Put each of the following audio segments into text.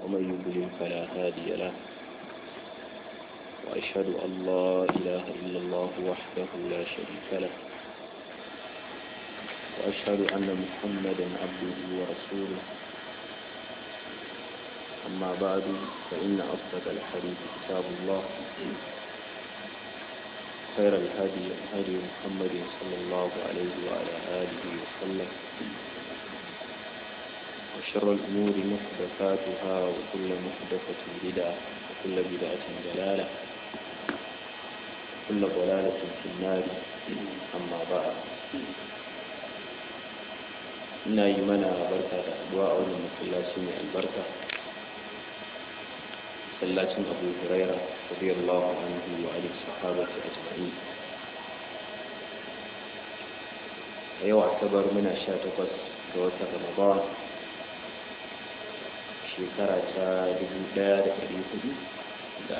ومن يضلل فلا هادي له وأشهد أن لا إله إلا الله وحده لا شريك له وأشهد أن محمدا عبده ورسوله أما بعد فإن أصدق الحديث كتاب الله خير الهدي هدي محمد صلى الله عليه وعلى آله وسلم وشر الأمور محدثاتها وكل محدثة بدعة وكل بدعة ضلالة وكل ضلالة في النار أما بعد إن يمنى بركة أدواء المثلثين البركة masallacin abu huraira radiyallahu anhu wa ali sahabati ajma'in a yau asabar muna 18 ga watan ramadan shekara ta 1447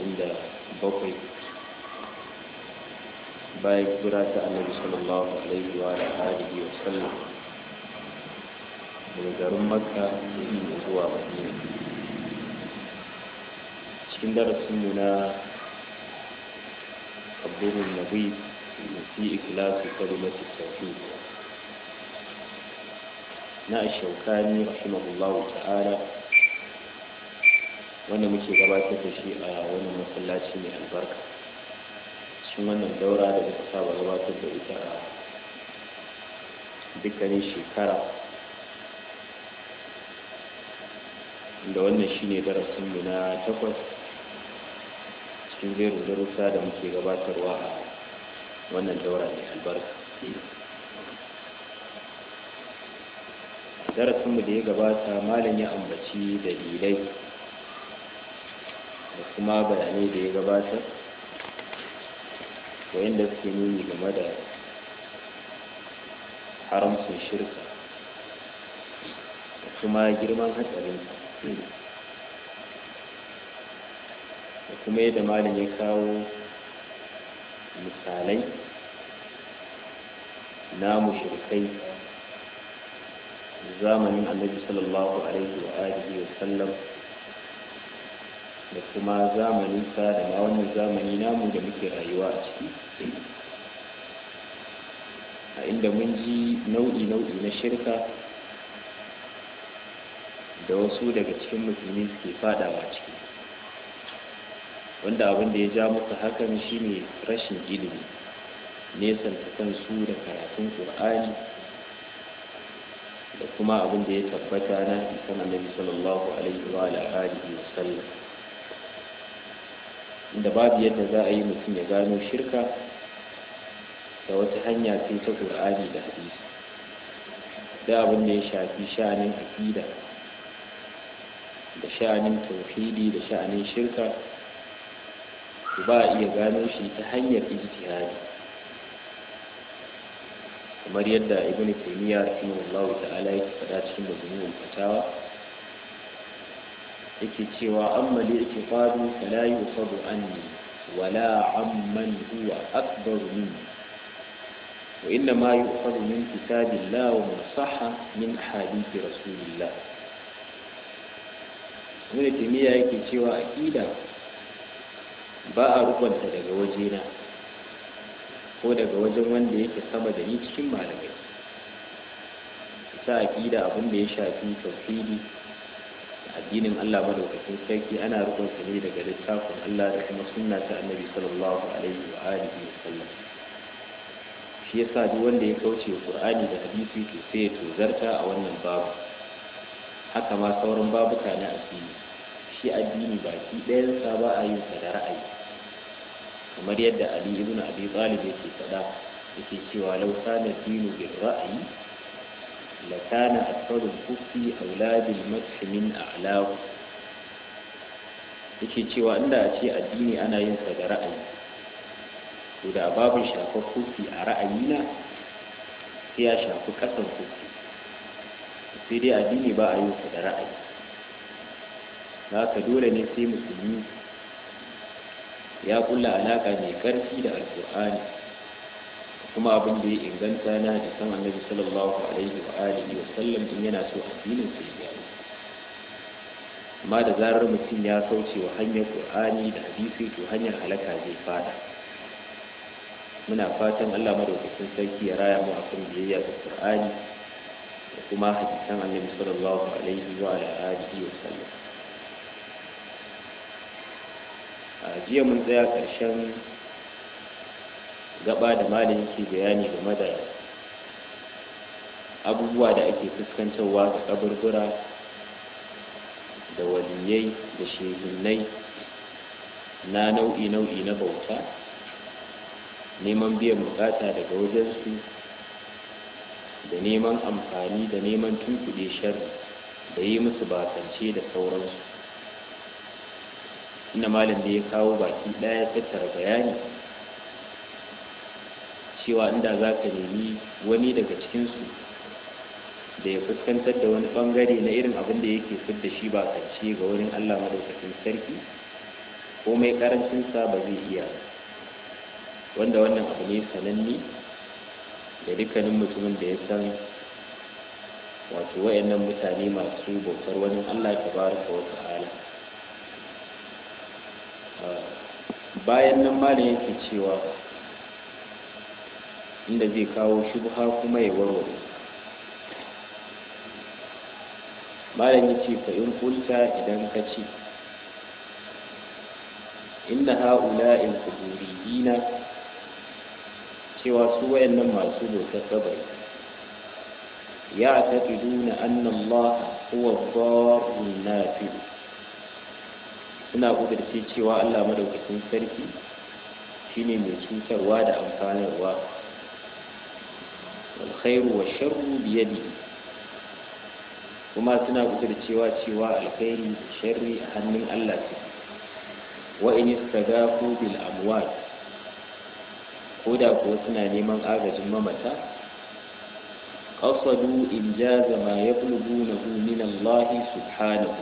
bayan hijira ta annabi sallallahu alaihi wa alihi wa sallam daga garin makka zuwa madina cikin darasinmu na abdurul nabi fi ikhlasi kalimati tauhid na shaukani rahimahullahu ta'ala wanda muke gabatar da shi a wani masallaci mai albarka cikin wannan daura da muka saba gabatar da ita a dukkanin shekara da wannan shine darasinmu na 8 cikin jerin darussa da muke gabatarwa a wannan daura mai albarka. Darasinmu da ya gabata malam ya ambaci dalilai da kuma bayanai da ya gabatar wayanda suke nuni game da haramcin shirka da kuma girman hatsarinsa da kuma yadda malam ya kawo misalai na mushrikai zamanin annabi sallallahu alaihi wa alihi wa sallam da kuma zamanin sa da ma wannan zamani namu da muke rayuwa a ciki a inda mun ji nau'i na shirka da wasu daga cikin musulmi suke fadawa ciki wanda abin da ya ja musu hakan shine rashin ilimi nesanta kansu da karatun Qur'ani da kuma abin da ya tabbata na isan Annabi sallallahu alaihi wa alihi wa sallam inda babu yadda za a yi mutum ya gano shirka da wata hanya sai ta Qur'ani da hadisi da abin da ya shafi sha'anin aqida da sha'anin tauhidi da sha'anin shirka ba a iya gano shi ta hanyar ijtihadi kamar yadda ibn taymiyyah rahimahullahu ta'ala yake faɗa cikin majmu'ul fatawa yake cewa amma al-i'tiqadu fala yusabu anni wala amman huwa akbar minni wa inna ma yu'khadhu min kitabillah wa ma sahha min hadith rasulillah ibn taymiyyah yake cewa aqida ba a rukunta daga wajena ko daga wajen wanda yake sama da ni cikin malamai ita aqida abin da ya shafi tauhidi addinin Allah madaukakin sarki ana rukunta ne daga littafin Allah da kuma sunna ta Annabi sallallahu alaihi wa alihi wa sallam shi yasa duk wanda ya kauce Qur'ani da hadisi to sai ya tozarta a wannan babu haka ma sauran babuka na addini shi addini baki ɗayan sa ba a yin sa da ra'ayi kamar yadda Ali ibn Abi Talib yake faɗa yake cewa law kana dinu bil ra'yi la kana aktharu kufi awlad al madh min a'lahu yake cewa inda a ce addini ana yin sa da ra'ayi to da babu shafa kufi a ra'ayina sai ya shafi kasan kufi sai dai addini ba a yin sa da ra'ayi haka dole ne sai musulmi ya kulla alaka mai karfi da alkur'ani kuma abin da ya inganta na hadisan annabi sallallahu alaihi wa alihi wa sallam in yana so addinin sai ya yi amma da zarar mutum ya kauce wa hanyar Qur'ani da hadisi to hanyar halaka zai fada. Muna fatan Allah madaukakin sarki ya raya mu akan biyayya ga Qur'ani da kuma hadisan Annabi sallallahu alaihi wa alihi wa sallam. A jiya mun tsaya ƙarshen gaba da malin yake bayani game da abubuwa da ake fuskantarwa ga kaburbura da waliyai da shehinnai na nau'i na bauta, neman biyan bukata daga wajensu da neman amfani da neman tunkuɗe sharri da yi musu bakance da sauransu. Inda malam da ya kawo baki ɗaya tattara bayani cewa inda za ka nemi wani daga cikinsu da ya fuskantar da wani ɓangare na irin abin da yake fidda shi bakance ga wurin Allah madaukakin sarki, komai karancinsa ba zai iya, wanda wannan abu ne sananne da dukkanin mutumin da ya san wato wayannan mutane masu bautar wani Allah tabaraka wa ta'ala. Bayan nan malam yake cewa inda zai kawo shubha kuma ya warware. Malam yace fa in kulta idan ka ce inna ha'ula'il quburiyina, cewa su wayannan masu bautar kabari ya taqiduna anna Allah huwa ad-darrun nafi', suna kudurce cewa Allah madaukakin sarki shine mai cutarwa da amfanarwa, wal khairu wa sharru bi yadihi, kuma suna kudurcewa cewa alkhairi da sharri a hannun Allah suke. Wa in istagafu bil amwat, ko da kuwa suna neman agajin mamata, qasadu injaza ma yablugunahu min Allah subhanahu,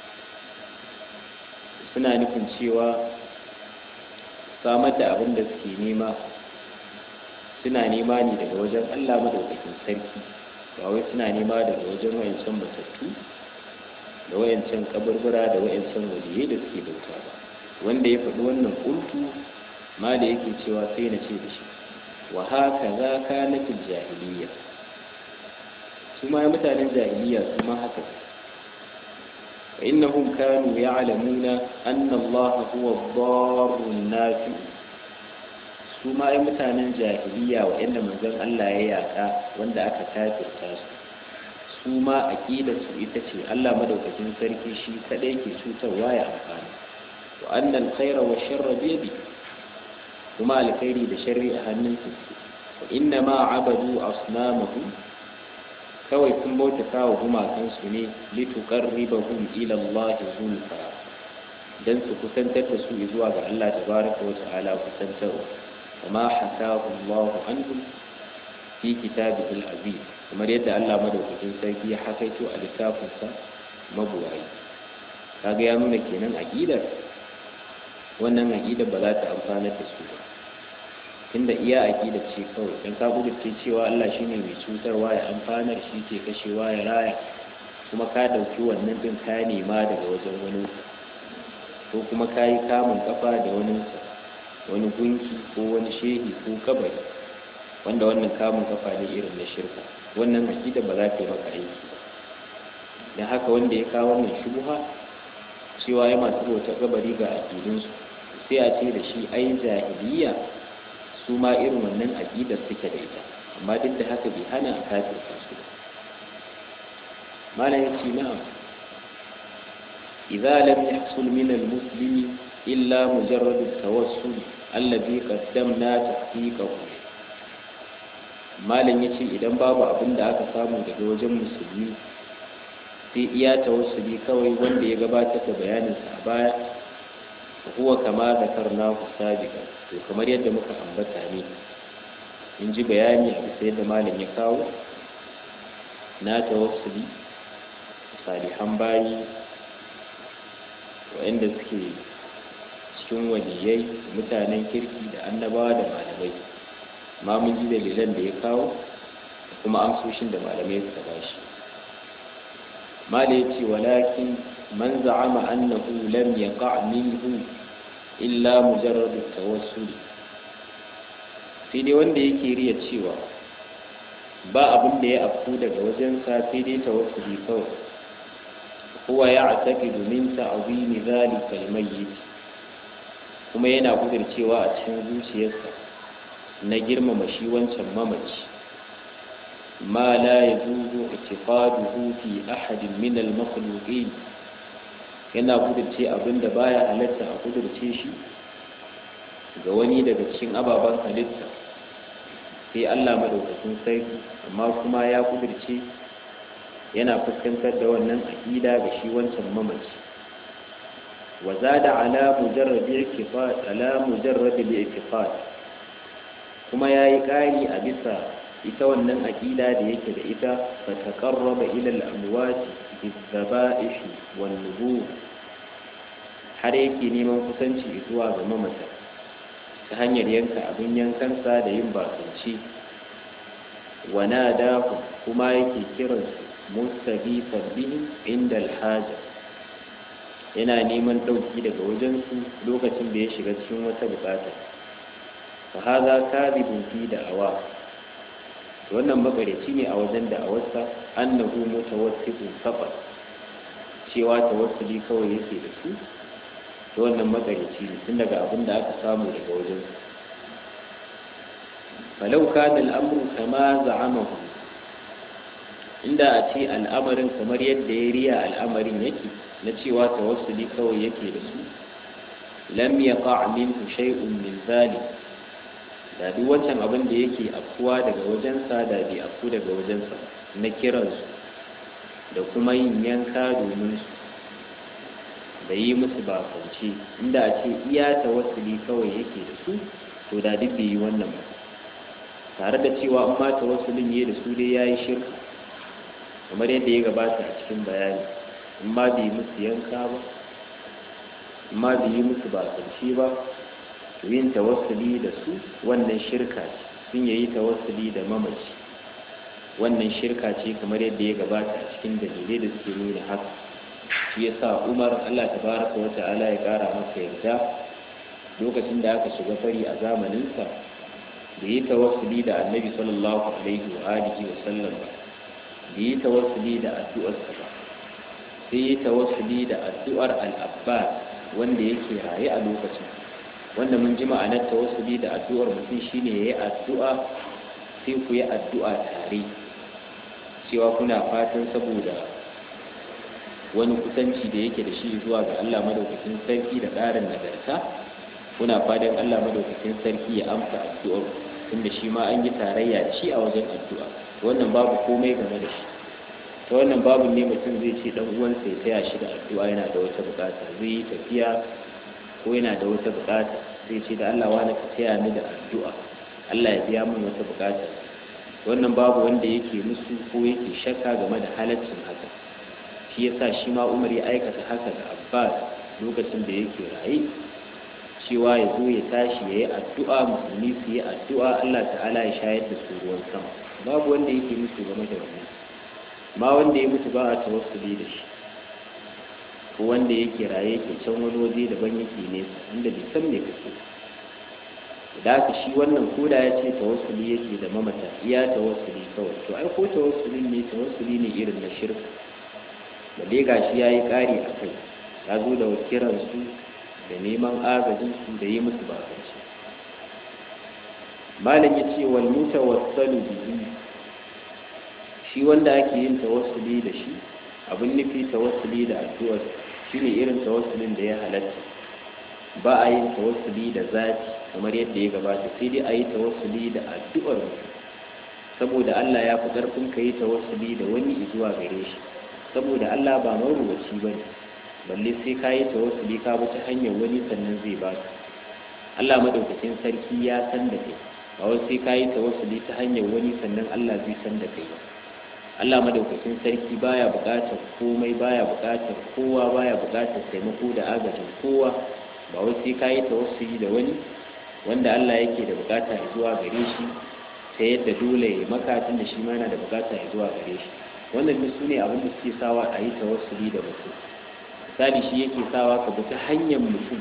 suna nufin cewa samar da abin da suke nema suna nema ne daga wajen Allah madaukakin sarki, ba wai suna nema daga wajen wayancan matattu da wayancan kaburbura da wayancan waliyai da suke bauta ba. Wanda ya faɗi wannan ƙultu ma da yake cewa sai na ce da shi wa haka za ka nufin jahiliya, su ma mutanen jahiliya su ma haka su. fa innahum kanu ya'lamuna anna Allah huwa ad-darrun nafi', su ma mutanen jahiliya waɗanda manzon Allah ya yaka wanda aka kafirta su ma aqidar su ita ce Allah madaukakin sarki shi kadai ke cutarwa ya amfani, wa anna al-khayra wa sharra bi yadihi, kuma alkhairi da sharri a hannunsa. wa inna ma abadu asnamahum, kawai sun bautata wa gumakansu ne lituqarribahum ila Allah zulfa, dan su kusantar da su zuwa ga Allah tabaraka wa ta'ala kusantarwa. kama hakahu Allah anhum fi kitabihi al-aziz, kamar yadda Allah madaukakin sarki ya hakaito a littafinsa mabuwai. Kaga ya nuna kenan aqidar wannan aqidar ba za ta amfana da su ba, tunda iya aqidar ce kawai. Dan ka gudurce cewa Allah shine mai cutarwa ya amfanar, shi ke kashewa ya raya, kuma ka dauki wannan din ka nema daga wajen wani, ko kuma ka yi kamun kafa da wani gunki ko wani shehi ko kabari, wanda wannan kamun kafa ne irin na shirka. Wannan aqida ba za ta yi maka aiki ba. Dan haka wanda ya kawo wannan shubha cewa ya masu bauta kabari ga aqidunsu, sai a ce da shi ai jahiliya su ma irin wannan aqidar suke da ita, amma duk da haka bai hana a kafirta su ba. malam yace na'am, idza lam yahsul min al-muslimi illa mujarrad at-tawassul alladhi qaddamna tahqiqahu. malam yace idan babu abin da aka samu daga wajen musulmi sai iya tawassuli kawai wanda ya gabatar da bayaninsa a baya, huwa kama zakarnahu sabiqan, to kamar yadda muka ambata ne, in ji bayani a bisa yadda malam ya kawo na tawassuli salihan bayi waɗanda suke cikin waliyai, mutanen kirki da annabawa da malamai. Ma mun ji dalilan da ya kawo da kuma amsoshin da malamai suka bashi. mala yace walakin man za'ama annahu lam yaqa' minhu illa mujarrad at-tawassul, sai dai wanda yake riya cewa ba abin da ya afku daga wajensa sai dai tawassuli kawai. huwa ya'taqidu min ta'zimi dhalika al-mayyit, kuma yana kudircewa a cikin zuciyarsa na girmama shi wancan mamaci ma la yajuzu i'tiqaduhu fi ahadin min al-makhluqin, yana kudirce abinda baya halatta a kudirce shi ga wani daga cikin ababen halitta sai Allah madaukakin sarki, amma kuma ya kudirce yana fuskantar da wannan aqida ga shi wancan mamaci. wa zada ala mujarrad al-i'tiqad, kuma yayi kari a bisa ita wannan aqida da yake da ita, fa taqarraba ila al-amwat bi-dhaba'ih wan-nubur, har yake neman kusanci zuwa ga mamata ta hanyar yanka abin yankansa da yin bakanci. wa nadahu, kuma yake kiransu mustaghifan bihim inda al-haja, yana neman dauki daga wajensu lokacin da ya shiga cikin wata bukata. fa hadha kadhibun fi da'awa, wannan makareci ne a wajen da'awarsa annahu mutawassilun faqat, cewa tawassuli kawai yake da su, to wannan makareci ne tun daga abin da aka samu daga wajensu. falau kana al'amru kama za'amahu, inda a ce al'amarin kamar yadda ya riya al'amarin yake na cewa tawassuli kawai yake da su, lam yaqa' minhu shay'un min zalik, da duk wancan abin da yake afkuwa daga wajensa da bai afku daga wajensa na kiransu da kuma yin yanka domin su da yi musu bakance. inda a ce iya tawassuli kawai yake da su, to da duk bai yi wannan ba, tare da cewa in ma tawassulin yayi da su dai yayi shirka, kamar yadda ya gabata a cikin bayani. in ma bai musu yanka ba, in ma bai yi musu bakance ba, to yin tawassuli da su wannan shirka ce. sun yayi tawassuli da mamaci, wannan shirka ce, kamar yadda ya gabata a cikin dalilai da suke nuna haka. shi yasa Umar, Allah tabaraka wa ta'ala ya kara masa yarda, lokacin da aka shiga fari a zamaninsa, da yi tawassuli da Annabi sallallahu alaihi wa alihi wa sallam ba, da yi tawassuli da addu'arsa ba, sai yi tawassuli da addu'ar al-Abbas wanda yake raye a lokacin. wanda mun ji ma'anar tawassuli da addu'ar mutum shine yayi addu'a sai ku yi addu'a tare, cewa kuna fatan saboda wani kusanci da yake da shi zuwa ga Allah madaukakin sarki da ƙarin nagarta, kuna fatan Allah madaukakin sarki ya amsa addu'ar, tunda shi ma an yi tarayya da shi a wajen addu'a. wannan babu komai game da shi. ta wannan babu ne mutum zai ce dan uwansa ya taya shi da addu'a yana da wata bukata, zai yi tafiya ko yana da wata bukata, zai ce da Allah wani ka taya ni da addu'a, Allah ya biya min wata bukata. wannan babu wanda yake musu ko yake shakka game da halaccin haka. shi yasa shi ma Umar ya aikata haka da Abbas lokacin da yake raye, cewa ya zo ya tashi ya yi addu'a, musulmi su yi addu'a, Allah ta'ala ya shayar da su ruwan sama. babu wanda yake musu game da wannan. ma wanda ya mutu ba a tawassuli da shi, ko wanda yake raye ke can wani waje daban yake nesa inda bai san me kake. da haka shi wannan koda ya ce tawassuli yake da mamata, iya tawassuli kawai, to ai ko tawassuli ne irin na shirka. da dai gashi yayi kari a kai, ya zo da kiransu da neman agajinsu da yi musu bakanci. malam ya ce wal mutawassalu bihi, shi wanda ake yin tawassuli da shi, abin nufi tawassuli da addu'ar, shine irin tawassulin da ya halatta. ba a yin tawassuli da zati kamar yadda ya gabata, sai dai a yi tawassuli da addu'ar mutum, saboda Allah ya fi ƙarfin ka yi tawassuli da wani zuwa gare shi, saboda Allah ba maruwaci ba ne, balle sai ka yi tawassuli ka bi ta hanyar wani sannan zai ba ka. Allah madaukakin sarki ya san da kai, ba wai sai ka yi tawassuli ta hanyar wani sannan Allah zai san da kai ba. Allah madaukakin sarki baya buƙatar komai, baya buƙatar kowa, baya buƙatar taimako da agajin kowa. ba wai sai ka yi tawassuli da wani wanda Allah yake da buƙata zuwa gare shi ta yadda dole ya maka, tunda shi ma yana da buƙata zuwa gare shi. wannan duk sune abin da suke sawa a yi tawassuli da mutum. Misali shi yake sawa ka bi ta hanyar mutum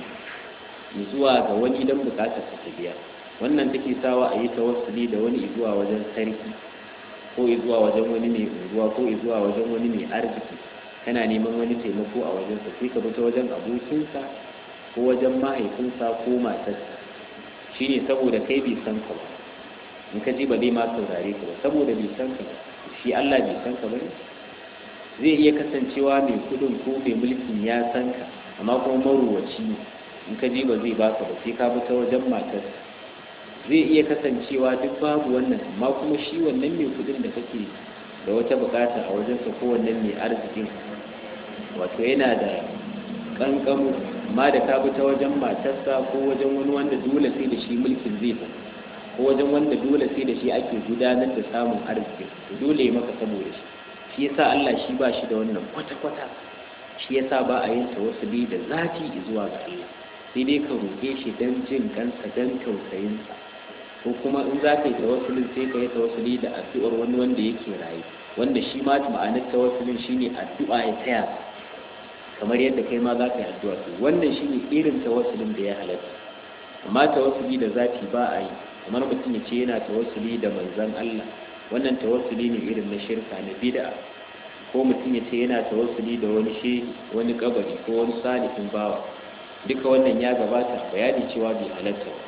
zuwa ga wani dan bukatar ta biya. Wannan take sawa a yi tawassuli da wani zuwa wajen sarki ko zuwa wajen wani mai unguwa ko zuwa wajen wani mai arziki, kana neman wani taimako a wajensa sai ka bi ta wajen abokinsa ko wajen mahaifinsa ko matarsa. Shine saboda kai bai san ka ba, in ka ji ba zai ma saurare ka ba saboda bai san ka ba. Shi Allah bai san ka ba ne? Zai iya kasancewa mai kudin ko mai mulkin ya san ka amma kuma maruwaci ne, in ka ji ba zai baka ba sai ka bi ta wajen matarsa. Zai iya kasancewa duk babu wannan amma kuma shi wannan mai kudin da kake da wata bukata a wajensa ko wannan mai arzikin wato yana da kankamu, amma da ka bi ta wajen matarsa ko wajen wani wanda dole sai da shi mulkin zai fi, ko wajen wanda dole sai da shi ake gudanar da samun arziki, dole ya maka saboda shi yasa Allah shi ba shi da wannan kwata-kwata. Shi yasa ba a yin tawassuli da zati zuwa ga Allah, sai dai ka roƙe shi don jin kansa don tausayinsa, ko kuma in za ka yi tawassulin sai ka yi tawassuli da addu'ar wani wanda yake raye, wanda shi ma ma'anar tawassulin shine addu'a ya taya kamar yadda kai ma za ka yi addu'a. Wannan shine irin tawassulin da ya halatta. Amma tawassuli da zati ba a yi, kamar mutum ya ce yana tawassuli da manzon Allah, wannan tawassuli ne irin na shirka na bid'a. Ko mutum ya ce yana tawassuli da wani shehi, wani kabari ko wani salihin bawa, duka wannan ya gabata bayani cewa bai halatta ba.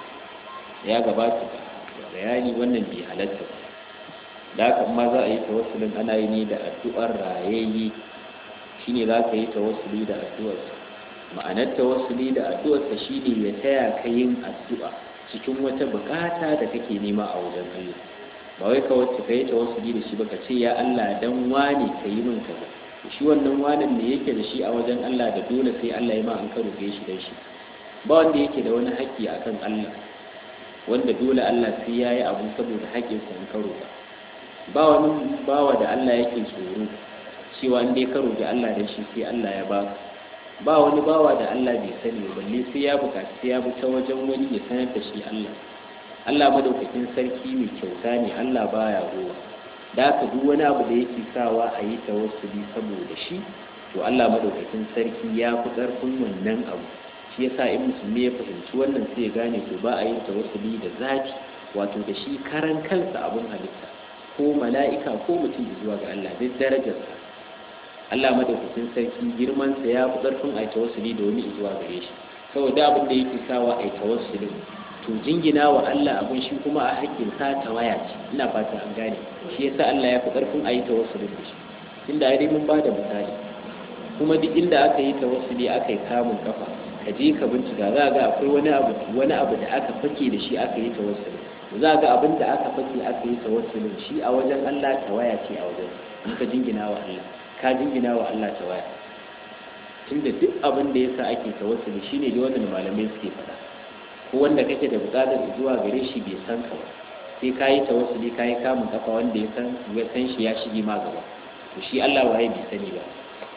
Ya gabata bayani wannan bai halatta ba. Da haka ma za a yi tawassulin ana yi ne da addu'ar rayayye, shine za ka yi tawassuli da addu'arsa. Ma'anar tawassuli da addu'arsa shine ya taya ka yin addu'a cikin wata bukata da kake nema a wajen Allah. Ba wai ka wacce ka yi tawassuli da shi ba ka ce ya Allah dan wani ka yi min kaza. Shi wannan wanin ne yake da shi a wajen Allah da dole sai Allah ya ma an ka roƙe shi dan shi. Ba wanda yake da wani haƙƙi akan Allah wanda dole Allah sai yayi abu saboda haƙƙinsa an ka roƙa. Ba wani bawa da Allah yake tsoro cewa in dai ka roƙi Allah dan shi sai Allah ya baka. Ba wani bawa da Allah bai sani balle sai ya buƙaci sai ya bi ta wajen wani ya sanar da shi Allah. Allah madaukakin sarki mai kyauta ne, Allah baya ruwa. Da haka duk wani abu da yake sawa a yi tawassuli saboda shi, to Allah madaukakin sarki ya fi ƙarfin wannan abu. Shi yasa in musulmi ya fahimci wannan sai ya gane to ba a yin tawassuli da zati, wato da shi karan kansa abun halitta ko mala'ika ko mutum zuwa ga Allah duk darajarsa. Allah madaukakin sarki girmansa ya fi ƙarfin a yi tawassuli da wani zuwa gare shi. Saboda abin da yake sawa a yi tawassuli to jingina wa Allah abin shi kuma a haƙƙin sa ta waya ce. Ina fata an gane. Shi yasa Allah ya fi ƙarfin a yi tawassuli da shi. Inda ai mun ba da misali. Kuma duk inda aka yi tawassuli aka yi kamun kafa, ka je ka bincika za ga akwai wani abu da aka fake da shi aka yi tawassuli. Za ga abin da aka fake aka yi tawassuli shi a wajen Allah ta waya ce a wajen. In ka jingina wa Allah, ka jingina wa Allah ta waya. Tunda duk abin da yasa ake tawassuli shine da wannan malamai suke faɗa. Ko wanda kake da buƙatar zuwa gare shi bai san ka ba, sai ka yi tawassuli ka yi kamun kafa wanda ya san shi ya shige ma gaba, to shi Allah waye bai sani ba.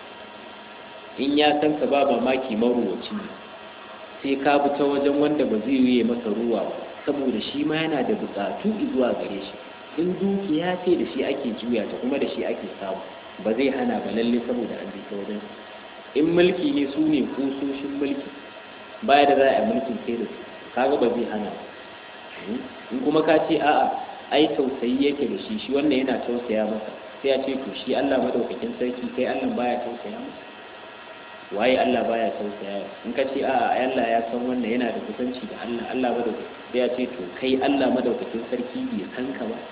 In ya san ka ba mamaki maruwaci ne, sai ka bi ta wajen wanda ba zai yi masa ruwa ba, saboda shi ma yana da buƙatu zuwa gare shi. In dukiya ce da shi ake juya ta kuma da shi ake samu, ba zai hana ba lalle saboda an bi ta wajen. In mulki ne su ne kusoshin mulki, baya da za a yi mulkin kai da su, kaga ba zai hana. In kuma ka ce a'a ai tausayi yake da shi wannan yana tausaya masa, sai ya ce to shi Allah madaukakin sarki kai Allah baya tausaya masa. Waye Allah baya tausaya? In ka ce a'a ai Allah ya san wannan yana da kusanci da Allah madaukakin, sai ya ce to kai Allah madaukakin sarki bai san ka ba.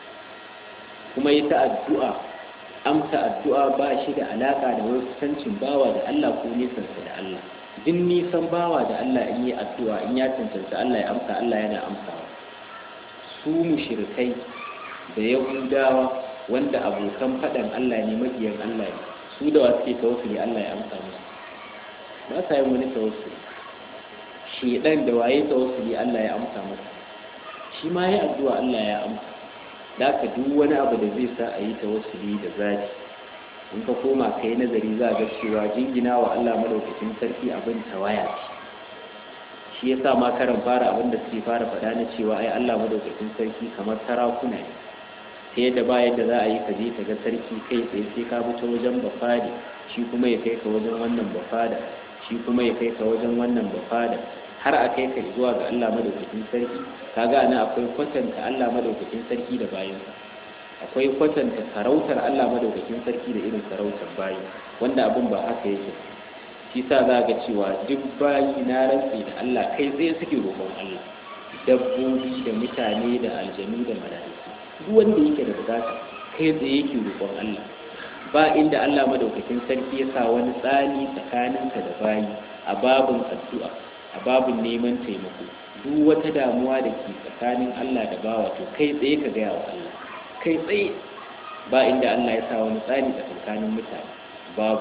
Kuma yi ta addu'a, amsa addu'a ba shi da alaka da wani kusancin bawa da Allah ko nisansa da Allah. Duk nisan bawa da Allah in yi addu'a in ya cancanta Allah ya amsa, Allah yana amsawa. Su mushrikai da Yahudawa wanda abokan faɗan Allah ne, mabiyan Allah ne, su da wasu ke tawassuli Allah ya amsa musu. Ba sa yin wani tawassuli. Shedan da waye tawassuli Allah ya amsa masa. Shi ma ya addu'a Allah ya amsa. Da ka duk wani abu da zai sa a yi tawassuli da zati, in ka koma kai nazari za ga cewa jingina wa Allah madaukakin sarki abin tawaya ce. Shi yasa ma karan fara abin da suke fara faɗa na cewa ai Allah madaukakin sarki kamar sarakuna ne. ta yadda ba yadda za a yi ka je ka ga sarki kai tsaye sai ka bi ta wajen bafade, shi kuma ya kai ka wajen wannan bafada, shi kuma ya kai ka wajen wannan bafada, har a kai ka zuwa ga Allah madaukakin sarki. Kaga ana akwai kwatanta Allah madaukakin sarki da bayansa, akwai kwatanta sarautar Allah madaukakin sarki da irin sarautar bayi, wanda abin ba haka yake. Shi sa za ga cewa duk bayi na rantsi da Allah kai tsaye suke roƙon Allah, dabbobi da mutane da aljanu da mala'iku, duk wanda yake da bukata kai tsaye yake roƙon Allah. Ba inda Allah madaukakin sarki ya sa wani tsani tsakaninka da bayi a babin addu'a, a babin neman taimako. Duk wata damuwa da ke tsakanin Allah da bawa to kai tsaye ka gaya wa Allah, kai tsaye. Ba inda Allah ya sa wani tsani tsakanin mutane, babu.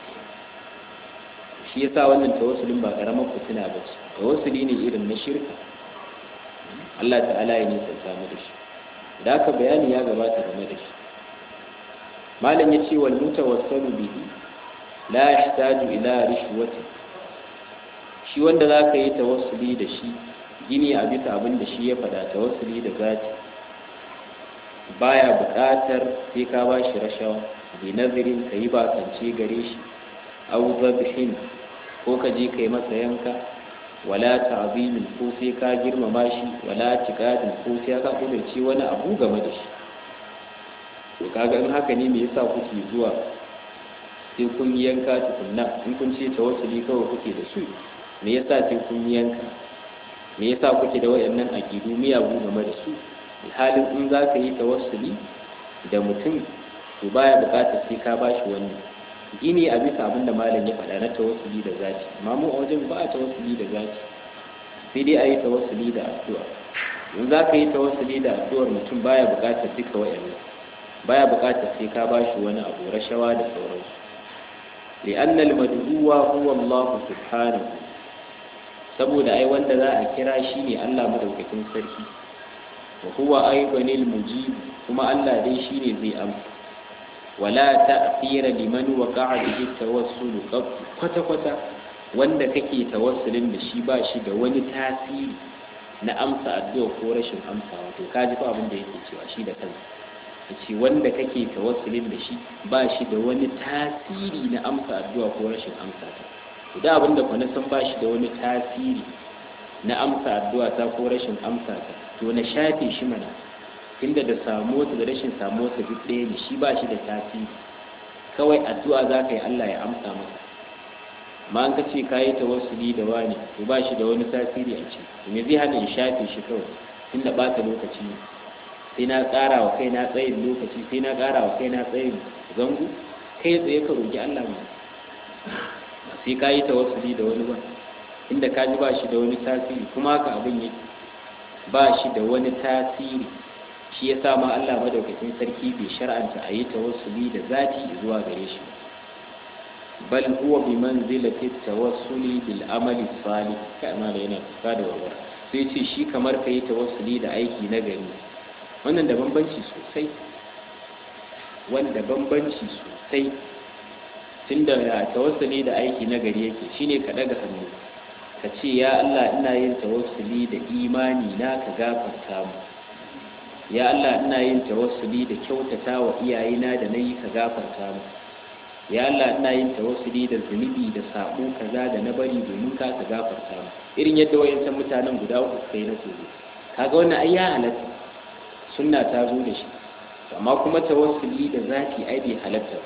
Shi yasa wannan tawassulin ba karamar fitina ba ce, tawassuli ne irin na shirka. Allah ta'ala ya nisanta mu da shi. Da aka bayani ya gabata game da shi. Malam ya ce wal mutawassalu bihi la yahtaju ila rishwati. Shi wanda zaka yi tawassuli da shi, gini a bisa abin da shi ya fada, tawassuli da zati, baya buƙatar sai ka ba shi rashawa, bi nazirin ka yi bakance gare shi, au zabhin ko ka je ka yi masa yanka, wala ta'zimin ko sai ka girmama shi, wala tiqadin ko sai ka kudurce wani abu game da shi. To kaga in haka ne me yasa kuke zuwa sai kun yanka tukunna? In kun ce tawassuli kawai kuke da su, me yasa sai kun yanka? Me yasa kuke da wayannan aqidu miyagu game da su? Halin in za ka yi tawassuli da mutum to baya bukatar sai ka bashi wani gini a bisa abinda malam ya faɗa na tawassuli da zati. Amma mu a wajen ba a tawassuli da zati, sai dai a yi tawassuli da addu'a. In za ka yi tawassuli da addu'ar mutum baya bukatar duka wayannan, baya bukatar sai ka bashi wani abu, rashawa da sauransu. li'anna al-mad'uwa huwa Allah subhanahu, saboda ai wanda za a kira shi ne Allah madaukakin sarki. wa huwa aidan al-mujib, kuma Allah dai shine zai amsa. wala ta'thira liman waqa'a bihi tawassul kwata wanda kake tawassulin da shi ba shi da wani tasiri na amsa addu'a ko rashin amsawa. To kaji fa abin da yake cewa shi da kansa, yace wanda kake tawassulin da shi ba shi da wani tasiri na amsa addu'a ko rashin amsa ta. da abin da na san ba shi da wani tasiri na amsa addu'a ta ko rashin amsa ta, to na shafe shi mana, inda da samuwa da rashin samuwa duk ɗaya ne. shi ba shi da tasiri, kawai addu'a za ka yi Allah ya amsa maka. amma an ka ce ka yi tawassuli da wani, to ba shi da wani tasiri a ce, me zai hana in shafe shi kawai, inda ɓata lokaci ne. sai na ƙara wa kai na tsayin lokaci, sai na ƙara wa kai na tsayin zango. kai tsaye ka roƙi Allah ma, sai ka yi tawassuli da wani ba, inda ka ji ba shi da wani tasiri. kuma haka abin yake, ba shi da wani tasiri. shi ya sa ma Allah madaukakin sarki bai shar'anta a yi tawassuli da zati zuwa gare shi, bal huwa bi manzilati tawassuli bil amali salih. kana da yana fuska da warwara, sai ce shi kamar ka yi tawassuli da aiki na gari. wannan da bambanci sosai, wanda bambanci sosai. tunda tawassuli da aiki na gari yake shine ka daga hannu ka ce ya Allah ina yin tawassuli da imani na, ka gafarta mu. ya Allah ina yin tawassuli da kyautata wa iyayena da nayi, ka gafarta mu. ya Allah ina yin tawassuli da zunubi da sabo kaza da na bari domin ka gafarta mu. irin yadda wayancan mutanen guda uku kai na koyo, kaga wannan ai ya halatta, sunna ta zo da shi. amma kuma tawassuli da zati ai bai halatta,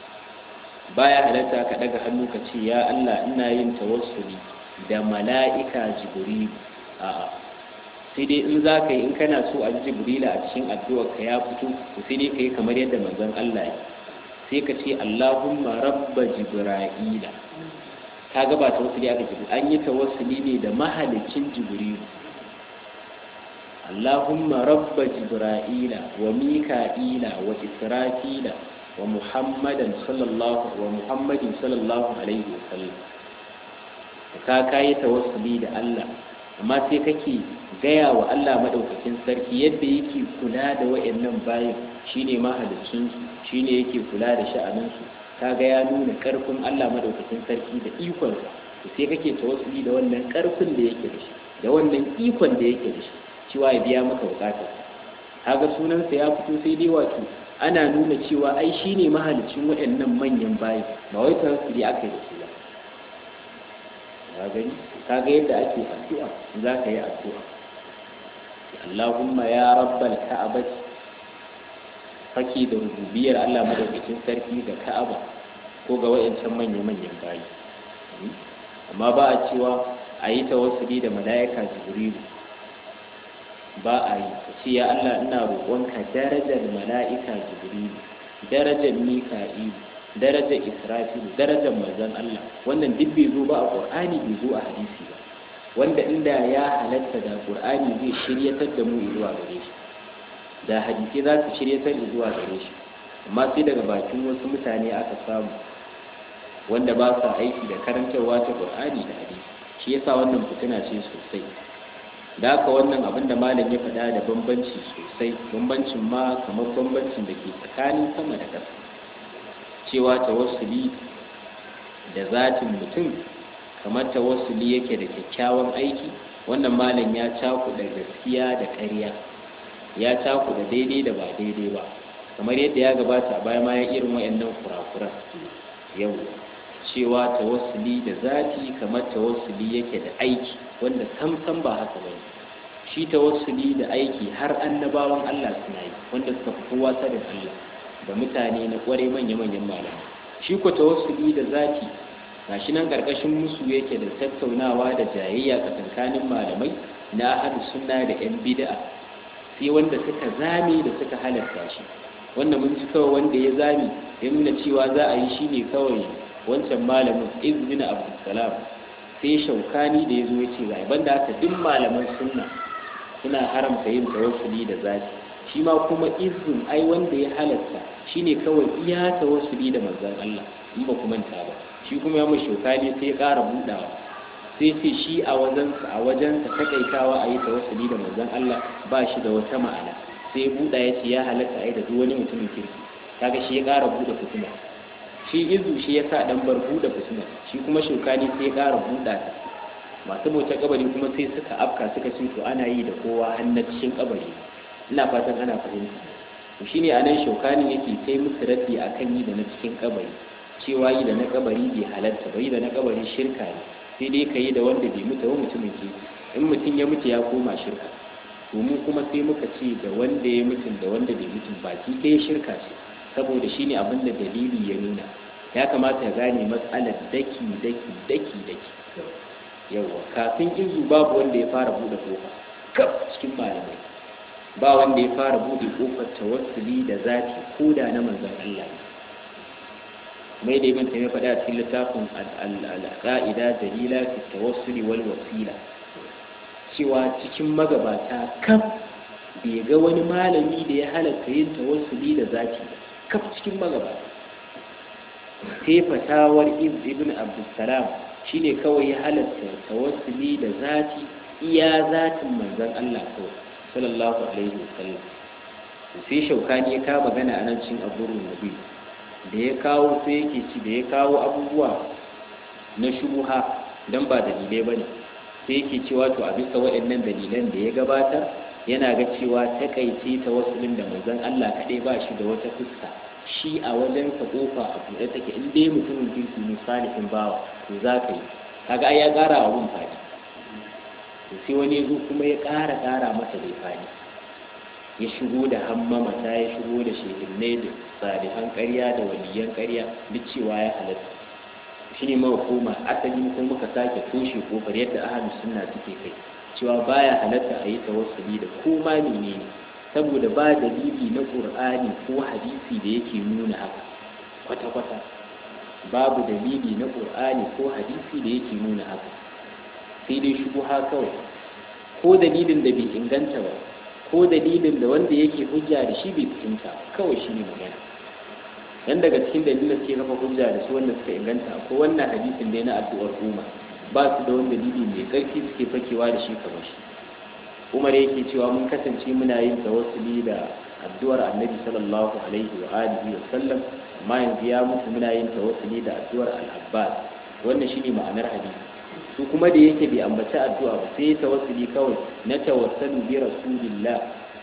baya halatta ka daga hannu ka ce ya Allah ina yin tawassuli da mala'ika Jibril. a'a, sai dai in za ka yi, in kana so a ji Jibrila a cikin addu'ar ka ya fito, to sai dai ka yi kamar yadda manzon Allah ya, sai ka ce Allahumma rabba Jibra'ila. ka ga ba tawassuli aka ce, an yi tawassuli ne da mahalicin Jibril. Allahumma rabba Jibra'ila wa Mika'ila wa Israfila wa Muhammadin sallallahu alaihi wasallam. ka yi tawassuli da Allah, amma sai kake gaya wa Allah madaukakin sarki yadda yake kula da wayannan bayin, shine mahaliccin su, shine yake kula da sha'anin su. kaga ya nuna karfin Allah madaukakin sarki da ikon sa, to sai kake tawassuli da wannan karfin da yake da shi, da wannan ikon da yake da shi, cewa ya biya maka bukatar. kaga sunansa ya fito, sai dai wato ana nuna cewa ai shine mahalicin waɗannan manyan bayi, ba wai tawassuli aka yi da shi ba. kaga yadda ake addu'a za ka yi addu'a, Allahumma ya rabbal ka'abati, faki da rububiyar Allah madaukakin sarki ga Ka'aba ko ga wayancan manya-manyan bayi. Amma ba a cewa a yi tawassuli da mala'ika Jibrilu, ba a yi ce ya Allah ina roƙonka darajar mala'ika Jibrilu, darajar Mika'ilu, darajar Israfilu, darajar manzon Allah. Wannan duk bai zo ba a Qur'ani, bai zo a hadisi ba, wanda inda ya halatta da Qur'ani zai shiryatar da mu zuwa gare shi, da hadisi za su shiryatar zuwa gare shi. Amma sai daga bakin wasu mutane aka samu wanda ba sa aiki da karantarwa ta Qur'ani da hadisi, shi yasa wannan fitina ce sosai. Da haka wannan abin da malam ya faɗa da bambanci sosai, bambancin ma kamar bambancin da ke tsakanin sama da ƙasa, cewa tawassuli da zatin mutum kamar tawassuli yake da kyakkyawan aiki. Wannan malam ya cakuɗa gaskiya da ƙarya, ya cakuɗa daidai da ba daidai ba, kamar yadda ya gabata a baya ma ya irin wayannan kurakuran yau, cewa tawassuli da zati kamar tawassuli yake da aiki, wanda samsam ba haka bane. Shi tawassuli da aiki har annabawan Allah suna yi, wanda suka fi kowa sanin Allah da mutane na kware manya-manyan malamai. Shi ko tawassuli da zati gashi nan karkashin musu yake da tattaunawa da jayayya tsakankanin malamai na ahlus sunna da yan bid'a, sai wanda suka zame da suka halarta shi. Wanda mun ji kawai wanda ya zame ya nuna cewa za a yi shi ne kawai wancan malamin Ibn Abdul Salam, sai Shaukani da ya zo ya ce ga banda haka duk malaman sunna suna haramta yin tawassuli da zati. Shi ma kuma izin ai wanda ya halatta shine kawai iya tawassuli da manzon Allah, in ba ku manta ba. Shi kuma ya mashi Shaukani sai ya ƙara budawa, sai ce shi a wajensa takaitawa a yi tawassuli da manzon Allah ba shi da wata ma'ana, sai buɗa ya ce ya halatta a yi da duk wani mutumin kirki. Kaga shi ya ƙara buɗe fitina, shi izu shi ya sa ɗan bar buɗe fitina, shi kuma Shaukani sai ya ƙara buɗa ta. Masu bautar kabari kuma sai suka afka suka ce to ana yi da kowa hannacin kabari. Ina fatan ana fahimta. To shine anan Shaukani yake kai musu raddi akan yi da na cikin kabari, cewa yi da na kabari bai halatta ba, yi da na kabari shirka ne, sai dai ka yi da wanda bai mutu ba mutumin ke. In mutum ya mutu ya koma shirka, to mu kuma sai muka ce da wanda ya mutu da wanda bai mutu baki ɗaya shirka ce, saboda shine abin da dalili ya nuna. Ya kamata ya gane matsalar daki yawa. Kafin izu babu wanda ya fara buɗe kofa kaf cikin malamai, ba wanda ya fara buɗe kofar tawassuli da zati ko da na manzon Allah. mai da ibn taymiya faɗa a cikin littafin al-qa'ida dalila fi tawassuli wal wasila, cewa cikin magabata kaf bai ga wani malami da ya halatta yin tawassuli da zati kaf cikin magabata. sai fatawar ibn Abdul Salam shine kawai ya halatta tawassuli da zati iya zatin manzon Allah sallallahu alaihi wasallam. sai Shaukani ya kawo magana anan cikin Aburul Nabi da ya kawo, sai yake ci da ya kawo abubuwa na shubuha dan ba dalilai bane, sai yake cewa to a bisa waɗannan dalilan da ya gabata yana ga cewa takaice tawassulin da manzon Allah kadai ba shi da wata fuska, shi a wajen ka kofa a buɗe take, in dai mutumin kirki ne salihin bawa to za ka yi. Kaga ai ya ƙara wa mun fadi, to sai wani yazo kuma ya ƙara masa da fadi, ya shigo da hammamata, ya shigo da shehinnai da salihan ƙarya da waliyan ƙarya, duk cewa ya halatta. Shi ne mawa koma asali ko muka sake toshe kofar yadda ahlus sunna suke kai, cewa baya halatta a yi tawassuli da koma menene, saboda ba dalili na Qur'ani ko hadisi da yake nuna haka kwata-kwata. Babu dalili na Qur'ani ko hadisi da yake nuna haka, sai dai shubuha kawai, ko dalilin da bai inganta ba, ko dalilin da wanda yake hujja da shi bai fahimta kawai, shi ne magana. Dan daga cikin dalilin suke kafa hujja da su wanda suka inganta, ko wannan hadisin da na addu'ar Umar, ba su da wani dalili mai ƙarfi suke fakewa da shi kamar shi. Umar yake cewa mun kasance muna yin tawassuli da addu'ar Annabi sallallahu alaihi wa alihi wa sallam, amma yanzu ya mutu muna yin tawassuli da addu'ar Al-Abbas. Wannan shine ma'anar hadisi. Su kuma da yake bai ambaci addu'a ba, sai tawassuli kawai na tawassalu bi rasulillah,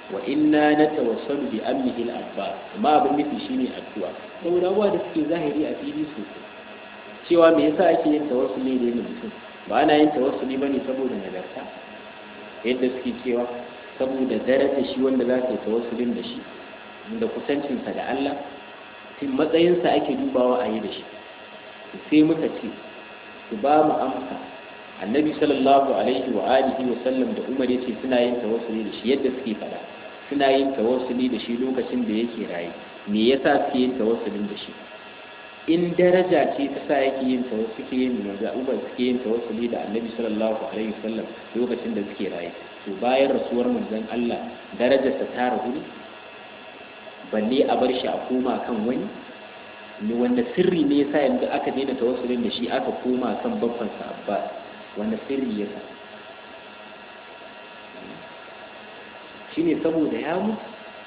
wa inna natawassalu bi ammihi al-abbas amma abin nufi shine addu'a saboda abuwa da suke zahiri a fili sosai cewa me yasa ake yin tawassuli da yin mutum ba ana yin tawassuli bane saboda nagarta yadda suke cewa saboda darajar shi wanda za ka yi tawassulin da shi da kusancinsa da Allah tun matsayinsa ake dubawa a yi da shi sai muka ce su ba mu amsa annabi sallallahu alaihi wa alihi wa sallam da umar yace suna yin tawassuli da shi yadda suke fada suna yin tawassuli da shi lokacin da yake raye me yasa suke yin tawassulin da shi in daraja ce ta sa yake yin tawassuli suke yin manzo umar suke yin tawassuli da annabi sallallahu alaihi wa sallam lokacin da suke raye to bayan rasuwar manzon Allah darajarsa ta ragu balle a bar shi a koma kan wani ne wanda sirri ne yasa yanzu aka daina tawassulin da shi aka koma kan babban sa Abbas wanda sirri yasa shine saboda ya mutu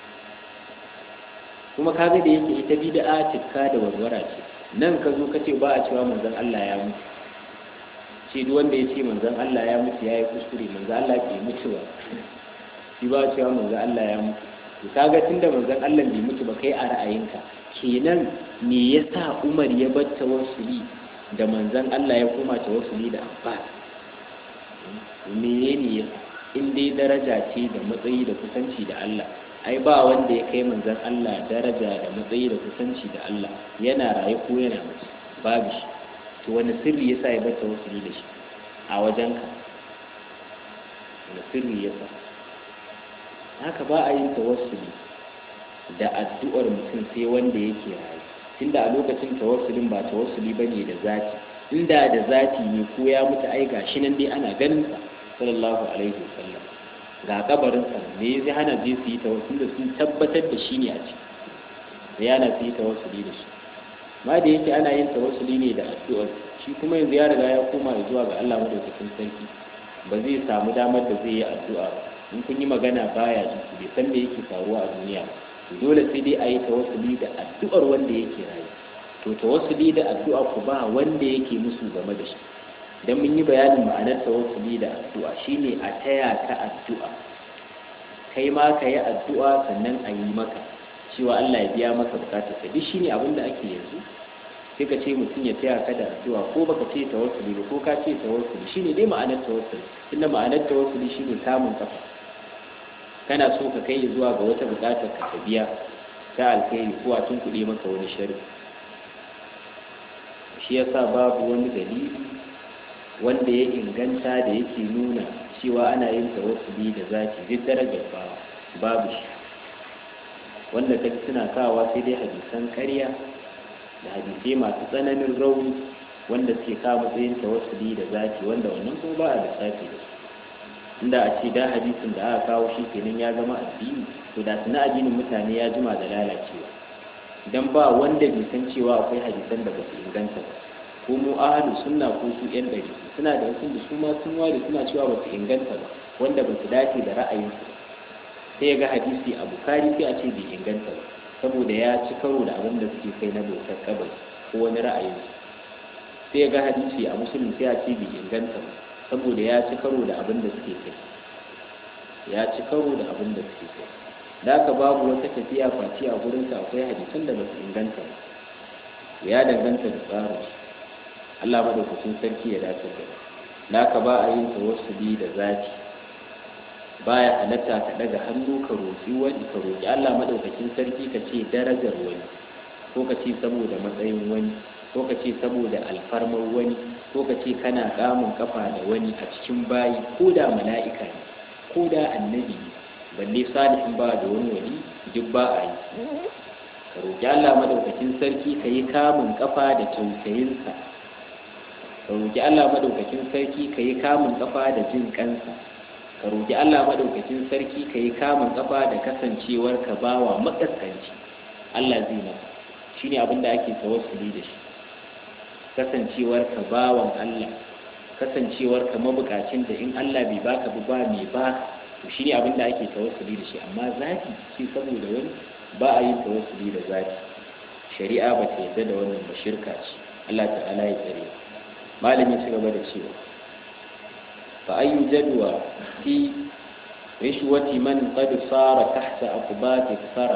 kuma kaga da yake ita bid'a tikka da warwara ce nan ka zo ka ce ba a cewa manzon Allah ya mutu shi duk wanda ya ce manzon Allah ya mutu yayi kuskure manzon Allah bai mutu ba shi ba a cewa manzon Allah ya mutu kaga tunda manzon Allah bai mutu ba kai a ra'ayinka kenan me yasa Umar ya bar tawassuli da manzon Allah ya koma tawassuli da Abbas menene yasa in dai daraja ce da matsayi da kusanci da Allah ai ba wanda ya kai manzon Allah daraja da matsayi da kusanci da Allah yana raye ko yana mutu babu shi to wani sirri yasa ya bar tawassuli da shi a wajenka wani sirri yasa haka ba a yin tawassuli da addu'ar mutum sai wanda yake rayu tunda a lokacin tawassulin ba tawassuli bane da zati inda da zati ne ko ya mutu ai gashi nan dai ana ganin sa sallallahu alaihi wasallam ga kabarin sa ne zai hana je su yi tawassuli da sun tabbatar da shi ne a ciki da yana su yi tawassuli da shi ma da yake ana yin tawassuli ne da addu'ar shi kuma yanzu ya riga ya koma zuwa ga Allah madaukakin sarki ba zai samu damar da zai yi addu'a ba in kun yi magana baya ji bai san me yake faruwa a duniya to dole sai dai a yi tawassuli da addu'ar wanda yake rayu to tawassuli da addu'a ku ba wanda yake musu game da shi dan mun yi bayanin ma'anar tawassuli da addu'a shine a taya ka addu'a kai ma ka yi addu'a sannan a yi maka cewa Allah ya biya maka bukatar ka duk shine abin da ake yanzu sai ka ce mutum ya taya ka da addu'a ko baka ce tawassuli ba ko ka ce tawassuli shine dai ma'anar tawassuli inda ma'anar tawassuli shine samun kafa kana so ka kai zuwa ga wata bukatar ka ta biya ta alkhairi ko a tunkuɗe maka wani sharri shi yasa babu wani dalili wanda ya inganta da yake nuna cewa ana yin tawassuli da zaki duk darajar babu shi wanda kaji suna kawa sai dai hadisan ƙarya da hadisai masu tsananin rauni wanda suke kawo matsayin tawassuli da zaki wanda wannan kuma ba a lissafi da su inda a ce da hadisin da aka kawo shi kenan ya zama addini to da tuna addinin mutane ya jima da lalacewa idan ba wanda bai san cewa akwai hadisan da ba su inganta ba ko mu ahlus sunna ko su yan dari suna da wasu da su ma sun ware suna cewa ba su inganta ba wanda ba su dace da ra'ayinsu sai ya ga hadisi a bukari sai a ce bai inganta ba saboda ya ci karo da abin da suke kai na bautar kabari ko wani ra'ayinsu sai ya ga hadisi a musulmi sai a ce bai inganta ba saboda ya ci karo da abin da suke kai ya ci karo da abin da suke kai da aka babu wata tafiya face a gurinsa akwai hadisan da ba su inganta ba ya danganta da tsarin Allah madaukakin sarki ya dace da aka ba a yin tawassuli da zati baya halatta ka daga hannu ka roƙi wani ka roƙi Allah madaukakin sarki ka ce darajar wani ko ka ce saboda matsayin wani ko ka ce saboda alfarmar wani ko ka ce kana kamun kafa da wani a cikin bayi ko da mala'ika ne ko da annabi balle salihin ba da wani wani duk ba a yi ka roƙi Allah madaukakin sarki ka yi kamun kafa da tausayinsa ka roƙi Allah madaukakin sarki ka yi kamun kafa da jin kansa ka roƙi Allah madaukakin sarki ka yi kamun kafa da kasancewar ka bawa makaskanci Allah zai maka shine abin da ake tawassuli da shi kasancewar ka bawan Allah kasancewar ka mabukacin da in Allah bai baka ba mai baka to shine abin da ake tawassuli da shi amma zaki shi saboda wani ba a yin tawassuli da zaki shari'a ba ta yarda da wannan ba shirka ce Allah ta'ala ya tsare malamin ci gaba da cewa fa ayyu jadwa fi rishwati man qad sara tahta aqbati thara.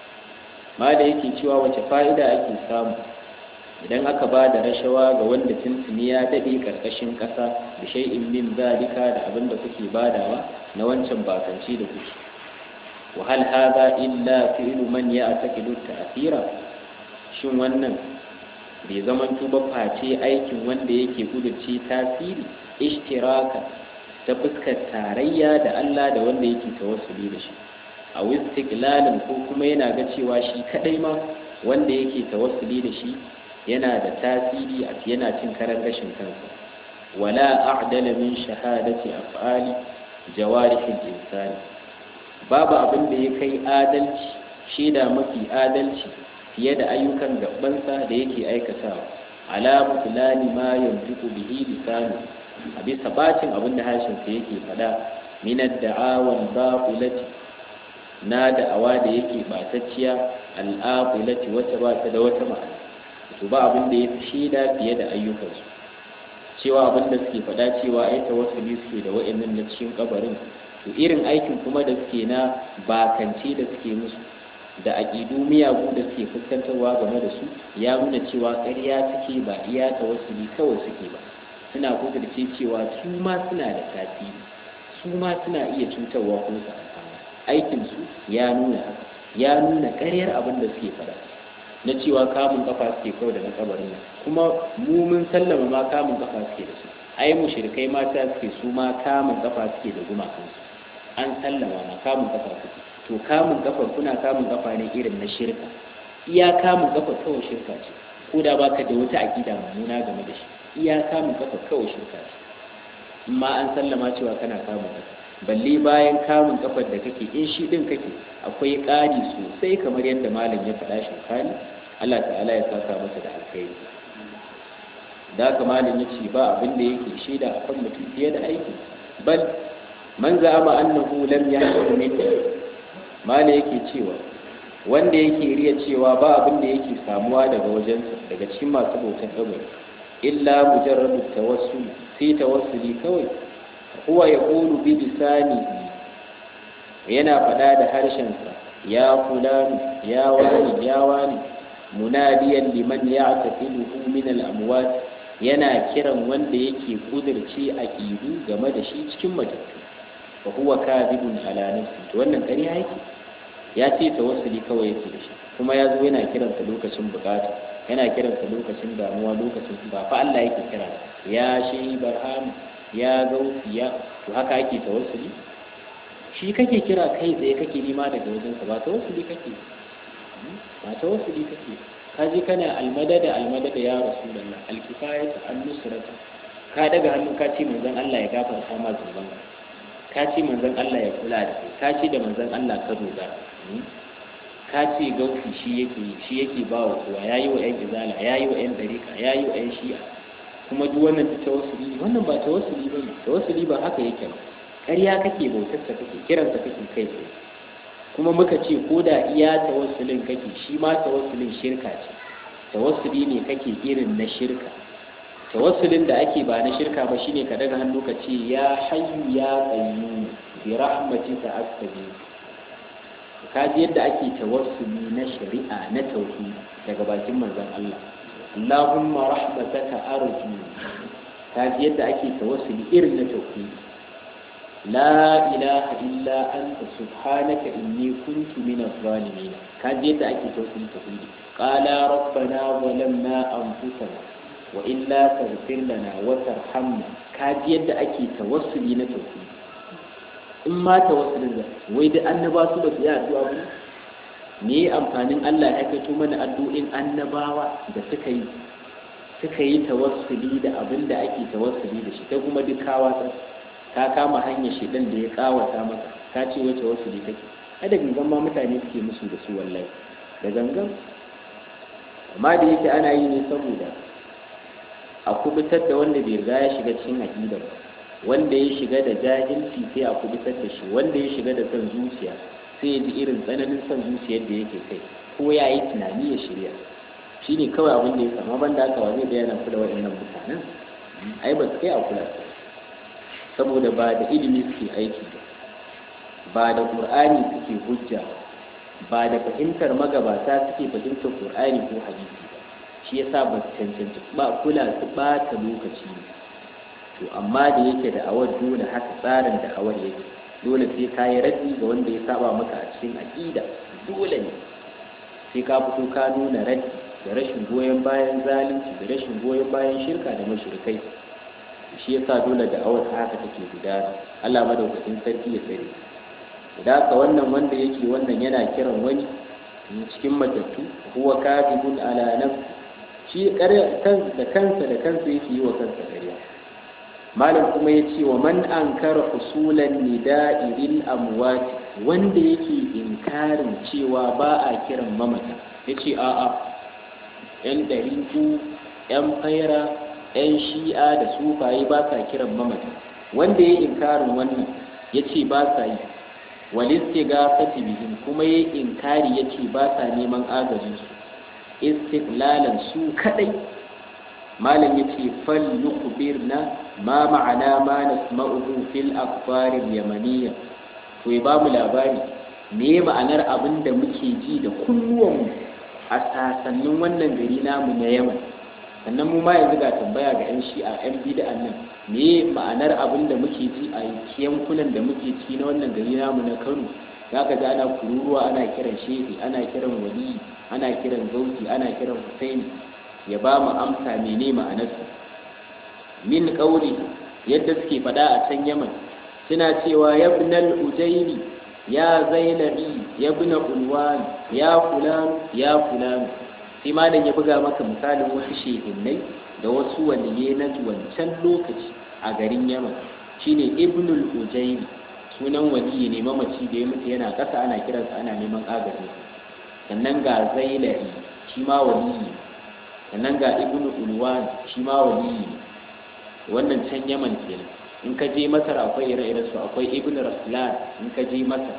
ma da yake cewa wace fa'ida ake samu idan aka ba da rashawa ga wanda tuntuni ya dade karkashin kasa da shay'in min zalika da abinda kuke badawa na wancan bakanci da kuke. wa hal hadha illa fi'lu man ya'taqidu ta'thira, shin wannan bai zaman tuba face aikin wanda yake kudurci tasiri ishtiraka ta fuskar tarayya da Allah da wanda yake tawassuli da shi, a istiqlalin ko kuma yana ga cewa shi kadai ma wanda yake tawassuli da shi yana da tasiri a yana cin karan gashin kansa. wala a'dala min shahadati af'ali jawarihil insani, babu abin da ya kai adalci, shaida mafi adalci fiye da ayyukan gabansa da yake aikatawa. ala mutlani ma yantiqu bihi lisanu, a bisa bacin abin da harshen sa yake fada. min ad-da'awa al-baqilati, na da'awa da yake batacciya, al-aqilati wata ba ta da wata ma'ana. to ba abin da yafi shaida fiye da ayyukansu, cewa abin da suke fada cewa ai tawassuli suke da wa'annan na cikin kabarin, to irin aikin kuma da suke na bakance da suke musu da aƙidu miyagu da suke fuskantarwa game da su ya nuna cewa ƙarya suke, ba iya tawassuli kawai suke ba. suna kudurce cewa su ma suna da tasiri, su ma suna iya cutarwa ko su amfana. aikinsu ya nuna haka, ya nuna ƙaryar abin da suke faɗa na cewa kamun kafa suke kawai da na kabarin nan. kuma mu mun sallama ma kamun kafa suke da su. ai mushrikai mata suke, su ma kamun kafa suke da gumakansu. an sallama ma kamun kafa suke. to kamun kafa kuna kamun kafa ne irin na shirka, iya kamun kafa kawai shirka ce, ko da baka da wata aqida mummuna game da shi, iya kamun kafa kawai shirka ce. amma an sallama cewa kana kamun kafa, balle bayan kamun kafar da kake in shi din kake akwai ƙari sosai kamar yadda malam ya faɗa shi kani. Allah ta'ala ya saka masa da alkhairi. da haka malam ya ce ba abin da yake shaida akan mutum fiye da aiki. bal man za'ama annahu lam yahkum minhu, malam yake cewa wanda yake riya cewa ba abin da yake samuwa daga wajensa daga cikin masu bautar kabari illa mujarradu tawassul, sai tawassuli kawai. huwa yaqulu bi lisanihi, yana fada da harshensa, ya fulani ya wani ya wani, munadiyan liman ya'taqiluhu min al-amwat, yana kiran wanda yake kudurci aqidu game da shi cikin matattu. fa huwa kadhibun ala nafsi, to wannan ƙarya yake. ya ce tawassuli kawai yake da shi, kuma ya zo yana kiransa lokacin bukata, yana kiransa lokacin damuwa, lokacin ba fa Allah yake kira ya shi barham ya gausi ya, to haka ake tawassuli? shi kake kira kai tsaye kake nima daga wajensa, ba tawassuli kake, ba tawassuli kake. kaji kana almadada ya rasulullah, alkifayatu an-nusrata, ka daga hannu ka ce manzon Allah ya gafarta ma zunubanka, ka ce manzon Allah ya kula da kai, ka ce da manzon Allah ka dogara, ka ce gausi shi yake ba wa kowa, yayi wa ƴan izala, yayi wa ƴan dariqa, yayi wa ƴan shi'a, kuma duk wannan tawassuli? wannan ba tawassuli bane. tawassuli ba haka yake ba. ƙarya kake, bautarsa kake, kiransa kake kai tsaye. kuma muka ce ko da iya tawassulin kake, shi ma tawassulin shirka ce. tawassuli ne kake irin na shirka. tawassulin da ake ba na shirka ba shine ka daga hannu ka ce ya hayyu ya qayyum bi rahmatika astaghfir. kaji yadda ake tawassuli na shari'a na tauhid daga bakin manzon Allah, Allahumma rahmataka arju. kaji yadda ake tawassuli irin na tauhid, la ilaha illa anta subhanaka inni kuntu minaz zalimin. kaji yadda ake tawassuli tauhid, qala rabbana zalamna anfusana wa illa taghfir lana wa tarhamna. kaji yadda ake tawassuli na tauhid. in ma tawassulin da wai da annaba su ba su yi addu'a ba ne amfanin Allah ya kaito mana addu'in annabawa da suka yi tawassuli da abin da ake tawassuli da shi, ta kuma duk kawata ta kama hanyar shedan da ya kawata maka, ta ce wace tawassuli take. da gangan ma mutane suke musu da su, wallahi da gangan. amma da yake ana yi ne saboda a kubutar da wanda bai riga ya shiga cikin aqida ba, wanda ya shiga da jahilci sai a kubutar da shi, wanda ya shiga da son zuciya sai ya ji irin tsananin son zuciyar da yake kai, ko ya yi tunani ya shirya. shi ne kawai abin da ya sama, banda haka wa zai da yana kula waɗannan mutanen? ai ba su kai a kula su, saboda ba da ilimi suke aiki ba. ba da Qur'ani suke hujja ba da fahimtar magabata suke fahimtar Qur'ani ko hadisi ba, shi yasa ba su cancanci ba kula su ɓata lokaci ne. To amma da yake da awar dole haka tsarin da awar yake, dole sai ka yi raddi ga wanda ya saba maka a cikin aqida, dole ne sai ka fito ka nuna raddi da rashin goyon bayan zalunci da rashin goyon bayan shirka da mashirkai. Shi yasa dole da awar haka take gudana. Allah madaukakin sarki ya tsare. Da haka wannan wanda yake wannan yana kiran wani cikin matattu, huwa kadibun ala nafsi, shi da kansa yake yi wa kansa ƙarya. Malam kuma ya ce wa man ankara usulan nida'i lil amwat, wanda yake inkarin cewa ba a kiran mamata, yace a'a yan ɗariku, yan faira, yan shi'a da sufaye ba sa kiran mamata. Wanda ya inkarin wannan yace ba sa yi, walistighafati bihim, kuma ya inkari yace ba sa neman agajin su istiqlalan su kadai. Malam yace fal yukhbirna ma ma'ana ma nasma'uhu fil akhbar al yamaniyya, to ya bamu labari me ma'anar abin da muke ji da kunnuwanmu a sasannin wannan gari namu na Yaman. Sannan mu ma yanzu ga tambaya ga 'yan shi'a 'yan bid'an nan, me ma'anar abin da muke ji a yankunan da muke ci na wannan gari namu na Kano. Zaka ji ana kururuwa, ana kiran shehi, ana kiran wali, ana kiran gauti, ana kiran Husaini. Ya ba mu amsa mene ma'anarsa. Min qawli, yadda suke faɗa a can Yaman, suna cewa yabnal ujairi, ya zainabi, yabna ulwan, ya fulan, ya fulan. Sai malam ya buga maka misalin wasu shehinnai da wasu waliyai na wancan lokaci a garin Yaman. Shine ibnul ujairi, sunan waliyi ne mamaci da ya mutu yana ƙasa, ana kiransa, ana neman agaji. Sannan ga zailari, shi ma waliyi. Sannan ga ibnu ulwan, shi ma waliyi. Wannan can Yaman kenan. In ka je Masar akwai ire-iren su, akwai ibnu raslan. In ka je Masar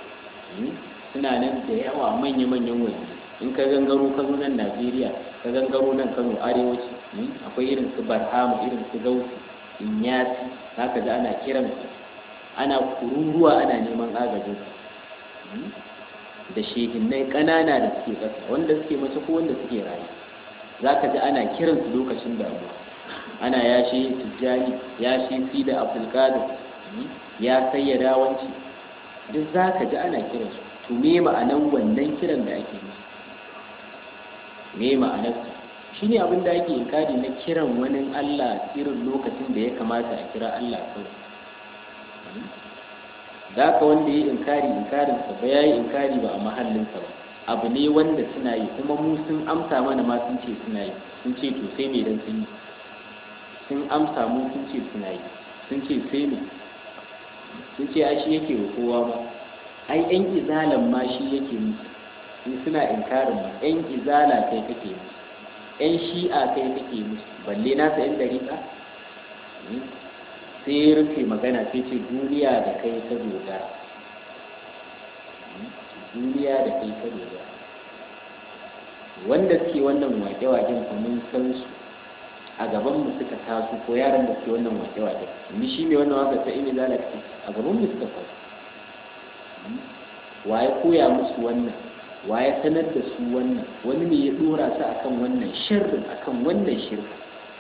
suna nan da yawa manya-manyan waliyi. In ka gangaro ka zo nan Najeriya, ka gangaro nan Kano arewaci, akwai irin su Barhama, irin su Gausi, Inyasi, zaka ji ana kiran su, ana kururuwa, ana neman agajin su. Da shehinnai ƙanana da suke ƙasa, wanda suke mace ko wanda suke rayu, zaka ji ana kiran su lokacin damuwa. Ana yashi Tijjani, yashi Sida Abdulkadir, ya sayyada wanci, duk zaka ji ana kiran su. To me ma'anan wannan kiran da ake yi? Me ma'anarsa? Shi ne abin da ake inkari na kiran wani Allah irin lokacin da ya kamata a kira Allah kawai. Da haka wanda ya yi inkarinsa ba ya yi inkari ba a mahallinsa ba. Abu ne wanda suna yi, kuma mu sun amsa mana ma sun ce suna yi. Sun ce to sai me dan sun yi? Sun amsa mu sun ce suna yi. Sun ce sai me? Sun ce ai shi yake wa kowa ma. Ai yan izalan ma shi yake musu. In suna inkarin ma yan izala kai kake musu, yan shi'a kai kake musu, balle nasa yan dariƙa. Sai ya rufe magana sai ce duniya da kai ta dogara. Duniya da kai ta dogara. Wanda suke wannan wake-waken fa mun san su, a gaban mu suka taso, ko yaran da suke wannan wake-waken, ni shi ne wannan waka ta imi zalaka a gaban mu suka taso. Waye koya musu wannan? Waye sanar da su wannan? Wani ne ya dora su akan wannan sharrin, akan wannan shirka.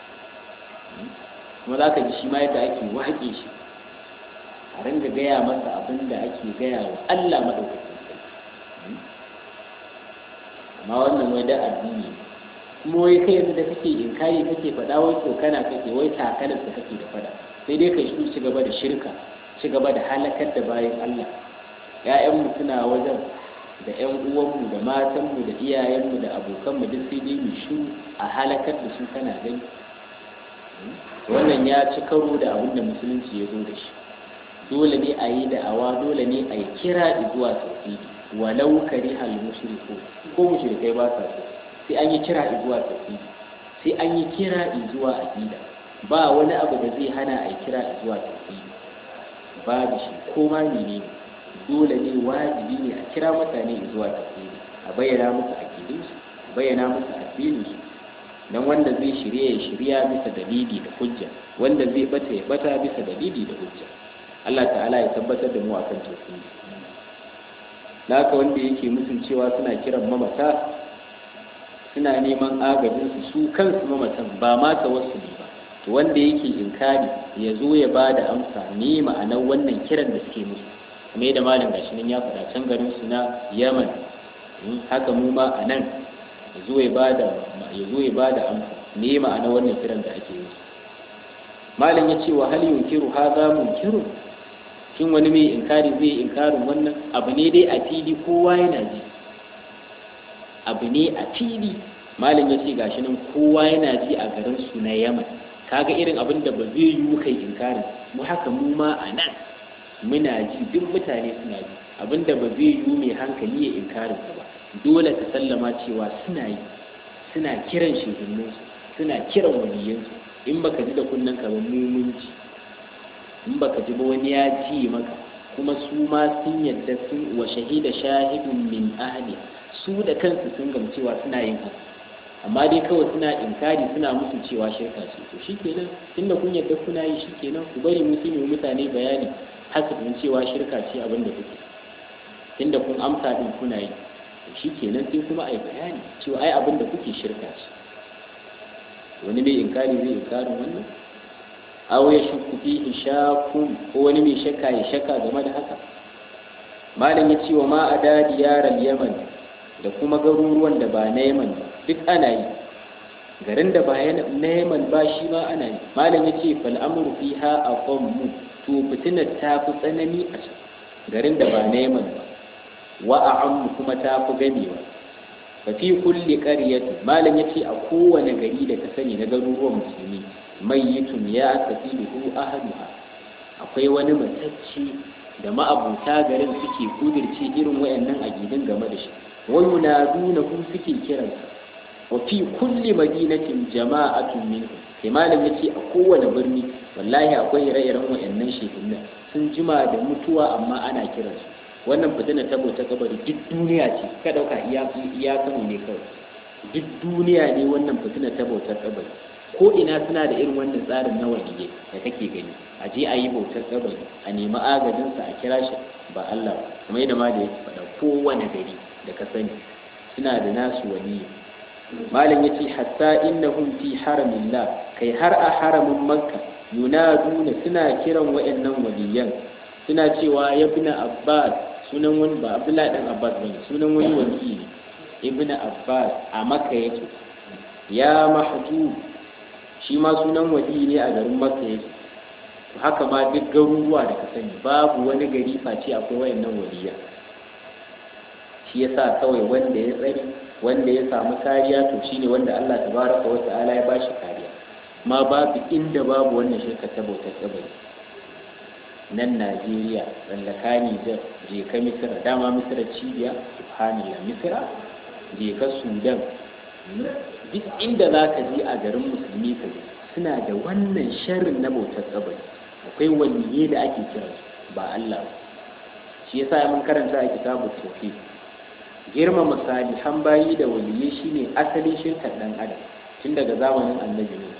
Kuma za ka ji shi ma yadda ake waƙe shi, a ringa gaya masa abin da ake gaya wa Allah maɗaukakin sarki. Amma wannan wai da addini, kuma wai kai yanzu da kake inkari kake faɗa, wai tsokana kake, wai takalar da kake da faɗa, sai dai ka shi ci gaba da shirka, ci gaba da halakar da bayan Allah. ‘Ya'yanmu suna wajen, da ‘yan uwanmu, da matanmu, da iyayenmu, da abokanmu, duk sai dai mu shiru a halakar da su, kana gani. Wannan ya ci karo da abin da musulunci ya zo da shi. Dole ne a yi da'awa, dole ne a yi kira zuwa tauhidi, walau karihal mushriku, ko mushrikai ba sa so, sai an yi kira zuwa tauhidi, sai an yi kira zuwa aqida. Ba wani abu da zai hana a yi kira zuwa tauhidi, babu shi, ko ma menene. Dole ne, wajibi ne a kira mutane zuwa tauhidi, a bayyana musu aqidinsu, a bayyana musu addininsu. Dan wanda zai shirya ya shirya bisa dalili da hujja, wanda zai bata ya bata bisa dalili da hujja. Allah ta'ala ya tabbatar da mu akan tauhidi. Naka wanda yake musun cewa suna kiran mamata suna neman agajinsu su kansu mamatan ba ma tawassuli ba, to wanda yake inkari ya zo ya ba da amsa ne ma'anar wannan kiran da suke musu, kuma yadda malam gashi nan ya faɗa can garin su na Yaman, haka mu ma a nan ya zo ya ba da amsa ne ma'anar wannan kiran da ake yi. Malam ya ce wa hal yunkiru hadha munkirun, shin wani mai inkari zai inkarin wannan abu ne dai a fili kowa yana ji, abu ne a fili. Malam ya ce gashi nan kowa yana ji a garin su na Yaman, kaga irin abin da ba zai yi kai inkarin mu haka mu ma a nan muna ji, duk mutane suna ji abin da ba zai yi mai hankali ya inkarin ba. Dole ka sallama cewa suna yi, suna kiran shehunnansu, suna kiran waliyansu. In baka ji da kunnen ka ba mu mun ji, in baka ji ba wani ya ji maka, kuma su ma sun yadda sun wa shahida shahidun min ahli, su da kansu sun gamcewa suna yin haka, amma dai kawai suna inkari, suna musu cewa shirka ce. To shikenan tunda kun yadda kuna yi, shikenan ku bari mu yi mutane bayani hasabin cewa shirka ce abin da kuke, tunda kun amsa din kuna yi, to shikenan sai kuma ai bayani cewa ai abin da kuke shirka ce. Wani mai inkari zai inkarin wannan? Aw ya shukku fihi shakun, ko wani mai shakka ya shakka game da haka? Malam ya ce wa ma adadi yaran Yaman da kuma garuruwan da ba na Yaman ba duk ana yi, garin da ba na Yaman ba shi ma ana yi. Malam ya ce fal amru fiha aqammu, to fitinar ta fi tsanani a can garin da ba na Yaman ba, wa a'ammu kuma ta fi gamewa. fa fi kulli qaryatin, malam ya ce a kowane gari da ka sani na garuruwan musulmi, mayyitun ya tafihu ahluha, akwai wani matacce da ma'abuta garin suke kudirce irin wayannan aqidin game da shi, wa yunadunahu suke kiransa. wa fi kulli madinatin jama'atun minhum, sai malam yace a kowane birni wallahi akwai ire-iren wayannan shehunan sun jima da mutuwa amma ana kiransu. Wannan fitina ta bauta kabari duk duniya ce, ka dauka iya Kano ne kawai, duk duniya ne wannan fitina ta bautar kabari. Ko ina suna da irin wannan tsarin na waliyai da kake gani, a je a yi bautar kabari, a nemi agajinsa, a kira shi ba Allah ba, kamar yadda ma da ya faɗa kowane gari da ka sani suna da nasu waliyi. Malam yace hatta innahum fi haramillah, kai har a haramin Makka yunaduna suna kiran wayannan waliyan, suna cewa ibn Abbas, sunan wani ba Abdullahi dan Abbas bane, sunan wani wali ne, ibn Abbas a Makka yake. Ya Mahjub, shi ma sunan wali ne a garin Makka yake. Haka ma duk garuruwa da ka sani babu wani gari face akwai wayannan waliya. Shi yasa kawai wanda ya tsari, wanda ya samu kariya, to shine wanda Allah tabaraka wa ta'ala ya bashi kariya. Ma babu inda babu wannan shirka ta bautar kabari. Nan Najeriya, tsallaka Nijar, je ka Misira, dama Misira cibiya, subhanallah Misira, je ka Sudan, duk inda za ka je a garin musulmi ka suna da wannan sharrin na bautar kabari. Akwai waliyai da ake kira ba Allah ba. Shi yasa mun karanta a kitabu tauhid, girmama salihan bayi da waliyai shine asalin shirkar dan adam tun daga zamanin annabi ne.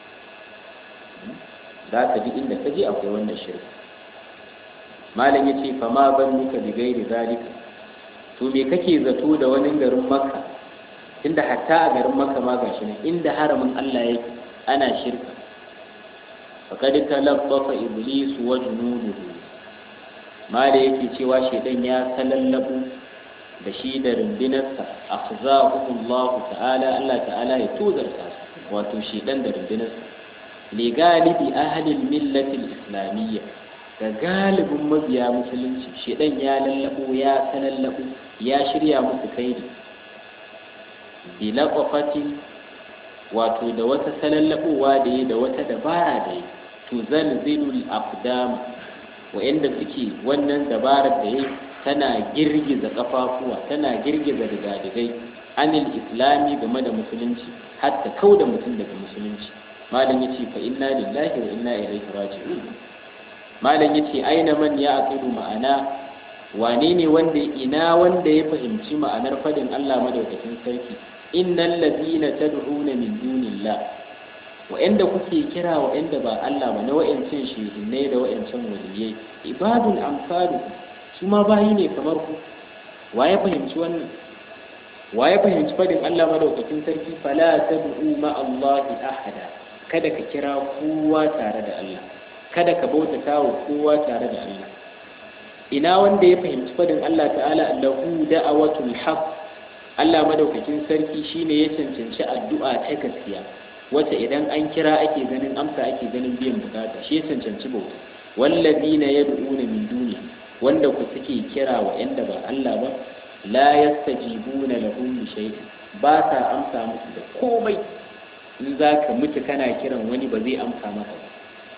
Za ka ji inda ka je akwai wannan shirka. Malam ya ce fama ban muka bi gairi zalika, to me kake zato da wani garin Makka, inda hatta a garin Makka ma gashi nan inda haramin Allah yake ana shirka. faqad talabbafa iblis wa junuduhu, malam yake cewa shedan ya talallabu da shi da rundunarsa, akhzahumullahu ta'ala, Allah ta'ala ya tozarta su, wato shedan da rundunarsa, li galibi ahli al-millati al-islamiyya, ga galibin mabiya musulunci shedan ya lallabo, ya talallabo, ya shirya musu kaidi, bilaqafatin, wato da wata talallabowa da yi, da wata dabara da yi, to zalzilul aqdam, wa'anda suke wannan dabarar da yi tana girgiza kafafuwa, tana girgiza digadigai anil islami game da musulunci, hatta kauda mutum daga musulunci. Malam yace fa inna lillahi wa inna ilaihi raji'un. Malam yace aina man ya aqidu ma'ana, wane ne wanda ya fahimci ma'anar fadin Allah madaukakin sarki, innal ladina tad'una min dunillah, wa'anda kuke kira wa'anda ba Allah ba na wa'ancin shehinnai da wa'ancin waliyai ibadul amsalu su ma bayi ne kamar ku waye fahimci wannan waye fahimci fadin Allah madaukakin sarki fala tad'u ma Allah ahada kada ka kira kowa tare da Allah kada ka bautata wa kowa tare da Allah ina wanda ya fahimci fadin Allah ta'ala lahu da'awatul haqq Allah madaukakin sarki shine ya cancanci addu'a ta gaskiya wacce idan an kira ake ganin amsa ake ganin biyan bukata shi ya cancanci bauta wallazina yad'una min duni wanda ku suke kira wa yanda ba Allah ba la yastajibuna lahum bi shay'in ba ta amsa musu da komai in zaka mutu kana kiran wani ba zai amsa maka ba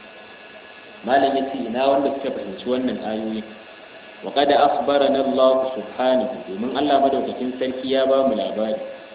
malam yace ina wanda suka fahimci wannan ayoyi wa qad akhbarana Allah subhanahu domin Allah madaukakin sarki ya ba mu labari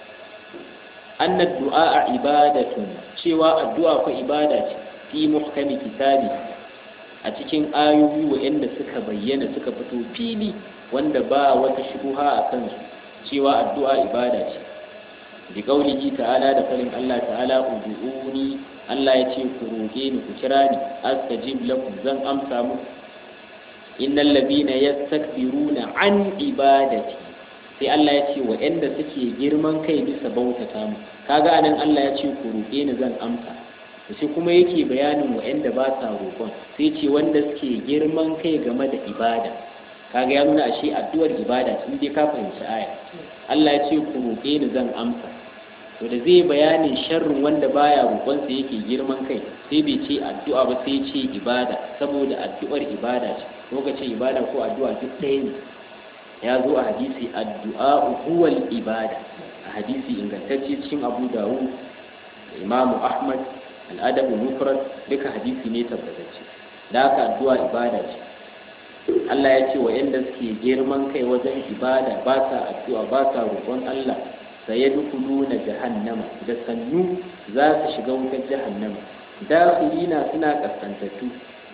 anna du'a ibadatun cewa addu'a fa ibada ce fi muhkami kitabi a cikin ayoyi waɗanda suka bayyana suka fito fili wanda ba wata shubuha a kansu cewa addu'a ibada ce bi qaulihi ta'ala da farin Allah ta'ala ud'uni Allah ya ce ku roƙe ni ku kira ni astajib lakum zan amsa muku innal ladina yastakbiruna an ibadati sai Allah ya ce waɗanda suke girman kai bisa bautata mu kaga anan Allah ya ce ku roƙe ni zan amsa sai kuma yake bayanin waɗanda ba sa roƙon sai ce wanda suke girman kai game da ibada kaga ya nuna ashe addu'ar ibada in dai ka fahimci aya Allah ya ce ku roƙe ni zan amsa to da zai bayanin sharrin wanda baya roƙon sa yake girman kai sai bai ce addu'a ba sai ce ibada saboda addu'ar ibada ce lokacin ibada ko addu'a duk ɗaya ne ya zo a hadisi addu'a huwal ibada a hadisi ingantacce cikin Abu Dawud da Imam Ahmad al-Adab al-Mufrad duka hadisi ne tabbatacce da haka addu'a ibada ce Allah ya ce wa'anda suke girman kai wajen ibada ba sa addu'a ba sa roƙon Allah sayadkhuluna jahannama da sannu za su shiga wutar jahannama dakhilina suna kaskantattu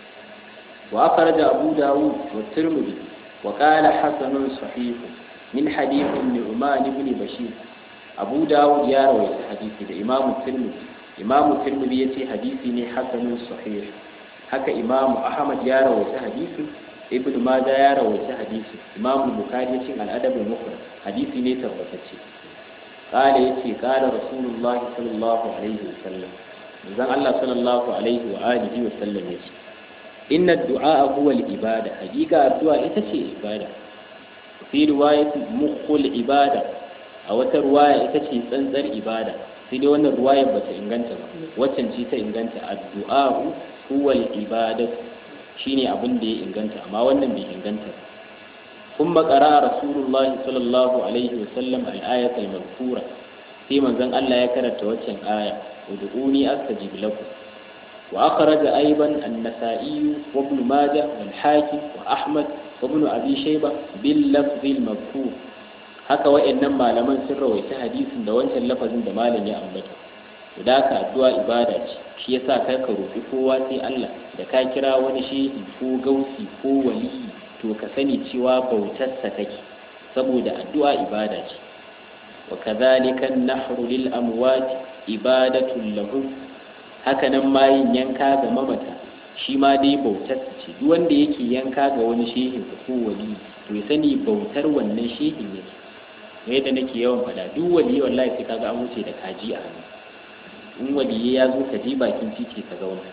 wa akhraja Abu Dawud wa Tirmidhi wa qala hasanun sahih min hadith Nu'man ibn Bashir Abu Dawud ya rawaita hadisi da Imam Tirmidhi yace hadisi ne hasanun sahih haka Imam Ahmad ya rawaita hadisi Ibn Majah ya rawaita hadisi Imam Bukhari yace al-Adab al-Mufrad hadisi ne tabbatacce قال يتي قال رسول الله صلى الله عليه وسلم manzon Allah sallallahu alaihi wa alihi wa sallam yace inna ad-du'a huwa al-ibada hakika addu'a ita ce ibada fi riwayat mukhul ibada a wata riwaya ita ce tsantsar ibada sai dai wannan riwayar bata inganta ba waccan ce ta inganta addu'a huwa al-ibada shine abin da ya inganta amma wannan bai inganta ba ثم قرأ رسول الله صلى الله عليه وسلم الآية المذكورة في منزل الله يكرت وجه آية ودعوني أستجيب لكم وأخرج أيضا النسائي وابن ماجه والحاكم وأحمد وابن أبي شيبة باللفظ المذكور haka wa'annan malaman sun rawaita hadisin da wancan lafazin da malam ya ambata da ka addu'a ibada ce shi yasa kai ka roki kowa sai Allah da ka kira wani shehi ko gausi ko waliyi to ka sani cewa bautarsa take saboda addu'a ibada ce wa kadhalika an-nahru lil amwat ibadatun lahum haka nan ma yin yanka ga mamata shi ma dai bautarsa ce duk wanda yake yanka ga wani shehin ko wali to ya sani bautar wannan shehin ne yadda nake yawan faɗa duk wali wallahi sai kaga an wuce da kaji a hannu in wali ya zo ka ji bakin titi ka zauna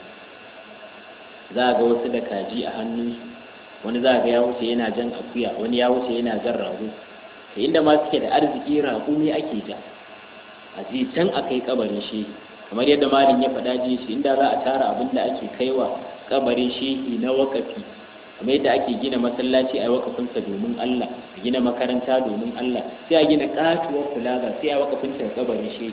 za ga wasu da kaji a hannunsu wani za ga ya wuce yana jan akuya wani ya wuce yana jan rago to inda ma suke da arziki rago ne ake ja a je can a kai kabarin shehi kamar yadda malin ya faɗa ji shi inda za a tara abin da ake kaiwa kabarin shehi na wakafi kamar yadda ake gina masallaci a yi wakafinsa domin Allah a gina makaranta domin Allah sai a gina katuwar kulaga sai a wakafinta da kabarin shehi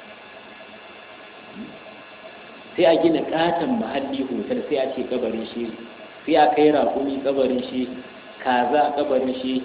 sai a gina katon mahalli hotel sai a ce kabarin shehi sai a kai raƙumi kabarin shehi kaza kabarin shehi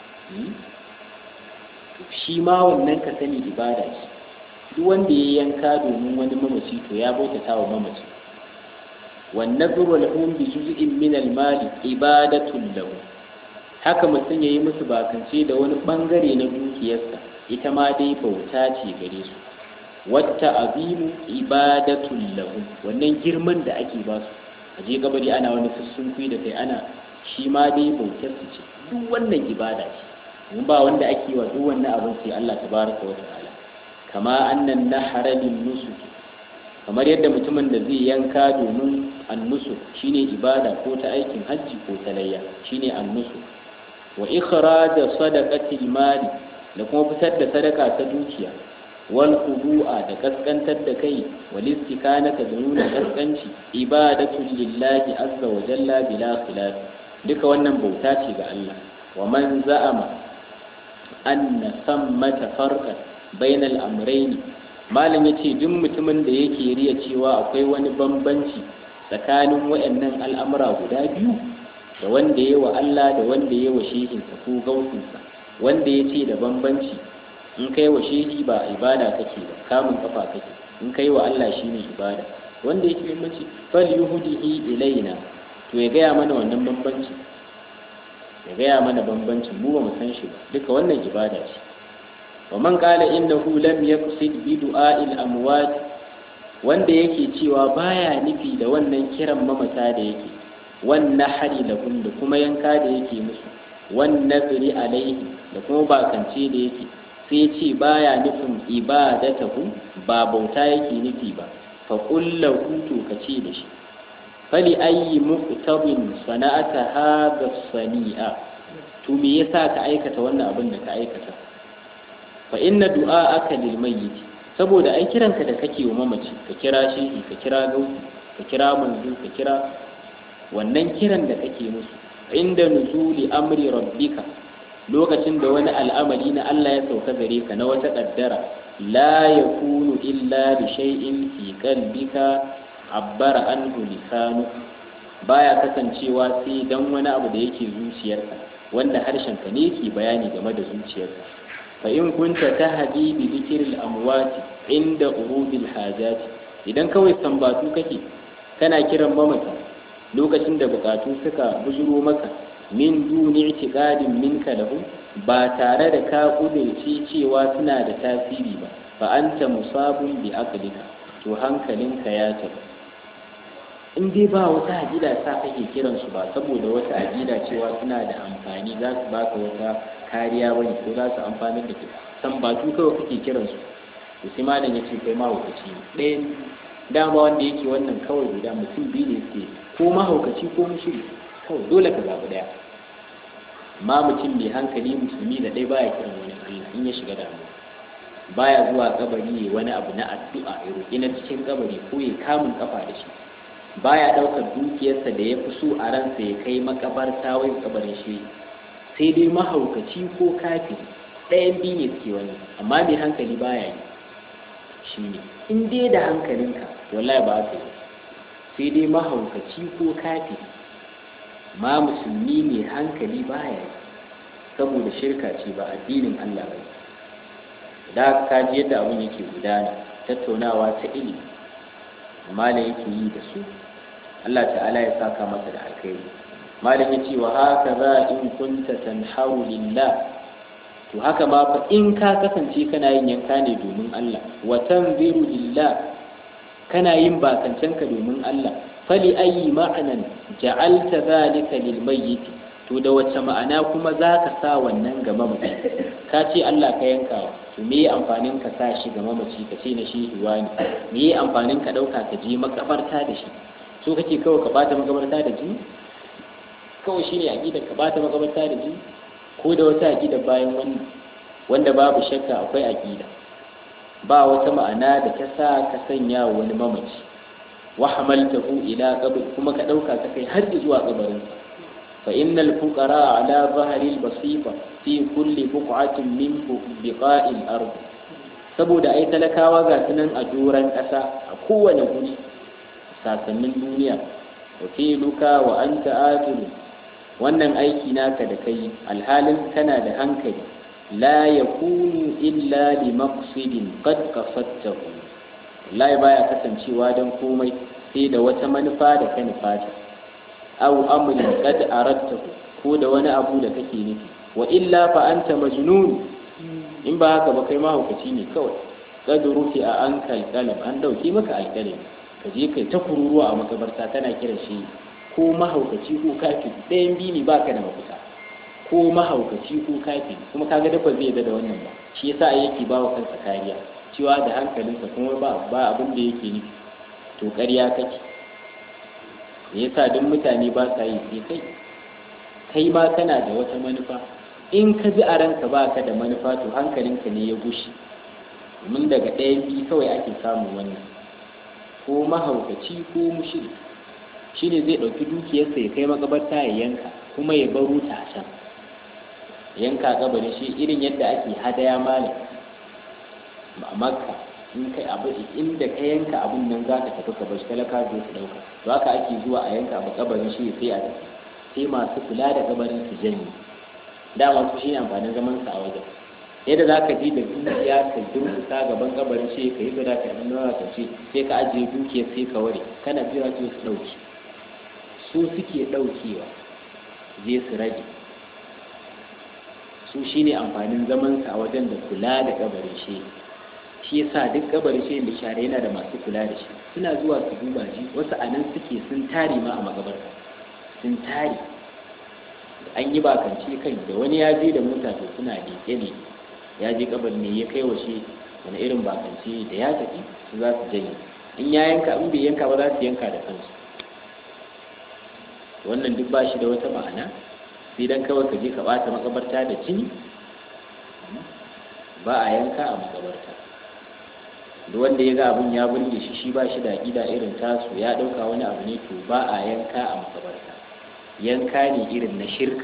shi ma wannan ka sani ibada ce duk wanda ya yanka domin wani mamaci to ya bautata wa mamaci wannan zuwa lahum bi juz'in min al-mali ibadatun lahu haka mutum yayi musu bakance da wani bangare na dukiyarsa ita ma dai bauta ce gare su wata azimu ibadatul lahu, wannan girman da ake ba su a je kabari ana wani sussunkui da kai ana shi ma dai bautar su ce, duk wannan ibada ce. mun ba wanda ake wa duk wannan abin sai Allah tabaraka wa ta'ala. Kama annan nahara lin nusuk, kamar yadda mutumin da zai yanka domin annusuk shine ibada ko ta aikin hajji ko ta layya shine annusuk, wa ikhraj sadaqatil mali, da kuma fitar da sadaka ta dukiya, wal khudu'a, da kaskantar da kai, wal istikanata, da nuna kaskanci, ibadatu lillahi azza wa jalla bila khilaf, duka wannan bauta ce ga Allah. Wa man za'ama anna sammata farqan bainal amrayni, malam yace duk mutumin da yake riya cewa akwai wani bambanci tsakanin wayannan al'amura guda biyu, da wanda yayi wa Allah da wanda yayi wa shehinsa ko gausinsa, wanda yace da bambanci, in kai wa shehi ba ibada kake ba, kamun kafa kake, in kai wa Allah shine ibada, wanda yake bambanci fal yuhdihi ilaina, to ya gaya mana wannan bambanci, ya gaya mana bambancin, mu ba mu san shi ba, duka wannan ibada ce. wa man qala innahu lam yaqsid bi du'a'il amwat, wanda yake cewa baya nufi da wannan kiran mamata da yake, wan nahri lahum, da kuma yanka da yake musu, wan nazri alaihi, da kuma bakance da yake, sai ce baya nufin ibadatahu, ba bauta yake nufi ba, fa qullahu, to kace da shi, fali ayi muqtabin sana'ata hadha sani'a, to me yasa ka aikata wannan abin da ka aikata? Fa inna du'a'aka lil mayyit, saboda ai kiranka da kake wa mamaci, ka kira shehi, ka kira gausi, ka kira manzo, ka kira wannan kiran da kake musu, inda nuzuli amri rabbika, lokacin da wani al'amari na Allah ya sauka gare ka na wata kaddara, la yakunu illa bi shay'in fi qalbika abbara anhu lisanu, baya kasancewa sai dan wani abu da yake zuciyarka, wanda harshenka ne yake bayani game da zuciyarka. fa in kunta tahdi bi dhikril amwat inda urudil hajat, idan kawai sambatu kake kana kiran mamata lokacin da bukatu suka bujuro maka, min duni i'tiqadin minka lahu, ba tare da ka kudurci cewa suna da tasiri ba, fa anta musabun bi aqlika, to hankalinka ya tafi. in dai ba wata aqida sa kake kiran su ba saboda wata aqida cewa suna da amfani, za su baka wata kariya bane ko za su amfani da kai, san ba tu kawai kake kiran su, to sai malam ya ce kai mahaukaci ne. ɗayan dama wanda yake wannan kawai guda mutum biyu ne suke, ko mahaukaci ko mushrik, kawai dole ka zaɓi ɗaya. amma mutum mai hankali musulmi da ɗaya baya kiran wani Allah in ya shiga damuwa, baya zuwa kabari ya wani abu na addu'a ya roƙi na cikin kabari ko ya kamun kafa da shi, baya ɗaukar dukiyarsa da ya fi so a ransa ya kai makabarta wai kabarin shi, sai dai mahaukaci ko kafiri, ɗayan biyu ne suke wani. amma mai hankali baya yi shi ne, in dai da hankalinka wallahi ba ka yi, sai dai mahaukaci ko kafiri. ma musulmi mai hankali baya yi, saboda shirka ce ba addinin Allah ba. da ka ji yadda abin yake gudana, tattaunawa ta ilimi malam yake yi da su, Allah ta'ala ya saka masa da alkhairi. malam yace wa haka za in kunta tanharu lillah, to haka ma fa in ka kasance kana yin yanka ne domin Allah, wa tanziru lillah, kana yin bakancanka domin Allah, fali ayi ma'anan ja'alta zalika lil mayyit, to da wace ma'ana kuma zaka sa wannan ga mamaci? ka ce Allah ka yanka, to me amfanin ka sa shi ga mamaci, ka ce na shi hiwani? me amfanin ka dauka ka je makabarta da shi? so kake kawai ka bata makabarta da ji? kawai shine aqidar ka bata makabarta da ji? ko da wata aqida bayan wannan wanda babu shakka akwai aqida, ba wata ma'ana da ta sa ka sanya wani mamaci, wa hamaltahu ila qabr, kuma ka dauka ka kai har zuwa kabarin sa. fa innal fuqara ala zahri al-basifa fi kulli buq'atin min biqa'il ard, saboda ai talakawa ga sunan a doran kasa a kowane guri sasannin duniya. wa filuka wa anta aqilu, wannan aiki naka da kai alhalin kana da hankali, la yakunu illa li maqsidin qad qasadtahu, wallahi baya kasancewa dan komai sai da wata manufa da ka nufata, aw amrin qad aradtahu, ko da wani abu da kake nufi, wa illa fa anta majnun, in ba haka ba kai mahaukaci ne kawai. qad rufi'a anka alqalam, an dauke maka alqalami, ka je kai ta kururuwa a makabarta tana kiran shi ko mahaukaci ko kafiri, ɗayan biyu ne baka da mafita, ko mahaukaci ko kafiri. Kuma kaga da ba zai da wannan ba, shi yasa yake ba wa kansa kariya cewa da hankalinsa kuma ba abin da yake nufi. To ƙarya kake, me yasa duk mutane ba sa yi sai kai ma kana da wata manufa. In ka ji a ranka ba ka da manufa to hankalinka ne ya gushi, domin daga ɗayan biyu kawai ake samun wannan, ko mahaukaci ko mushrik. Shi ne zai ɗauki dukiyarsa ya kai makabarta ya yanka, kuma ya baro ta can yanka kabarin shi, irin yadda ake hadaya malam a Makka. In kai abu inda ka yanka abun nan za ka tafi ka bar talaka zo su ɗauka, to haka ake zuwa a yanka abu kabarin shi sai a tafi, sai masu kula da kabarin su janye. Dama su shi ne amfanin zaman sa a wajen. Yadda za ka ji da dukiya ka durkusa gaban kabarin shi ka yi gada ka yi nuna ka ce sai ka ajiye dukiyar sai ka ware, kana jira su ɗauki. Su suke ɗaukewa zai su rage. Su shi ne amfanin zaman sa a wajen da kula da kabarin shi. Shi yasa duk kabarin shi da share yana da masu kula da shi, suna zuwa su duba shi. Wasu a nan suke sun tare ma a makabarta, sun tare. An yi bakance kai da wani ya je da mota to suna leƙe ne, ya je kabar ne ya kai wa shi wani irin bakance, da ya tafi su za su janye. In ya yanka, in bai yanka ba za su yanka da kansu. Wannan duk ba shi da wata ma'ana, sai dan kawai ka je ka bata makabarta da jini. Ba a yanka a makabarta. Duk wanda ya ga abin ya burge shi, shi ba shi da aqida irin tasu, ya dauka wani abu ne, to ba a yanka a makabarta. Yanka ne irin na shirka.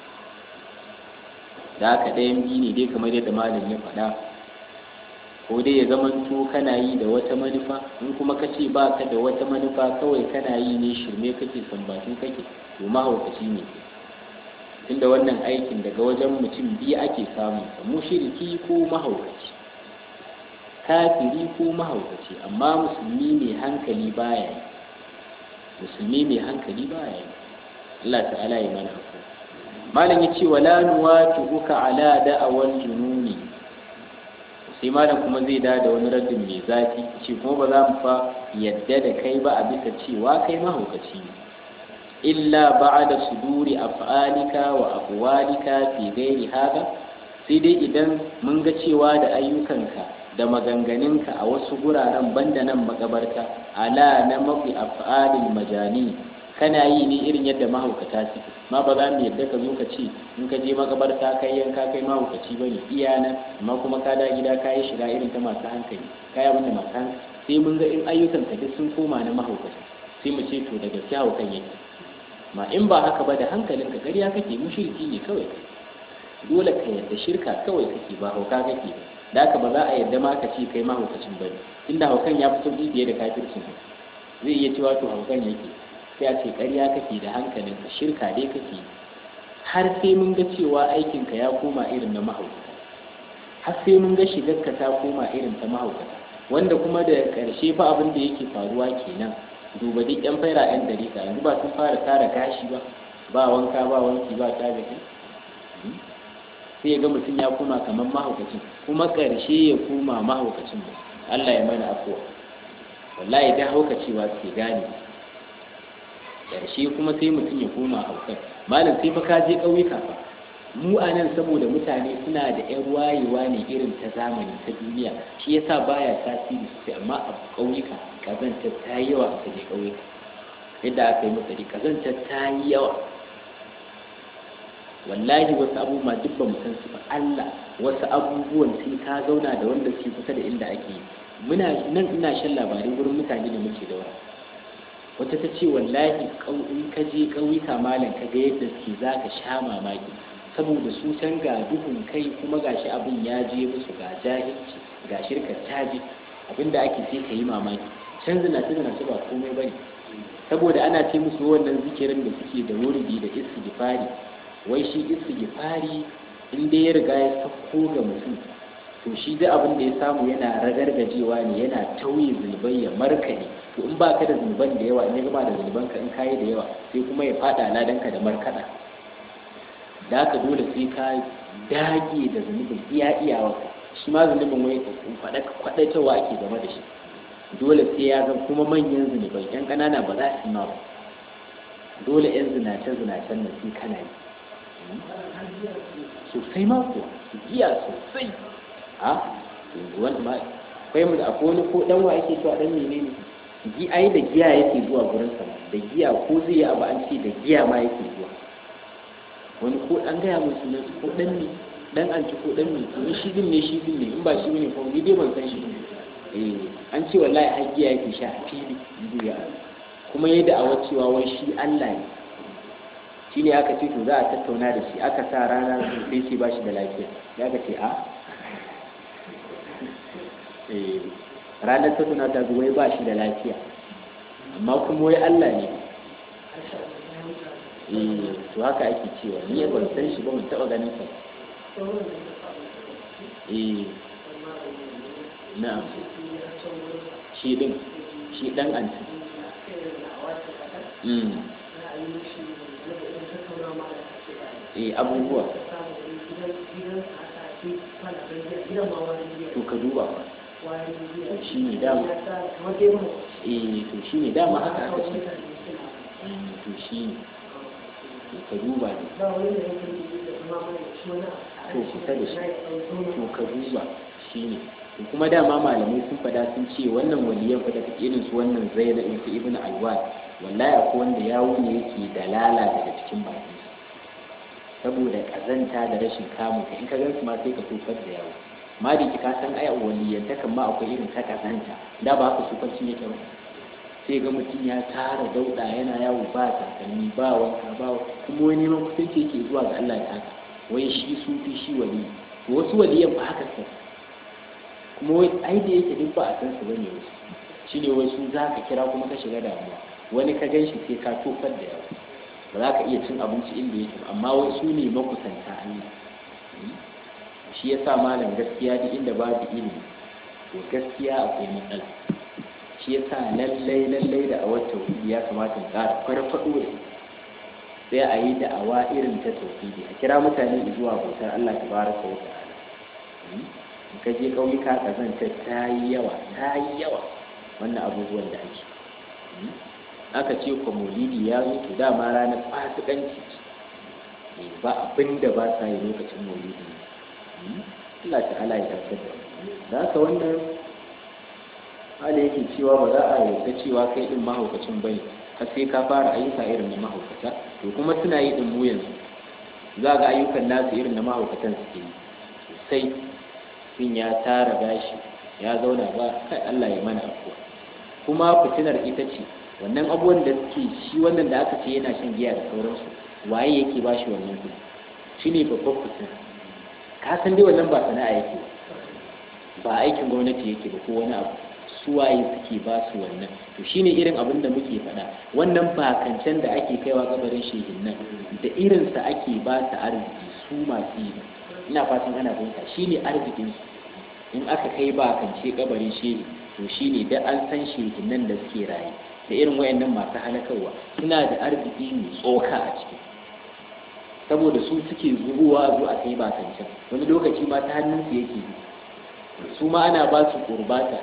Da haka ɗayan biyu ne dai, kamar yadda malam ya faɗa, ko dai ya zamanto kana yi da wata manufa, in kuma ka ce ba ka da wata manufa, kawai kana yi ne shirme kake, sambatu kake, to mahaukaci ne. Tunda wannan aikin daga wajen mutum biyu ake samun sa, mushriki ko mahaukaci, kafiri ko mahaukaci. Amma musulmi mai hankali baya yi, musulmi mai hankali baya yi. Allah ta'ala ya mana afu. Malam ya ce wala nuwatuka ala da'awal jununi. Sai malam kuma zai da wani raddin mai zafi, ce kuma ba za mu fa yadda da kai ba a bisa cewa kai mahaukaci ne, illa ba'da suduri af'alika wa aqwalika fi ghairi hada, sai dai idan mun ga cewa da ayyukanka da maganganunka a wasu guraren banda nan makabarta, ala na mafi af'alil majani, kana yi ne irin yadda mahaukata suke. Ma ba za mu yadda ka zo ka ce in ka je makabarta kai yanka kai mahaukaci bane, iya nan, amma kuma ka da gida ka yi shiga irin ta masu hankali, kai abin da masu hankali. Sai mun ga in ayyukanka duk sun koma na mahaukata, sai mu ce to da gaskiya haukan yake. Ma in ba haka ba da hankalinka ƙarya kake, mushriki ne kawai. Dole ka yadda shirka kawai kake, ba hauka kake. Da haka ba za a yadda ma ka ce kai mahaukacin bane, inda haukan ya fi sauƙi fiye da kafircin. Zai iya cewa to haukan yake, sai a ce ƙarya kake da hankalinka, shirka dai kake. Har sai mun ga cewa aikinka ya koma irin na mahaukata, har sai mun ga shigarka ta koma irin ta mahaukata, wanda kuma da ƙarshe fa abin da yake faruwa kenan. Duba duk yan faira yan dariƙa yanzu ba sun fara tara gashi ba wanka ba wanki ba ta gaji. Sai ya ga mutum ya koma kamar mahaukacin, kuma ƙarshe ya koma mahaukacin ba. Allah ya mana afuwa. Wallahi da haukacewa ke gane, ƙarshe kuma sai mutum ya koma haukar. Malam sai fa ka je ƙauyuka fa. Mu a nan saboda mutane suna da ƴan wayewa ne irin ta zamani ta duniya, shi yasa baya tasiri sosai. Amma a ƙauyuka kazantar ta yi yawa, aka je ƙauyuka yadda aka yi masa kazantar ta yi yawa. Wallahi wasu abubuwa duk ba mu san su ba. Allah, wasu abubuwan sai ka zauna da wanda suke kusa da inda ake yi. Muna nan ina shan labarai wurin mutane da muke da wani. Wata ta ce wallahi in ka je ƙauyuka malam ka ga yadda suke za ka sha mamaki, saboda su can ga duhun kai, kuma gashi abin ya je musu, ga jahilci, ga shirkar caji, abinda ake sai ka yi mamaki. Can zinace ba komai bane, saboda ana ce musu wannan zikirin da suke da wuridi da istighfari. Wai shi istighfari in dai ya riga ya sauko ga mutum, to shi da abin da ya samu yana ragargajewa ne, yana tauye zunubai, ya markade. To in ba ka da zunuban da yawa, in ya gama da zunubanka in kayi da yawa, sai kuma ya fada ladanka da markada. Da haka dole sai ka dage da zunubin iyawarka. shi ma zunubin wai kwaɗaitawa ake game da shi dole sai ya zan kuma manyan zunubai yan ƙanana ba za su ma ba dole yan zinacen nan sai kana yi sosai ma kuwa giya sosai a wanda ma akwai mu da akwai wani ko dan wa yake cewa dan menene ai da giya yake zuwa gurin sa da giya ko zai yi abu an ce da giya ma yake zuwa wani ko an gaya mun sunan ko dan ne dan an ci ko dan ne to shi din ne in ba shi ne ko ni dai ban san shi an ce wallahi har giya yake sha a fili duniya kuma yadda a wacewa wai shi Allah ne shi ne aka ce to za a tattauna da shi aka sa rana sai ce ba shi da lafiya ya ka ce a ranar tattauna ta zuwa ba shi da lafiya amma kuma wai Allah ne to haka ake cewa ni ya ban san shi ba mun taɓa ganin sa na shi dan anti abubuwa to ka duba to shi ne dama to shi ne dama haka aka ce to shi ne to ka duba ne to kusa da shi to ka duba shi ne kuma dama malamai sun fada sun ce wannan waliyan fada ta irin su wannan zaina ibn alwad wallahi akwai wanda yawo ne yake dalala daga cikin baki saboda kazanta da rashin kamu in ka gansu ma sai ka tofar da yawo ma da ki ka san ai waliyan ta kan ma akwai irin ta kazanta da ba haka su kwanci yake ba sai ga mutum ya tara dauda yana yawo ba takalmi ba wanka ba kuma wani neman kusanci yake zuwa ga Allah da haka wai shi sufi shi wali wasu waliyan ba haka sai kuma wai ai da yake duk ba a san su bane wasu shine wai su za ka kira kuma ka shiga damuwa wani ka gan shi sai ka tofar da yawa ba za ka iya cin abinci inda yake ba amma wai su ne makusanta Allah shi yasa malam gaskiya duk inda babu ilimi to gaskiya akwai matsala shi yasa lallai da awar tauhidi ya kamata mu ƙara farfaɗo da sai a yi da'awa irin ta tauhidi a kira mutane zuwa bautar Allah tabaraka wa ta'ala ka je ƙauyuka ƙazanta ta yi yawa wannan abubuwan da aka ce ko maulidi ya zo to dama ranar fasikanci ba abin da ba sa yi lokacin maulidi Allah ta'ala ya tabbatar da haka wannan hali yake cewa ba za a yarda cewa kai din mahaukacin bane har sai ka fara ayyuka irin na mahaukata to kuma suna yi din mu yanzu za ga ayyukan nasu irin na mahaukatan suke yi sosai sun ya tara gashi ya zauna ba kai Allah ya mana afuwa kuma fitinar ita ce wannan abubuwan da suke shi wannan da aka ce yana shan giya da sauransu waye yake ba shi wannan kuɗi shi ne babban fitina ka san dai wannan ba sana'a yake ba aikin gwamnati yake ba ko wani abu su waye suke ba su wannan to shine irin abin da muke faɗa wannan bakancan da ake kaiwa kabarin shehin nan da irinsa ake ba su arziki su masu yi ina fatan ana fahimta shine arzikin su in aka kai bakance kabarin shehi to shine da an san shehin nan da suke raye da irin wayannan masu halakarwa suna da arziki mai tsoka a ciki saboda su suke zuwa a kai bakancan wani lokaci ma ta hannun su yake su ma ana ba su qurbata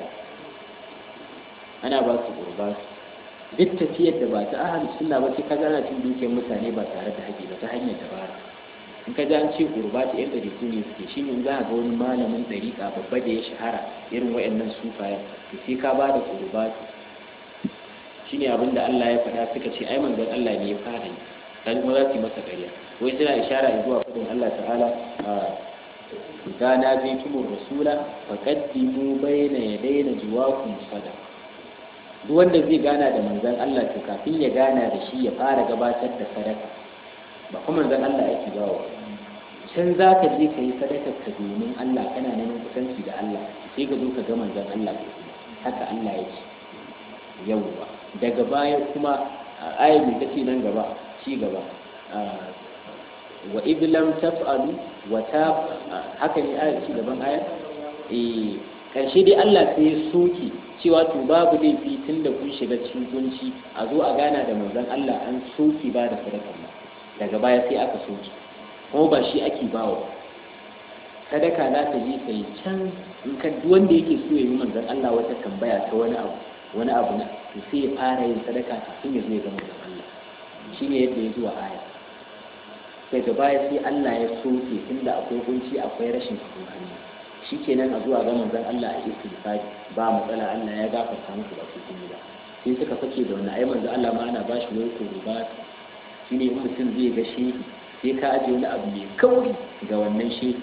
duk tafiyar da ba ta ahli sunna ba sai kaga ana cin dukiyar mutane ba tare da haƙi ba ta hanyar dabara in ka ji an ce qurbata yadda da su ne suke shi ne za a ga wani malamin ɗariƙa babba da ya shahara irin wayannan sufaya to sai ka ba da qurbata shine abin da Allah ya faɗa suka ce ai manzon Allah ne ya fara yi dan kuma za su yi masa ƙarya wai suna ishara zuwa fadin Allah ta'ala idza najaytumur rasula faqaddimu bayna yaday najwaakum sadaqa duk wanda zai gana da manzon Allah to kafin ya gana da shi ya fara gabatar da sadaka ba kuma manzon Allah yake bawa can za ka je ka yi sadakar ka domin Allah kana neman kusanci da Allah sai ka zo ka ga manzon Allah haka Allah ya ce yawwa daga baya kuma ayat da take nan gaba ci gaba wa idlam taf'alu wa ta haka ne ayat ci gaban ayat karshe dai Allah sai ya soki cewa to babu laifi tunda kun shiga cikin kunci a zo a gana da manzon Allah an soki ba da sadaka daga baya sai aka soki kuma ba shi ake bawa sadaka za ta je kai can in ka wanda yake so ya yi manzon Allah wata tambaya ta wani abu na to sai ya fara yin sadaka kafin ya zo ya ga manzon Allah shine yadda ya zuwa aya daga baya sai Allah ya soke tunda akwai kunci akwai rashin abin hannu shikenan a zuwa ga manzon Allah a istighfari ba matsala Allah ya gafarta muku ba su ba sai suka fake da wannan ai manzon Allah ma ana bashi wani kuruba shine in mutum zai ga shehi sai ka aje wani abu mai kauri ga wannan shehi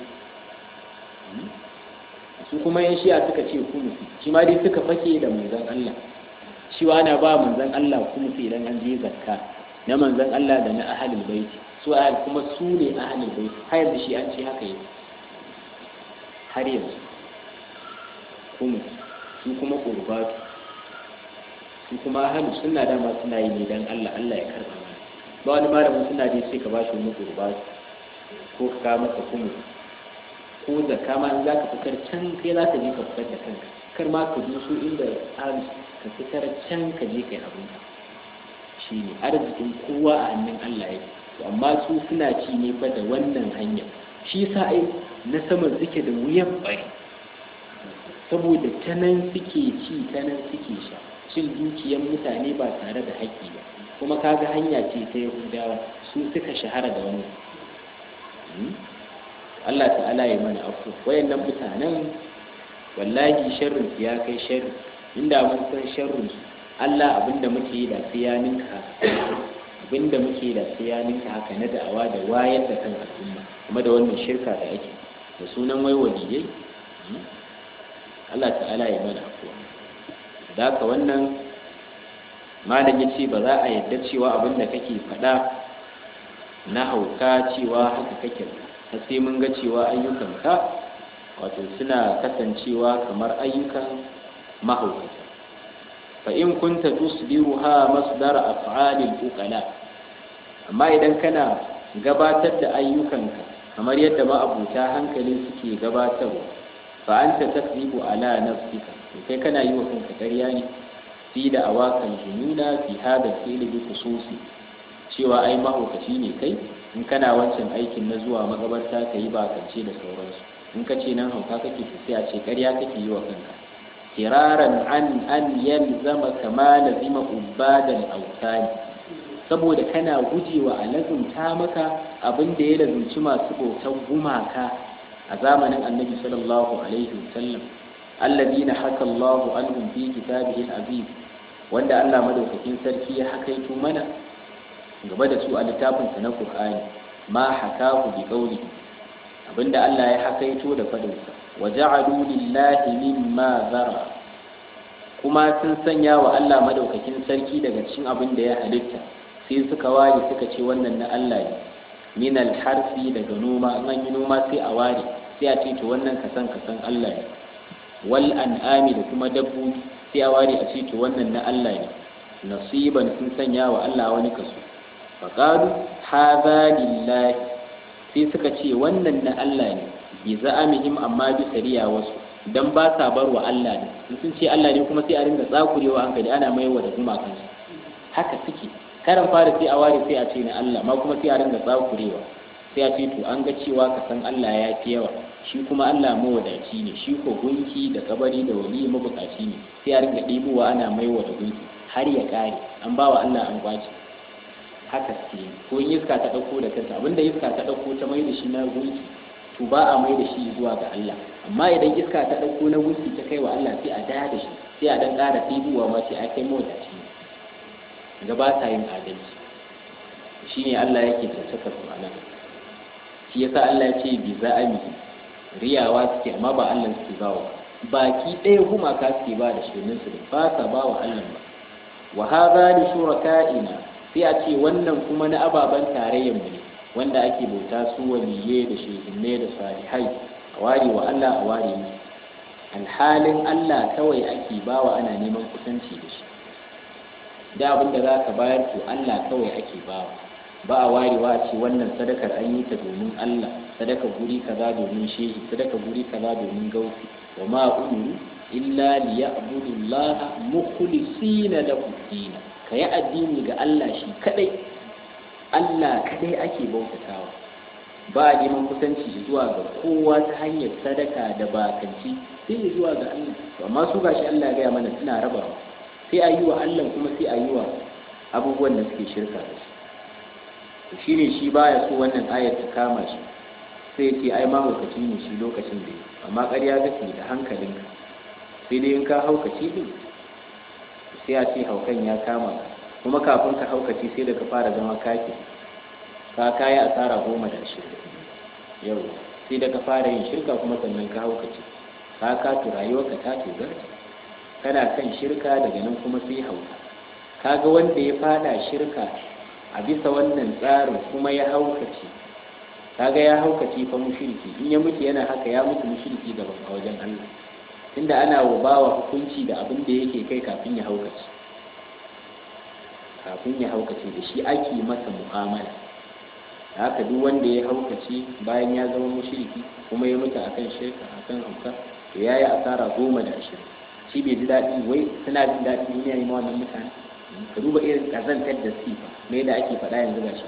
su kuma yan shi'a suka ce kumusi shi ma dai suka fake da manzon Allah shi wa ana ba manzon Allah kumusi idan an je zakka na manzon Allah da na ahlul bait su kuma su ne ahlul bait har yanzu shi an ce haka yake har yanzu kumusi su kuma qurbatu su kuma ahlus sunna dama suna yi ne dan Allah Allah ya karba mana ba wani malamin suna dai sai ka bashi wani qurbatu ko ka masa kumusi ko zakka ma in zaka fitar can kai za ka je ka fitar da kanka kar ma ka dusu inda ahlus ka fitar can ka je kai abin shi ne arzikin kowa a hannun Allah yake to amma su suna ci ne fa da wannan hanya shi yasa ai na saman suke da wuyan bari saboda ta nan suke ci ta nan suke sha cin dukiyar mutane ba tare da haƙƙi ba kuma kaga hanya ce ta Yahudawa su suka shahara da wannan Allah ta'ala ya mana afu wayannan mutanen wallahi sharrin ya kai sharri inda mun san sharrin su Allah abinda muke yi da siyaninka abinda muke da siyaninka haka na da'awa da wayar da kan al'umma kuma da wannan shirka da ake da sunan wai waliyai Allah ta'ala ya mana afu da haka wannan malam yace ba za a yadda cewa abinda kake faɗa na hauka cewa haka kake sai mun ga cewa ayyukanka wato suna kasancewa kamar ayyukan mahaukata fa in kunta tusbiruha masdar af'alil uqala amma idan kana gabatar da ayyukanka kamar yadda ma'abuta hankali suke gabatarwa fa anta takzibu ala nafsika kai kana yi wa kanka ƙarya ne fi da awakan jununa fi hada fi'li bi khususi cewa ai mahaukaci ne kai in kana wancan aikin na zuwa magabarta ka yi bakance da sauransu in ka ce nan hauka kake sai a ce ƙarya kake yi wa kanka kiraran an yalzama kama lazima ubadan autani saboda kana gujewa a lazumta maka abin da ya lazumci masu bautar gumaka a zamanin annabi sallallahu alaihi wasallam alladina haka Allahu anhum fi kitabihi al-aziz wanda Allah madaukakin sarki ya hakaito mana gaba da su a littafinsa na Qur'ani ma hakahu bi qawli abinda Allah ya hakaito da fadinsa waja'alu lillahi mimma zara kuma sun sanya wa Allah madaukakin sarki daga cikin abin da ya halitta sai suka ware suka ce wannan na Allah ne min al-harfi daga noma an yi noma sai a ware sai a ce to wannan kasan Allah ne wal an'ami da kuma dabbobi sai a ware a ce to wannan na Allah ne nasiban sun sanya wa Allah wani kaso faƙalu haza lillahi sai suka ce wannan na Allah ne bi za'amihim amma bi sariya wasu dan ba sa bar wa Allah ne sun ce Allah ne kuma sai a ringa tsakurewa hankali ana maiwa da gumakan su haka suke karan fara sai a ware sai a ce na Allah ma kuma sai a ringa tsakurewa sai a ce to an ga cewa ka san Allah ya fi yawa shi kuma Allah mawadaci ne shi ko gunki da kabari da wali mabukaci ne sai a ringa ɗibowa ana maiwa da gunki har ya kare an ba wa Allah an kwace haka ce ko iska ta dauko da kanta abinda iska ta dauko ta mai da shi na gunki to ba a mai da shi zuwa ga Allah amma idan iska ta dauko na gunki ta kai wa Allah sai a daya da shi sai a dan ƙara ɗibuwa ma sai a kai mawadaci ga ba ta yin adalci shine Allah yake tsaka su anan shi yasa Allah ya ce bi za'ami riyawa suke amma ba Allah suke bawa baki ɗaya gumaka suke ba da shirin su ba sa ba wa Allah ba wa hadha li shuraka'ina sai a ce wannan kuma na ababen tarayyar mu ne wanda ake bauta su waliye da shehinne da salihai a ware wa Allah a ware mu alhalin Allah kawai ake bawa ana neman kusanci da shi da abin da zaka bayar to Allah kawai ake bawa ba a warewa a ce wannan sadakar an yi ta domin Allah sadaka guri kaza domin shehi sadaka guri kaza domin gausi wa ma umiru illa liya'budullaha mukhlisina lahu din ka yi addini ga Allah shi kadai Allah kadai ake bautatawa ba a neman kusanci zuwa ga kowa ta hanyar sadaka da bakanci sai zuwa ga Allah. Amma su gashi Allah ya gaya mana suna rabawa, sai a yi wa Allah kuma sai a yi wa abubuwan da suke shirka da shi. Shi ne shi baya so wannan ayar ta kama shi, sai ce ai ma haukaci ne shi lokacin da amma ƙarya kake da hankalinka, sai dai in ka haukaci din sai a ce haukan ya kama ka, kuma kafin ka haukaci sai da ka fara zama kafin ka kayi asara 10 yau sai da ka fara yin shirka kuma sannan ka haukace ka katu rayuwarka ta tozarta kana kan shirka, daga nan kuma sai hauka. Kaga wanda ya fada shirka a bisa wannan tsarin kuma ya haukace, kaga ya haukace fa mushriki, in ya mutu yana haka ya mutu mushriki gaban a wajen Allah, tunda ana bawa hukunci da abin da yake kai kafin ya haukace da shi ake masa mu'amala. Haka duk wanda ya haukace bayan ya zama mushriki kuma ya mutu akan shirka akan hauka to yayi asara 10. Shi bai ji daɗi, wai suna jin daɗi duniya ne ma wannan mutane. Ka duba irin kazantar da sifa me da ake faɗa yanzu ga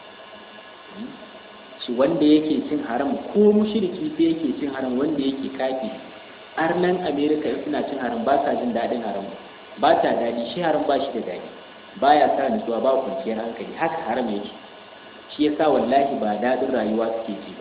shi wanda yake cin haram ko mushriki sai yake cin haram, wanda yake kafi arnan America suna cin haram ba sa jin daɗin haram, ba ta daɗi, shi haram ba shi da daɗi, baya sa nutsuwa, ba kwanciyar hankali, haka haram yake. Shi yasa wallahi ba daɗin rayuwa suke ji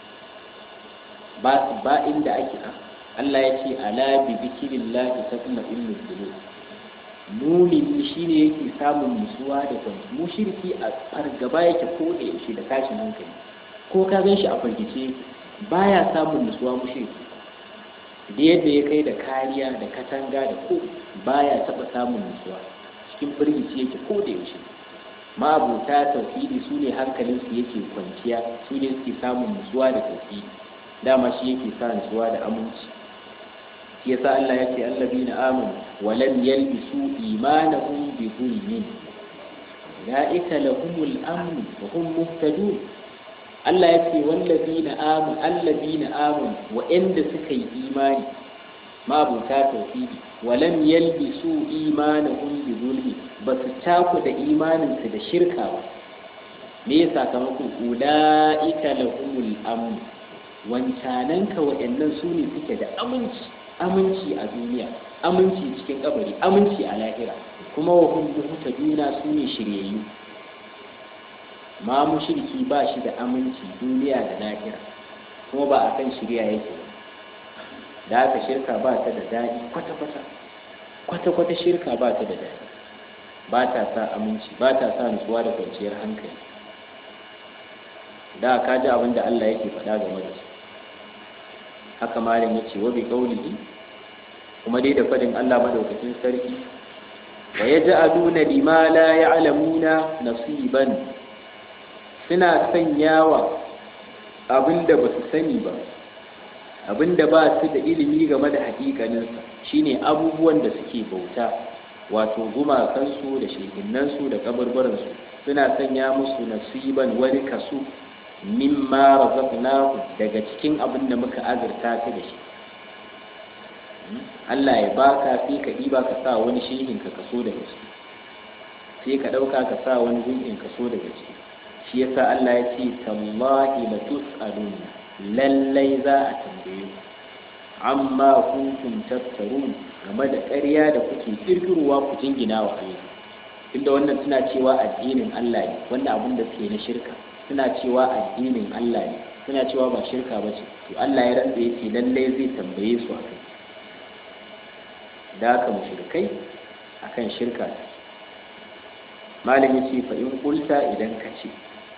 ba inda ake Allah ya ce ala bi zikrillahi tatma'innul qulub. Mumin shine yake samun nutsuwa da kwanci. Mushriki a fargaba yake ko da yaushe da tashin hankali, ko ka gan shi a fargice baya samun nutsuwa. Mushriki da yadda ya kai da kariya da katanga da ko baya taba samun nutsuwa, cikin firgici yake ko da yaushe. Ma'abuta tauhidi su ne hankalinsu yake kwanciya, su ne suke samun nutsuwa da tauhidi, dama shi yake sa nutsuwa da aminci. Shi yasa Allah ya ce allazina amanu wa lam yalbisu imanahum bi dhulmin ulaika lahumul amn wa hum muhtadun. Allah ya ce allazina amanu wa inda suka yi imani, ma'abuta tauhidi, wa lam yalbisu imanahum bi dhulmin, ba su taku da imaninsu da shirka ba. Me ya sakamakon ulaika lahumul amn, wancananka waɗannan su ne suke da aminci a duniya, aminci cikin kabari, aminci a lahira, kuma wa hum muhtaduna su ne shiryayyu. Ma mushriki ba shi da aminci duniya da lahira, kuma ba akan shirya yake ba. Da haka shirka ba ta da daɗi kwata-kwata shirka ba ta da daɗi, ba ta sa aminci, ba ta sa nutsuwa da kwanciyar hankali. Da ka ji abin da Allah yake faɗa game da su. Haka malam yace wa bi qaulihi, kuma dai da fadin Allah madaukakin sarki, wa yaj'aluna lima la ya'lamuna nasiban, suna sanyawa abinda ba su sani ba, abinda ba su da ilimi game da hakikaninsa, shine abubuwan da suke bauta, wato gumakansu da shekinnansu da kabarbaransu, suna sanya musu nasiban wani kaso mimma razaqnahu, daga cikin abin da muka azurta ta da shi. Allah ya baka sai ka diba ka sa wani shehin ka kaso daga ciki, sai ka dauka ka sa wani gunkin kaso daga ciki. Shi yasa Allah ya ce tallahi la tus'alun, lallai za a tambaye ku amma kuntum taftarun, game da ƙarya da kuke kirkirowa ku jingina wa Allah. Inda wannan suna cewa addinin Allah ne, wannan abin da suke na shirka suna cewa addinin Allah ne, suna cewa ba shirka ba ce, to Allah ya rantsa yace lallai zai tambaye su akai. Da haka mushrikai akan shirka. Malam yace fa in qulta, idan ka ce,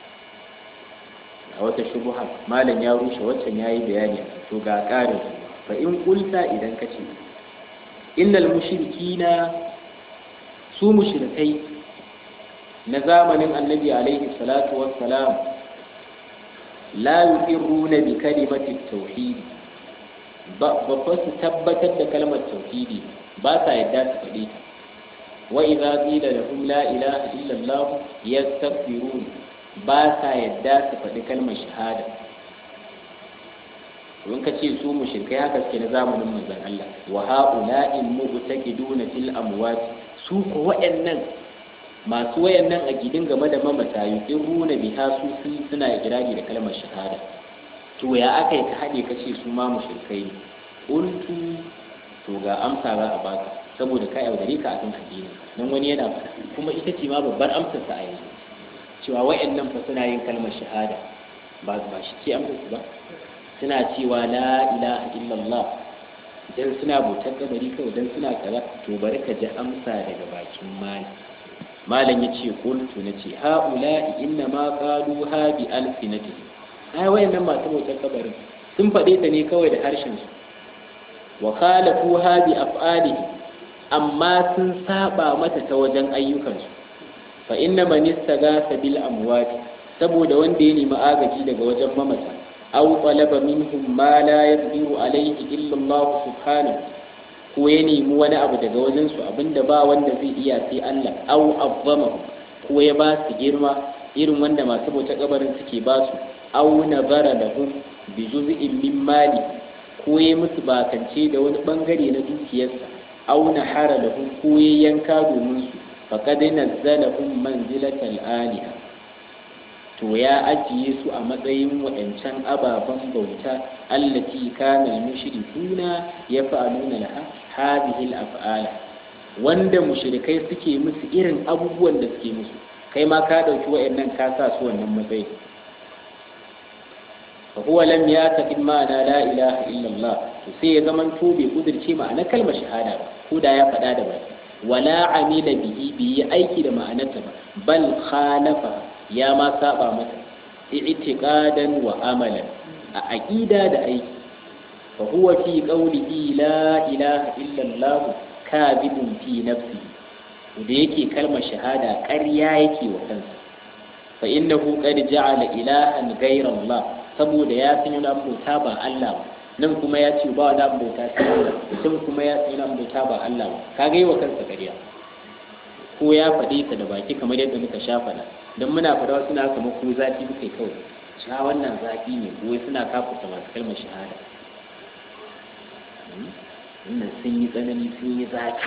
a wata shubha malam ya rushe waccan yayi bayani, to ga ƙarin fa in qulta, idan ka ce innal mushrikina, su mushrikai na zamanin annabi alaihi salatu wassalam, la yuqirruna bi kalimati tauhid, ba su tabbatar da kalmar tauhidi, ba sa yadda su faɗi ta. Wa idza qila lahum la ilaha illa Allah yastaghfirun, ba sa yadda su faɗi kalmar shahada. in ka ce su mushrikai haka suke na zamanin manzon Allah, wa ha'ula'in mu'taqiduna fil amwat, su ko waɗannan masu wayannan aqidin game da mamata yuqiruna biha su suna ikirari da kalmar shahada to ya akai ka hade kace su ma mushrikai ne qultu to ga amsa za a baka saboda ka yaudare ka akan addini nan wani yana faɗa kuma ita ce ma babbar amsar sa a yanzu cewa wayannan fa suna yin kalmar shahada ba shi ce amsar su ba suna cewa la ilaha illallah dan suna bautar kabari kawai dan suna kaza to bari ka ji amsa daga bakin malam yace qultu nace haula'i inna ma qalu ha bi alfinati ai wayannan masu bautar kabarin sun faɗe ta ne kawai da harshen su wa khalafu ha bi af'alihi amma sun saba mata ta wajen ayyukansu fa inna man istaghatha bil amwat saboda wanda ya nemi agaji daga wajen mamata aw talaba minhum ma la yaqdiru alayhi illa Allah subhanahu ko ya nemi wani abu daga wajen su abinda ba wanda zai iya sai Allah aw azzamahu ko ya ba su girma irin wanda masu bauta kabarin suke ba su aw nazara lahum bi juz'in min mali ko ya musu bakance da wani bangare na dukiyarsa aw nahara lahum ko ya yanka domin su faqad nazzalahum manzilatal aliha to ya ajiye su a matsayin waɗancan ababen bauta allati kana al-mushrikuna yaf'aluna laha hadhihi al-af'ala wanda mushrikai suke musu irin abubuwan da suke musu kai ma ka dauki wayannan ka sa su wannan matsayi fa huwa lam yataqid ma'ana la ilaha illa Allah to sai ya zaman to bai kudirce ma'ana kalmar shahada ba ko da ya faɗa da baki wala amila bihi bi aiki da ma'anarta ba bal khalafa ya ma saba mata i'tiqadan wa amalan a aqida da aiki fa huwa fi qawlihi la ilaha illa Allah kadhibun fi nafsi da yake kalmar shahada ƙarya yake wa kansa fa innahu qad ja'ala ilahan ghayra Allah saboda ya san yana bauta ba Allah ba nan kuma ya ce ba wani bauta sai Allah mutum kuma ya san yana bauta ba Allah ba kaga yi wa kansa ƙarya ko ya faɗe ta da baki kamar yadda muka sha faɗa don muna faɗa wasu na kama ko zafi muka kawai sha wannan zafi ne ko suna kafuta masu kalmar shahada wannan sun yi tsanani sun yi zafi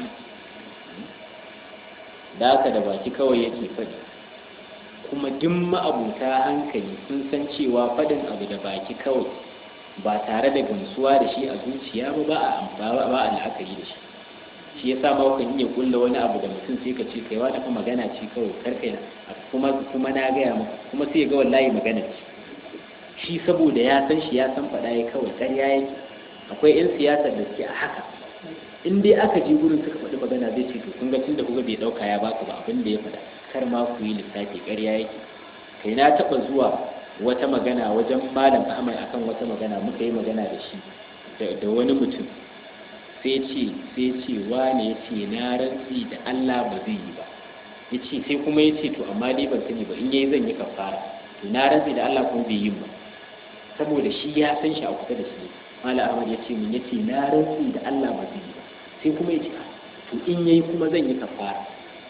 da haka da baki kawai yake faɗi kuma duk ma'abuta hankali sun san cewa faɗin abu da baki kawai ba tare da gamsuwa da shi a zuciya ba a la'akari da shi shi ya sa ma kan iya kulla wani abu da mutum sai ka ce kai wani fa magana ce kawai karkai kuma na gaya maka kuma sai ga wallahi magana ce shi saboda ya san shi ya san faɗa ya kawai ƙarya yake akwai 'yan siyasar da suke a haka in dai aka je gurin suka faɗi magana zai ce to kun ga tunda kuka bai ɗauka ya baka ba abin da ya faɗa kar ma ku yi lissafi ƙarya yake kai na taɓa zuwa wata magana wajen malam Ahmad akan wata magana muka yi magana da shi da wani mutum sai ce wane ya ce na rantsi da Allah ba zai yi ba ya ce sai kuma ya ce to amma dai ban sani ba in yayi zan yi kafara to na rantsi da Allah kuma bai yi ba saboda shi ya san shi a kusa da shi Malam Ahmad ya ce min ya ce na rantsi da Allah ba zai yi ba sai kuma ya ce to in yayi kuma zan yi kafara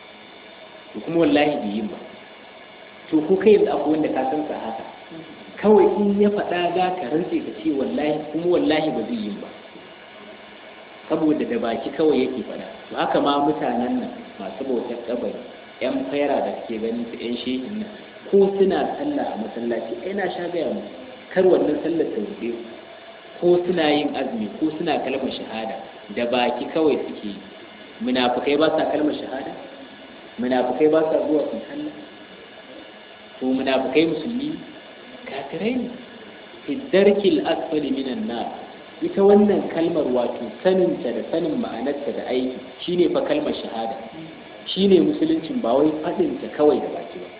to kuma wallahi bai yi ba to ko kai yanzu akwai wanda ka san sa haka kawai in ya faɗa za ka rantsi ka ce wallahi kuma wallahi ba zai yi ba saboda da baki kawai yake faɗa to haka ma mutanen nan masu bautar kabari yan fayara da suke ganin su yan shehin nan ko suna sallah a masallaci ai na sha gaya mu kar wannan sallar ta wuce ko suna yin azumi ko suna kalmar shahada da baki kawai suke yi munafikai ba sa kalmar shahada munafikai ba sa zuwa su sallah to munafikai musulmi kafirai ne fi darkil asfali minan nar ita wannan kalmar wato saninta da sanin ma'anarta da aiki shine fa kalmar shahada shine musuluncin ba wai faɗinta kawai da baki ba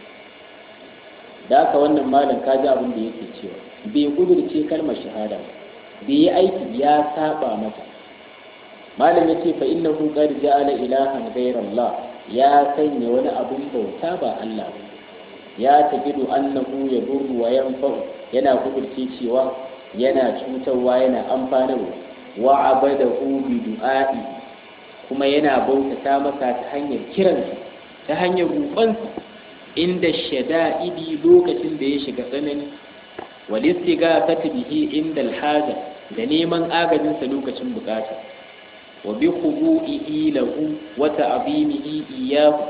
da haka wannan malam ka ji abin da yake cewa bai kudurce kalmar shahada bai yi aiki ya saba mata malam yace fa innahu qad ja'ala ilahan ghayra Allah ya sanya wani abun bauta ba Allah ba ya tajidu annahu yadurru wa yanfa'u yana kudurce cewa yana cutarwa yana amfanarwa wa abadahu bi du'a'i kuma yana bautata masa ta hanyar kiransa ta hanyar roƙonsa inda shada'idi lokacin da ya shiga tsanani wal istighathati bihi inda al-haja da neman agajinsa lokacin bukata wa bi khudu'ihi lahu wa ta'zimihi iyyahu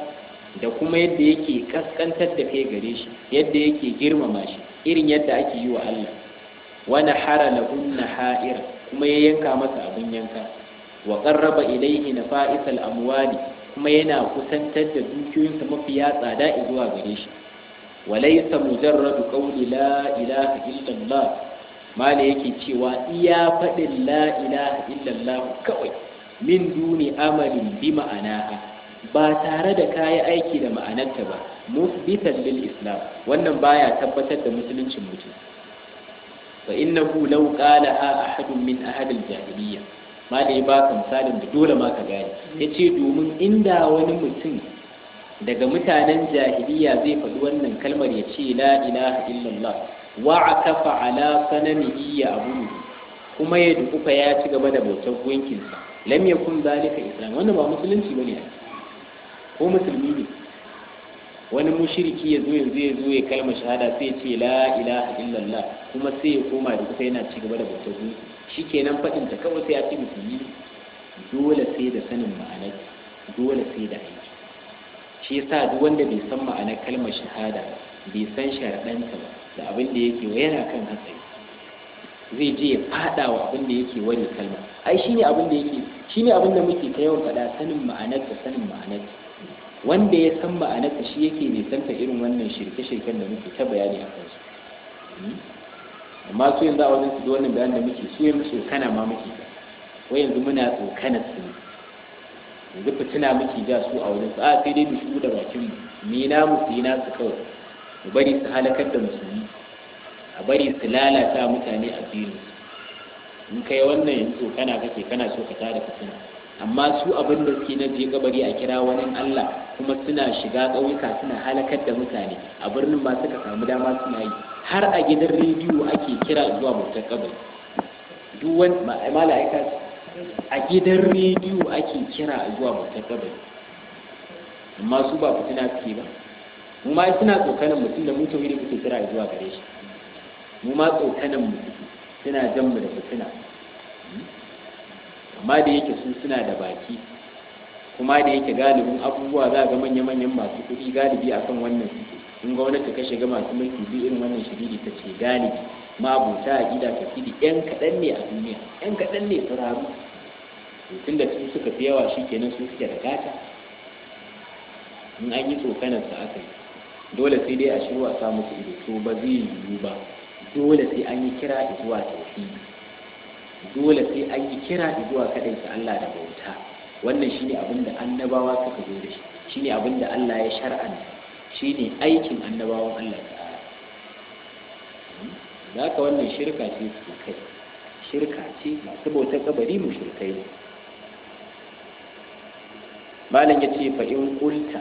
da kuma yadda yake kaskantar da kai gare shi, yadda yake girmama shi irin yadda ake yi wa Allah. Wa nahara lahunna ha'ira, kuma ya yanka masa abin yanka. Wa qarraba ilayhi nafa'isal amwali, kuma yana kusantar da dukiyoyinsa mafiya tsada zuwa gare shi. Wa laysa mujarradu qawli la ilaha illa Allah, mala yake cewa iya faɗin la ilaha illa Allah kawai, min duni amalin bi ma'anaha, ba tare da kayi aiki da ma'anarta ba, musbitan lil islam, wannan baya tabbatar da musuluncin mutum. fa innahu law qalaha ahadun min ahad al-jahiliyya, ma da ya baka misalin da dole ma ka gane, yace domin inda wani mutum daga mutanen jahiliya zai faɗi wannan kalmar ya ce la ilaha illallah wa akafa ala sanamihi ya abudu, kuma ya dukufa ya ci gaba da bautar gunkinsa, lam yakun zalika islam, wannan ba musulunci bane. Ko musulmi ne wani mushriki ya zo ya kalmar shahada sai ya ce la ilaha illallah, kuma sai ya koma da kusa yana ci gaba da bautar gunki, shikenan faɗin ta kawai sai ya ce musulmi. Dole sai da sanin ma'anar, dole sai da aiki. Shi yasa duk wanda bai san ma'anar kalmar shahada, bai san sharaɗanta ba da abin da yake yana kan hatsari, zai je ya fada wa abin da yake wani kalma. Ai shine abin da muke ta yawan faɗa, sanin ma'anar da sanin ma'anar. Wanda ya san ma'anar ta shi yake ne santa irin wannan shirke-shirken da muke ta bayani a kansu. Amma su yanzu a wajen su da wannan bayan da muke, su yanzu tsokana ma muke ta, wai yanzu muna tsokanar su ne, yanzu fitina muke ja su a wajen su, a sai dai mu shigo da bakin mu, ni na mu yi nasu kawai, mu bari su halakar da musulmi, a bari su lalata mutane a filin. In kai wannan yanzu tsokana kake, kana so ka tada fitina. Amma su abin da suke na je kabari a kira wani Allah, kuma suna shiga ƙauyuka suna halakar da mutane, a birnin ba suka samu dama suna yi, har a gidan rediyo ake kira zuwa bautar kabari. Duk wani mala'ika a gidan rediyo ake kira zuwa bautar kabari, amma su ba fitina suke ba. Mu ma suna tsokanan mutum da mutum ne kuke kira zuwa gare shi, mu ma tsokanan mu suna jan mu da fitina. Amma da yake su suna da baki, kuma da yake galibin abubuwa za ga manya-manyan masu kuɗi galibi akan wannan suke. In gwamnati ka shiga masu mulki bi irin wannan shiriri ta ce galibi ma'abuta a gida ka fidi yan kaɗan ne a duniya, yan kaɗan ne firaru. Tun da su suka fi yawa shi kenan su suke da gata. In an yi tsokanar sa aka yi, dole sai dai a shiru a sa musu ido, to ba zai yiwu ba. Dole sai an yi kira zuwa tauhidi, dole sai an yi kira zuwa kaɗaita Allah da bauta. Wannan shine abin da annabawa suka zo da shi, shine abin da Allah ya shar'anta, shine aikin annabawan Allah ta'ala. Da haka wannan shirka ce su kai, shirka ce, masu bautar kabari mushrikai ne. Malam ya ce fa in qulta,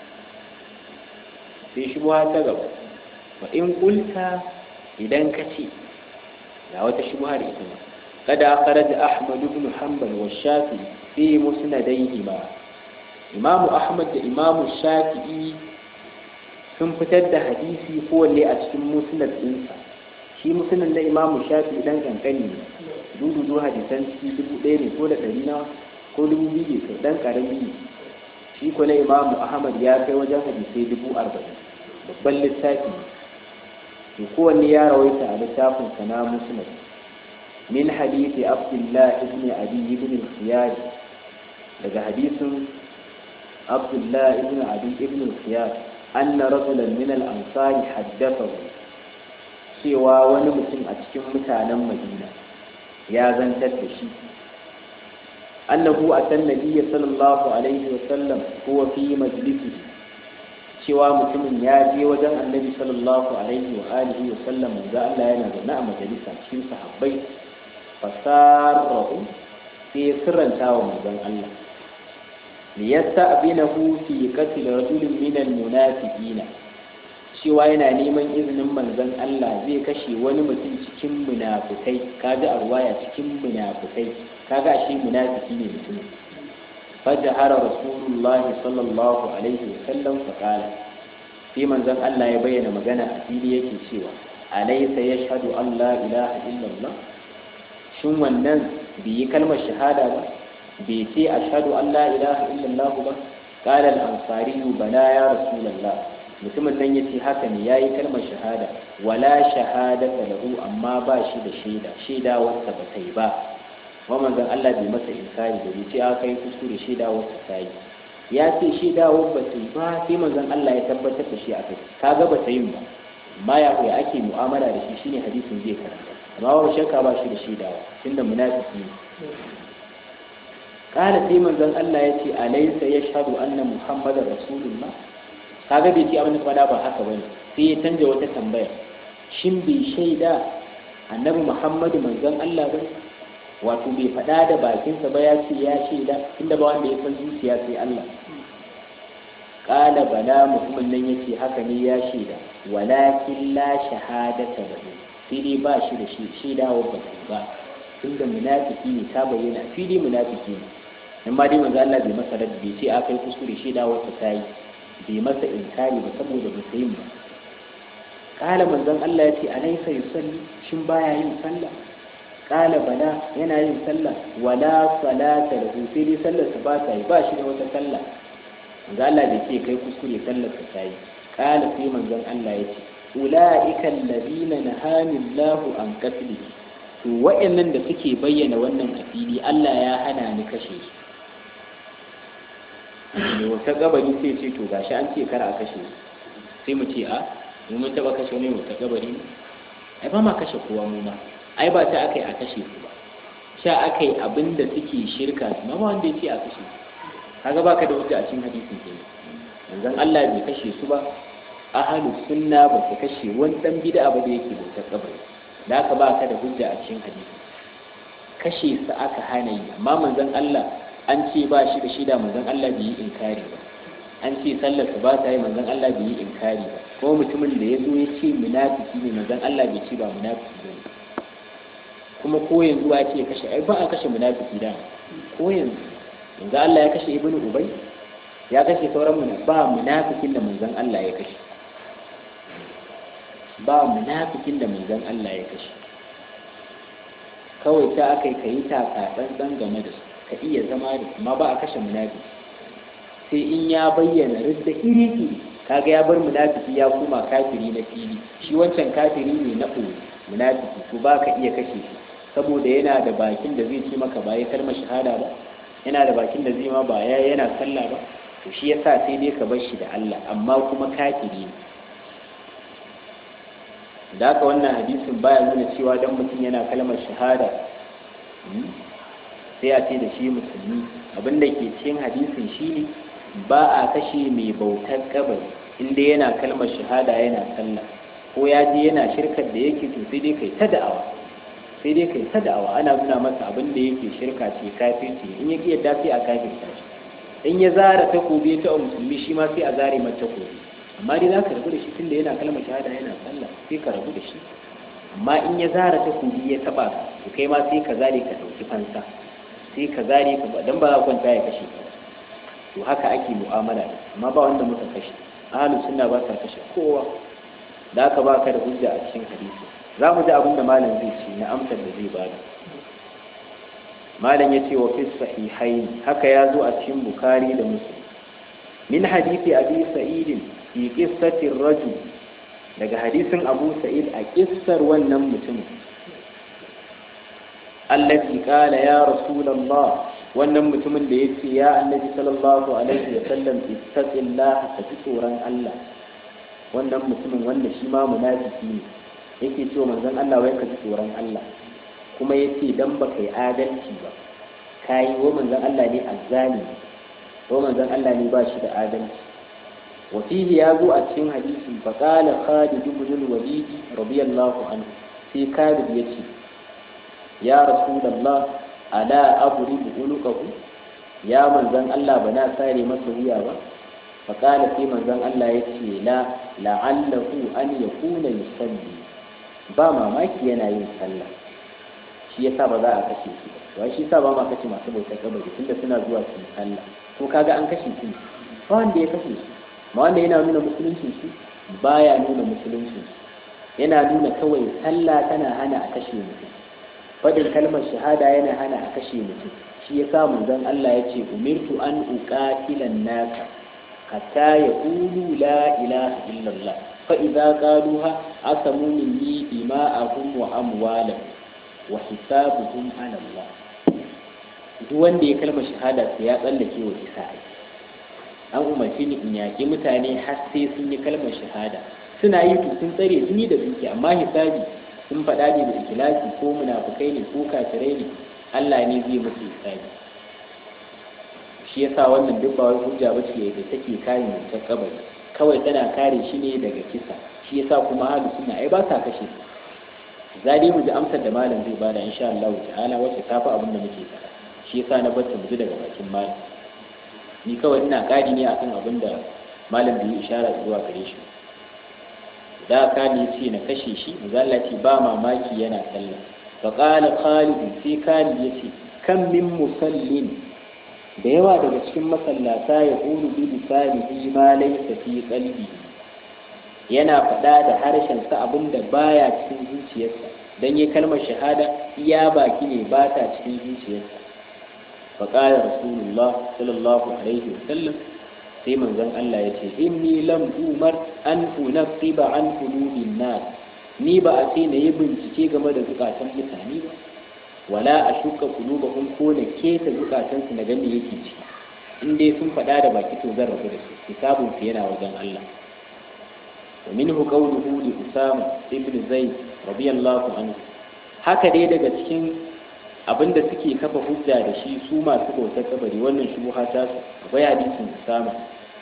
sai shubha ta gaba, fa in qulta, idan ka ce, ga wata shubha da ita ma, قد أخرج أحمد بن حنبل والشافعي في مسنديهما. إمام أحمد وإمام الشافعي sun fitar da hadisi kowanne a cikin musnad ɗinsa. Shi musnad na Imam Shafi'i dan kankani ne, dudu hadisan shi 1000 ne ko da 100 na ko 2000 ne, dan karami ne. Shi ko na Imam Ahmad ya kai wajen hadisai 40,000, babban littafi. To kowanne ya rawaita a littafin sa na musnad. من حديث عبد الله بن عدي بن الخيار، لذا حديث عبد الله بن عدي بن الخيار أن رجلا من الأنصار حدثه سوى ونمسن أتكم متانا مدينة يا ذن تدشي أنه أتى النبي صلى الله عليه وسلم هو في مجلسه، سوى مسلم ياجي وجه النبي صلى الله عليه وآله وسلم ذا الله ينادى نعم مجلسا شين صحابي fasarrahu, sai ya sirranta wa manzon Allah, liyasta'binahu fi qatl rajulin min al-munafiqina, cewa yana neman izinin manzon Allah zai kashe wani mutum cikin munafikai. Kaga a ruwaya cikin munafikai, kaga shi munafiki ne mutum. Fajahara Rasulullah sallallahu alaihi wasallam faqala, sai manzon Allah ya bayyana magana a fili yake cewa, alaysa yashhadu an la ilaha illallah, shin wannan bai yi kalmar shahada ba, bai ce ashhadu an la ilaha illallah ba, qala al-ansari bala ya rasulullah, mutumin nan yace haka ne yayi kalmar shahada, wala shahadata lahu, amma ba shi da shaida wacce ba ta yi ba. wa manzon Allah bai masa inkari da yace aka yi kuskure shaida wacce ta yi, ya ce shaida wacce ba ta yi ba, sai manzon Allah ya tabbatar da shi akai, kaga ba ta yin ba, amma ya koyi ake mu'amala da shi shine hadisin zai karanta, amma ba shakka ba shi da shaidawa tunda munafiki ne. kala sai manzon Allah ya ce alaysa yashhadu anna muhammadar rasulullah, kaga bai ce abin da fada ba haka bane, sai ya canja wata tambaya, shin bai shaida annabi muhammadu manzon Allah ba, wato bai fada da bakinsa ba ya ce ya shaida, tunda ba wanda ya san zuciya sai Allah. kala bala, mutumin nan yace haka ne ya shaida, walakin la shahadata lahu, sai dai ba shi da shaidawa ba, tunda munafiki ne, ta bayyana fili munafiki ne. amma dai manzo Allah bai masa raddi, bai ce akai kuskure shaidawa ta yi, bai masa inkari ba saboda ba sai ba. kala manzon Allah ya ce alaysa yusalli, shin baya yin sallah? kala bala, yana yin sallah, wala salata lahu, sai dai sallar sa ba ta yi, ba shi da wata sallah. manzon Allah bai ce kai kuskure sallar sa ta yi. kala sai manzon Allah ya ce ulaika alladhina nahani Allahu an qatli, to wa'annan da suke bayyana wannan a fili Allah ya hana ni kashe su. ne wata gabari sai ce to gashi an ce kar a kashe su, sai mu ce a mun taba kashe ne wata gabari ne? ai ba ma kashe kowa mu ma, ai ba ta akai a kashe su ba, sha akai abinda suke shirka su ma ba wanda yake a kashe su. kaga baka da hujja a cikin hadisin kenan, manzon Allah bai kashe su ba, ahlus sunna ba su kashe wani dan bid'a ba da yake bautar kabari, da haka baka da hujja a cikin hadisi. kashe su aka hana yi, amma manzon Allah an ce ba shi da shida, manzon Allah bai yi inkari ba. an ce sallar sa ba ta yi, manzon Allah bai yi inkari ba. kuma mutumin da ya zo ya ce munafiki ne, manzon Allah bai ce ba munafiki ba. kuma ko yanzu ya ce kashe, ai ba a kashe munafiki da ko yanzu Allah ya kashe ibnu ubay, ya kashe sauran ba munafikin da manzon Allah ya kashe, ba munafikin da manzon Allah ya kashe. kawai ta akai kai taka tsantsan game da su, ka iya zama da amma ba a kashe munafiki sai in ya bayyana ridda iri kaga ya bar munafiki ya kuma kafiri na fili, shi wancan kafiri ne na koyi munafiki, to ba ka iya kashe shi saboda yana da bakin da zai ce maka ba ya kalmar shahada ba, yana da bakin da zai ma ba ya yana sallah ba, to shi yasa sai dai ka bar shi da Allah, amma kuma kafiri ne. da haka wannan hadisin baya nuna cewa dan mutum yana kalmar shahada sai a ce da shi musulmi. abinda ke cikin hadisin shine ba a kashe mai bautar kabari inda yana kalmar shahada yana sallah, ko ya je yana shirkar da yake, to sai dai kai ta da'awa, ana nuna masa abin da yake shirka ce kafirci, in yake yadda sai a kafirta shi. in ya zara takobi ta musulmi, shi ma sai a zare mata takobi, amma dai za ka rabu da shi tunda yana kalmar shahada yana sallah, sai ka rabu da shi. amma in ya zara takobi ya taba ka, to kai ma sai ka zare ka dauki fansa, sai ka zare ka ba dan ba za kwanta ya kashe ka. to haka ake mu'amala, amma ba wanda muka kashe, ahlus sunna ba ta kashe kowa. da haka ba ka da hujja a cikin hadisi. za mu ji abin da malam zai ce na amsar da zai bada. malam ya ce wa fi sahihain, haka ya zo a cikin Bukhari da Muslim, min hadisi Abi Sa'id fi qissati ar-rajul, daga hadisin Abu Sa'id a kissar wannan mutum, allati qala ya rasulullah, wannan mutumin da yace ya annabi sallallahu alaihi wa sallam ittaqillah, ka ji tsoron Allah. wannan mutumin wanda shi ma munafiki ne yake cewa manzon Allah wai ka ji tsoron Allah, kuma yace dan baka yi adalci ba, kai wa manzon Allah ne azzali, wa manzon Allah ne ba shi da adalci. wa fihi yazo a cikin hadisin fa qala Khalid ibn al-Walid radiyallahu anhu, sai Khalid yace ya rasulullah ala abrib ulukahu, ya manzon Allah bana sare masa wuya ba. fa qala sai manzon Allah yace la la'allahu an yakuna yusalli, ba mamaki yana yin sallah, shi yasa ba za a kashe shi ba. wai shi yasa ba ma kashe masu bautar kabari, tunda suna zuwa cikin sallah, to kaga an kashe shi ba wanda ya kashe shi, ma wanda yana nuna musuluncin shi baya nuna musuluncin shi, yana nuna kawai sallah tana hana a kashe mutum, fadin kalmar shahada yana hana a kashe mutum, shi yasa manzon Allah ya ce umirtu an uqatila an-nasa hatta yaqulu la ilaha illallah fa idza qaluha asamu minni dima'ahum wa amwalahum wa hisabuhum ala Allah. Duk wanda ya kalmar shahada sai ya tsallake wa kisa. An umarci ni in yaƙi mutane har sai sun yi kalmar shahada, suna yi to sun tsare jini da duki, amma hisabi sun faɗa ne da ikhlasi ko munafukai ne ko kafirai ne, Allah ne zai musu hisabi. Shi yasa wannan duk ba wai hujja bace da take kare mutum kabari, kawai tana kare shi ne daga kisa. Shi yasa kuma ahlus sunna ai ba sa kashe su. Za dai mu ji amsar da malam zai bada insha Allah ta'ala wacce ta fi abin da muke faɗa. Shi yasa na bata mu ji daga bakin malam. Ni kawai ina ƙari ne akan abin da malam bai yi ishara zuwa gare shi. Da ka ne ce na kashe shi, mazalla ce ba mamaki yana sallah. Fa qala Khalid, sai Khalid yace kam min musallin, da yawa daga cikin masallata ya qulu bi lisanihi ma laysa fi qalbi, yana faɗa da harshen sa abinda baya cikin zuciyarsa, dan yi kalmar shahada iya baki ne ba ta cikin zuciyarsa. فقال رسول الله صلى الله عليه وسلم sai manzon Allah ya ce inni lam umar an unqiba an qulubin nas, ni ba a ce na yi bincike game da zukatan mutane ba, wala ashuka qulubahum ko na keta zukatan su na gani yake ciki, in dai sun faɗa da baki to zan rabu da su, hisabun su yana wajen Allah. wa minhu qawluhu li Usama ibn Zayd radiyallahu anhu, haka dai daga cikin abinda suke kafa hujja da shi su masu bautar kabari, wannan shubha ta su akwai hadisin Usama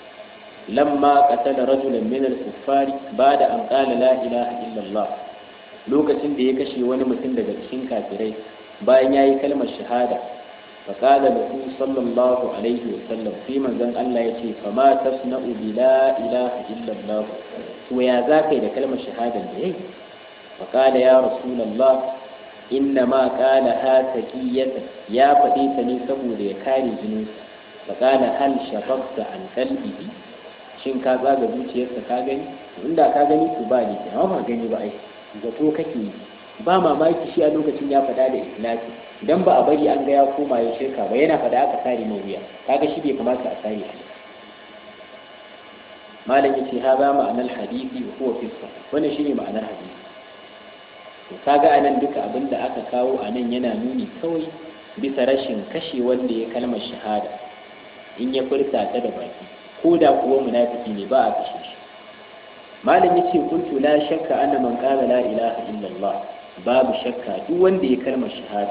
lamma qatala rajulan min al-kuffari ba'da an qala la ilaha illa Allah, lokacin da ya kashe wani mutum daga cikin kafirai bayan yayi kalmar shahada. fa qala lahu sallallahu alaihi wa sallam, sai manzon Allah yace fa ma tasna'u bi la ilaha illa Allah, to ya zakai da kalmar shahada da yayi? fa qala ya rasulullah inna ma qala ha taqiyatan, ya faɗi ta ne saboda ya kare jininsa. fa qala hal shafaqta an qalbihi, shin ka tsaga zuciyarsa ka gani? inda ka gani to ba ni, amma ba gani ba ai zato kake yi. ba mamaki shi a lokacin ya faɗa da ikhlasi, dan ba a bari an ga ya koma ya shirka ba, yana faɗa aka sare mai wuya, kaga shi bai kamata a sare shi. malam yace ha ba ma'anar hadisi wa huwa fi sahih, wannan shine ma'anar hadisi. to kaga anan duka abinda aka kawo anan yana nuni kawai bisa rashin kashe wanda ya kalmar shahada in ya furta ta da baki, ko da kuwa munafiki ne ba a kashe shi. malam yace kuntu la shakka anna man qala la ilaha illa Allah, babu shakka duk wanda ya kalmar shahada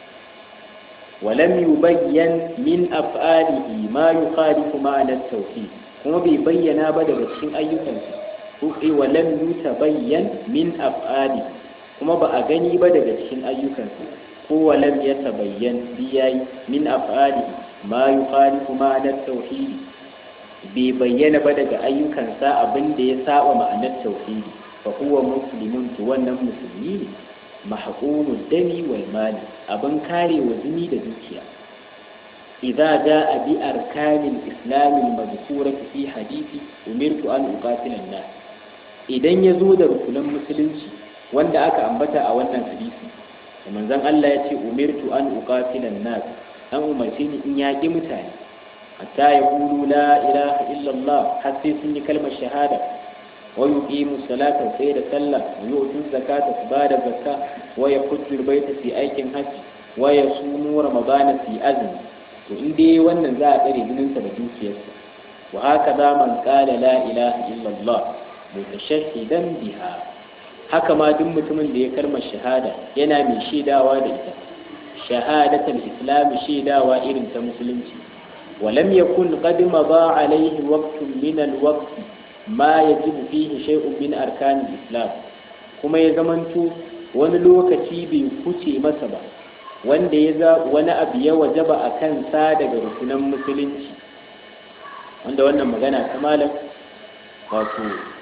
walam yubayyan min af'alihi ma yukhalifu ma'ana at-tauhid, kuma bai bayyana ba daga cikin ayyukansa, ko walam yutabayyan min af'alihi, kuma ba a gani ba daga cikin ayyukansa, ko walam ya tabayyan biyayi min af'ali ma yukhalifu ma'anar tauhidi, bai bayyana ba daga ayyukansa abin da ya saba ma'anar tauhidi, fa huwa muslimun, to wannan musulmi ne, mahqumud dami wal mali, abin karewa jini da dukiya. idza jaa bi arkanil islam al madhkurati fi hadisi umirtu an uqatila an-nas, idan yazo da rukunan musulunci wanda aka ambata a wannan hadisi, da manzon Allah ya ce umirtu an uqatila an-nas, an umarce ni in yaƙi mutane hatta yaqulu la ilaha illa Allah, har sai sun yi kalmar shahada, wa yuqimu salata, sai da sallah, wa yu'tu zakata, su bada zakka, wa yahujju baita, fi aikin hajji, wa yasumu ramadana, fi azmi. to in dai wannan za a tsare jininsa da dukiyarsa. wa haka za man qala la ilaha illa Allah mutashahhidan biha, haka ma duk mutumin da ya kalmar shahada yana mai shaidawa da ita, shahadatul islam, shaidawa irin ta musulunci. walam yakun qad madha alayhi waqtun min alwaqt ma yajibu fihi shay'un min arkanil islam, kuma ya zamanto wani lokaci bai kuce masa ba wanda ya za wani abu ya wajaba a kansa daga rukunan musulunci, wanda wannan magana ta malam wato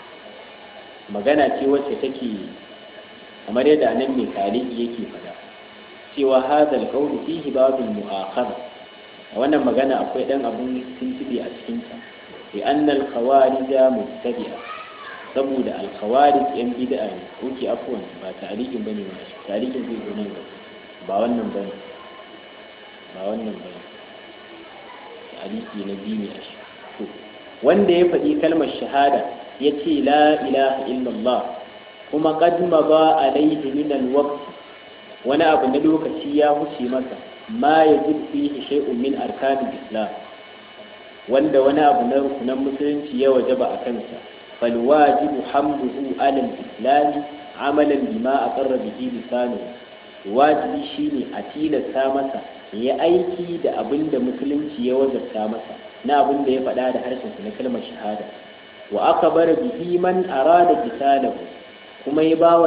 magana ce wacce take kamar yadda anan mai taliki yake fada cewa hadal qawlu fihi babul mu'akhar, a wannan magana akwai dan abun tuntubi a cikin ta, bi annal khawarij mubtadi'a, saboda al khawarij yan bid'a ne. oke afwan ba talikin bane ba, talikin zai zo nan ba wannan bane. ba wannan ba ta'aliki na biyu ne a shi wanda ya faɗi kalmar shahada ya ce la ilaha illallah kuma qad ba alaihi min alwaqt wani abu na lokaci ya huce masa ma yajib fihi shay'un min arkanil islam wanda wani abu na rukunan musulunci ya wajaba a kansa fal wajibu hamduhu ala al-islam amalan bima aqarra bihi lisanuhu wajibi shine a tilasta masa ya aiki da abin da musulunci ya wajabta masa na abin da ya faɗa da harshensa na kalmar shahada wa akbar bihi man arada qitalahu kuma ya ba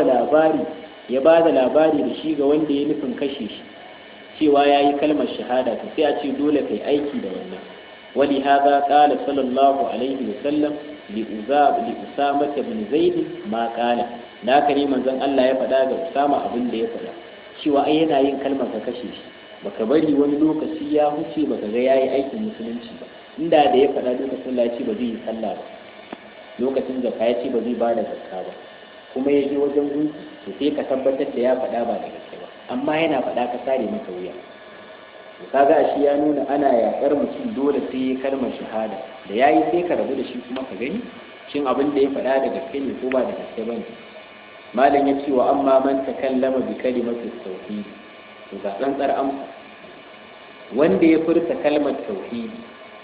da labari da shi ga wanda ya nufin kashe shi cewa yayi kalmar shahada to sai a ce dole kai aiki da wannan wali hada qala sallallahu alaihi wa sallam li usama ibn zaid ma qala na kare manzon Allah ya faɗa ga usama abin da ya faɗa cewa ai yana yin kalmar ka kashe shi baka bari wani lokaci ya huce baka ga yayi aikin musulunci ba inda da ya faɗa lokacin Allah ya ce ba zai yi sallah ba lokacin zakka ya ce ba zai bada zakka ba kuma ya je wajen gunki to sai ka tabbatar da ya faɗa ba da gaske ba amma yana faɗa ka sare masa wuya to kaga shi ya nuna ana yaƙar mutum dole sai ya kalmar shahada da yayi sai ka rabu da shi kuma ka gani shin abin da ya faɗa da gaske ne ko ba da gaske ba ne malam ya ce wa amma man takallama bi kalimatu tauhid to ga tsantsar amsa wanda ya furta kalmar tauhidi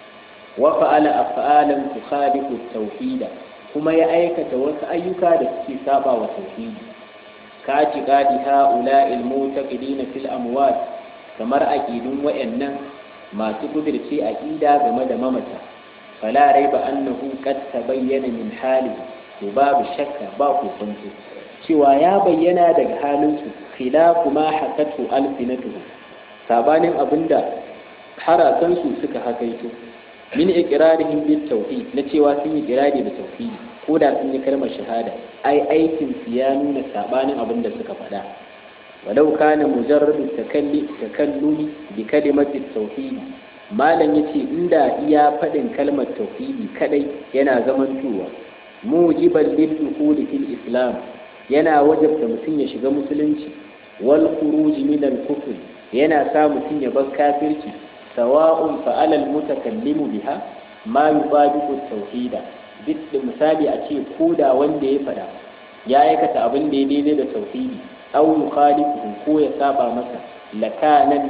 wa fa'ala af'alan tukhalifu tauhida kuma ya aikata wasu ayyuka da suke saba wa tauhidi ka ji gadi ha'ula'il mutaqidin fil amwat kamar aqidun wayannan masu kudirce aqida game da mamata fala raiba annahu qad tabayyana min hali to babu shakka ba ku kuntu cewa ya bayyana daga halinsu khilafu ma hakatu alfinatuhu sabanin abinda harasansu suka hakaito min iqrarihim bit tauhid na cewa sun yi iqrari da tauhidi ko da sun yi kalmar shahada ai aikin su ya nuna sabanin abinda suka faɗa walau kana mujarradu takallumi bi kalimati tauhid malam yace inda iya faɗin kalmar tauhidi kadai yana zamantowa mujiban lil dukhuli fil islam yana wajabta mutum ya shiga musulunci wal khuruj min al kufr yana sa mutum ya bar kafirci sawa'un fa'ala al mutakallimu biha ma yubadiqu tauhida duk misali a ce koda wanda ya fada ya aikata abin da ya daidai da tauhidi aw yukhalifu ko ya saba masa lakanat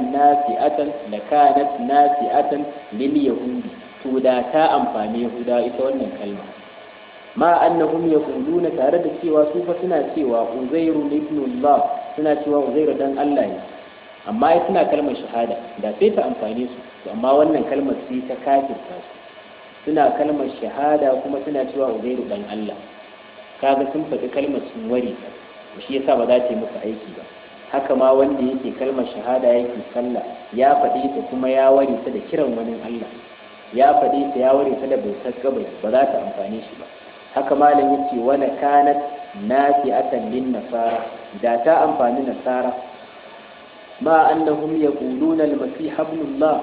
nafi'atan lil yahudi to da ta amfani yahuda ita wannan kalma ma annahum yaquluna tare da cewa su fa suna cewa uzairu ibnullah suna cewa uzairu dan Allah ne amma ai suna kalmar shahada da sai ta amfane su to amma wannan kalmar sai ta kafirta su suna kalmar shahada kuma suna cewa uzairu dan Allah kaga sun faɗi kalmar sun ware ta shi yasa ba za ta yi musu aiki ba haka ma wanda yake kalmar shahada yake sallah ya faɗi ta kuma ya ware ta da kiran wani Allah ya faɗi ta ya ware ta da bautar kabari ba za ta amfane shi ba haka malam yace wala kanat nafi'atan lin nasara da ta amfani nasara ma annahum yaquluna al-masih ibnullah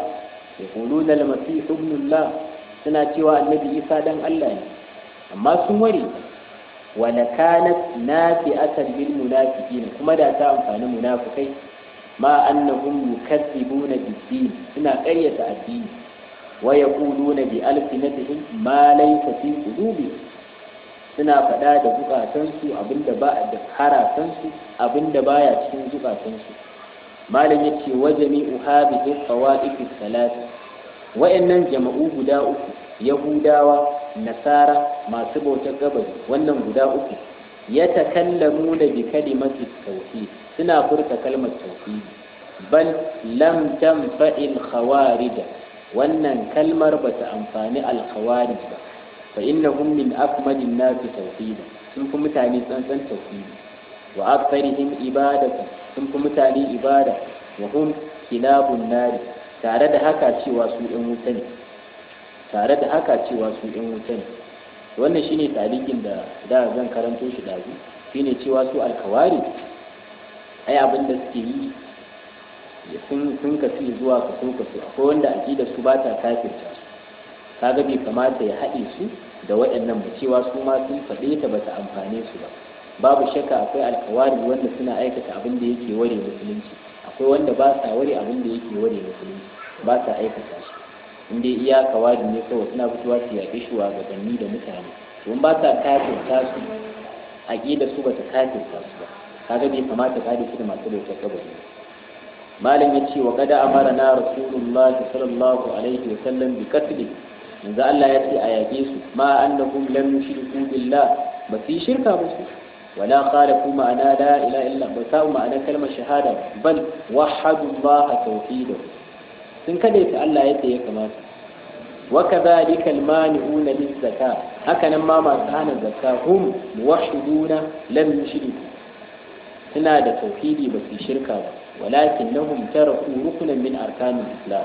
suna cewa annabi Isa dan Allah ne amma sun ware wala kanat nafi'atan lil munafiqin kuma da ta amfani munafikai ma annahum yukazzibuna bid-din suna ƙaryata addini wa yaquluna bi alsinatihim ma laysa fi qulubihim suna faɗa da zukatansu abinda ba da harasansu abinda baya cikin zukatansu malam yace wa jami'u hadhihi qawaid salat wa'annan jama'u guda uku yahudawa nasara masu bautar gabas wannan guda uku yatakallamuna bi kalimati tauhid suna furta kalmar tauhid bal lam tanfa'il khawarij wannan kalmar bata amfani al khawarij ba fa innahum min akmalin nasi tauhida sun fi mutane tsantsan tauhidi wa aktharihim ibadatu sun fi mutane ibada wa hum kilabun nari tare da haka cewa su ɗan wuta ne wannan shine tarihin da zan karanto shi dazu shine cewa su alkawari ai abin da suke yi sun kasu zuwa kaso akwai wanda aqida su ba ta kafirta su kaga bai kamata ya haɗe su da waɗannan ba cewa su ma sun faɗe ta bata amfane su ba babu shakka akwai alkawari wanda suna aikata abin da yake ware musulunci akwai wanda ba sa ware abin da yake ware musulunci, ba sa aikata shi, inda iya kawadi ne kawai suna fitowa su yaƙi shugabanni da mutane, to ba sa kafirta su, aqida su ba ta kafirta su ba, kaga bai kamata ka dace da masu bautar kabari. malam ya ce wa kada amara na rasulullah sallallahu alaihi wa sallam bi qatli, yanzu Allah ya ce a yaƙe su ma annahum lam yushriku billah, ba su yi shirka ba su, wala khalafu ma'ana la ilaha illa, ba sa ma'ana kalmar shahada, bal wahadu Allah tawhidahu, sun kadaita Allah yadda ya kamata. wa kadhalika almani'una liz-zakat, haka nan ma masu hana zakka hum muwahhiduna lam yushriku, suna da tauhidi ba su shirka ba, walakin lahum taraku rukunan min arkanil islam,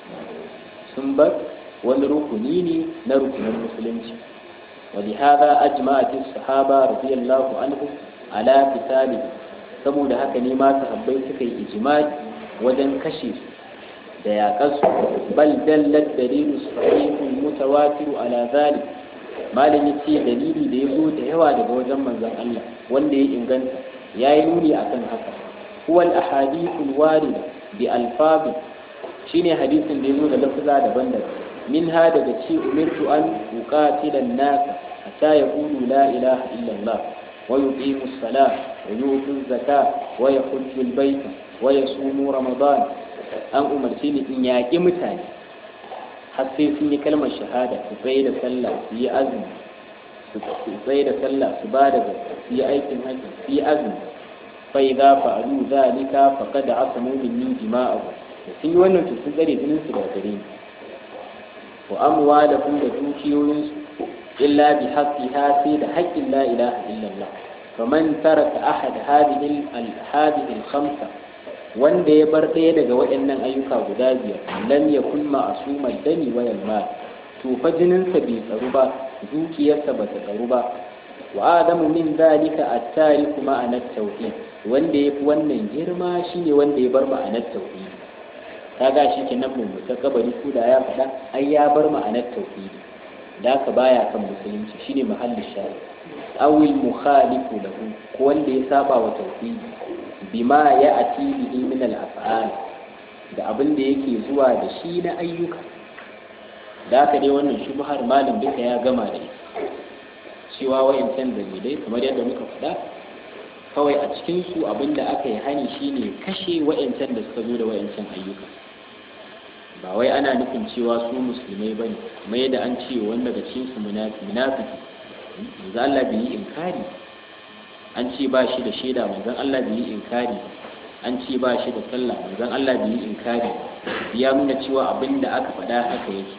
sun bar wani rukuni ne na rukunin musulunci. wa lihadha ajma'at as-sahaba radiyallahu anhum ala qitali, saboda haka ne ma sahabbai suka yi ijma'i wajen kashe su da yaƙarsu, bal dallat dalilu sahihun mutawatir ala zalik, malam yace dalili da yazo da yawa daga wajen manzon Allah wanda ya inganta yayi nuni akan haka. huwa al-ahadithul warida bi alfaz, shine hadisin da yazo da lafza daban-daban, minha daga ci umirtu an uqatila an-nas hatta yaqulu la ilaha illa Allah wa yuqimu as-salah wa yu'tu az-zakah wa yahujju al-bayt wa yasumu ramadan, an umarci ni in yaƙi mutane har sai sun yi kalmar shahada, su tsaye da sallah, su yi azumi, su tsaye da sallah, su ba da zakka, su yi aikin hajji, su yi azumi. fa idza fa'alu zalika faqad asamu minni dima'ahum, sun yi wannan to sun tsare jinin su da gare ni. wa amwalahum, da dukiyoyin su, illa bi haqqiha, sai da haqqin la ilaha illallah. faman taraka ahad hadhihi al-khamsa, wanda ya bar ɗaya daga waɗannan ayyuka guda biyar, lam yakun ma'sumal dami wa yalmal, to fa jininsa bai tsaru ba, dukiyarsa ba ta tsaru ba. wa adamu min zalika at-tariku ma'anar tauhid, wanda yafi wannan girma shine wanda ya bar ma'anar tauhid. kaga shi kenan mun ta kabari ko da ya faɗa ai ya bar ma'anar tauhid, da ka baya kan musulunci, shine mahallin shari. awil mukhalifu lahu, ko wanda ya saba wa tauhid, bima ya ati bihi min al-af'al, da abin da yake zuwa da shi na ayyuka. da haka dai wannan shubhar malam duka ya gama da ita, cewa wayancan dalilai kamar yadda muka faɗa, kawai a cikin su abin da aka yi hani shine kashe wayancan da suka zo da wayancan ayyuka, ba wai ana nufin cewa su musulmai bane, kuma yadda an ce wanda daga cikin su munafiki, manzo Allah bai yi inkari, an ce ba shi da shaida, manzon Allah bai yi inkari, an ce ba shi da sallah, manzon Allah bai yi inkari, ya nuna cewa abin da aka faɗa haka yake.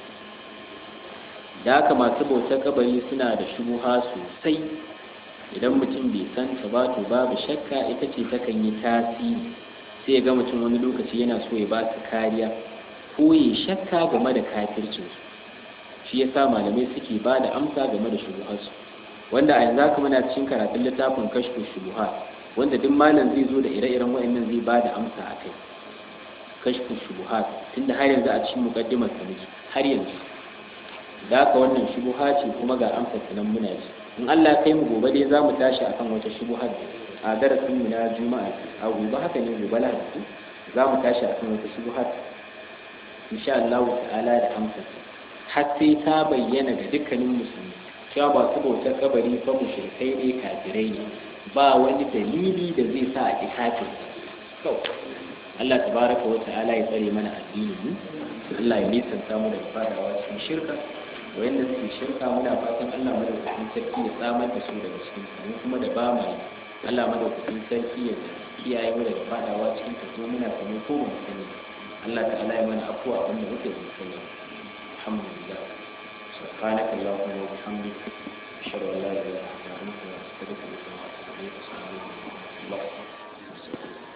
da haka masu bautar kabari suna da shubuha sosai, idan mutum bai san ta ba to babu shakka ita ce takan yi tasiri, sai ya ga mutum wani lokaci yana so ya ba su kariya ko ya shakka game da kafircinsu. shi yasa malamai suke ba da amsa game da shubuharsu, wanda a yanzu haka muna cikin karatun littafin kashfu shubuhat, wanda duk malam zai zo da ire-iren wayannan zai ba da amsa a kai. kashfu shubuhat, tunda har yanzu a cikin muqaddimar ta muke har yanzu, da haka wannan shubuha ce kuma ga amsa ta nan muna ji. in Allah kai mu gobe dai zamu tashi akan wata shubuhat a darasin mu na juma'a, a gobe haka ne, gobe lahadi zamu tashi akan wata shubuhat insha Allah ta'ala da amsa, har sai ta bayyana ga dukkanin musulmi cewa ba su bautar kabari fa mushrikai ne, kafirai ne, ba wani dalili da zai sa a ki kafir. Allah tabaraka wa ta'ala ya tsare mana addinin mu, Allah ya nisanta mu daga fadawa cikin shirka. wayanda suke shirka muna fatan Allah madaukakin sarki ya tsamar da su daga cikin su, kuma da ba mu Allah madaukakin sarki ya kiyaye mu daga fadawa cikin ta, ko muna sani ko mu sani. Allah ta'ala ya mana afuwa abinda muke sani. alhamdulillah, subhanaka allahumma wa bihamdika, ashhadu an la ilaha illa anta astaghfiruka wa atubu ilayk.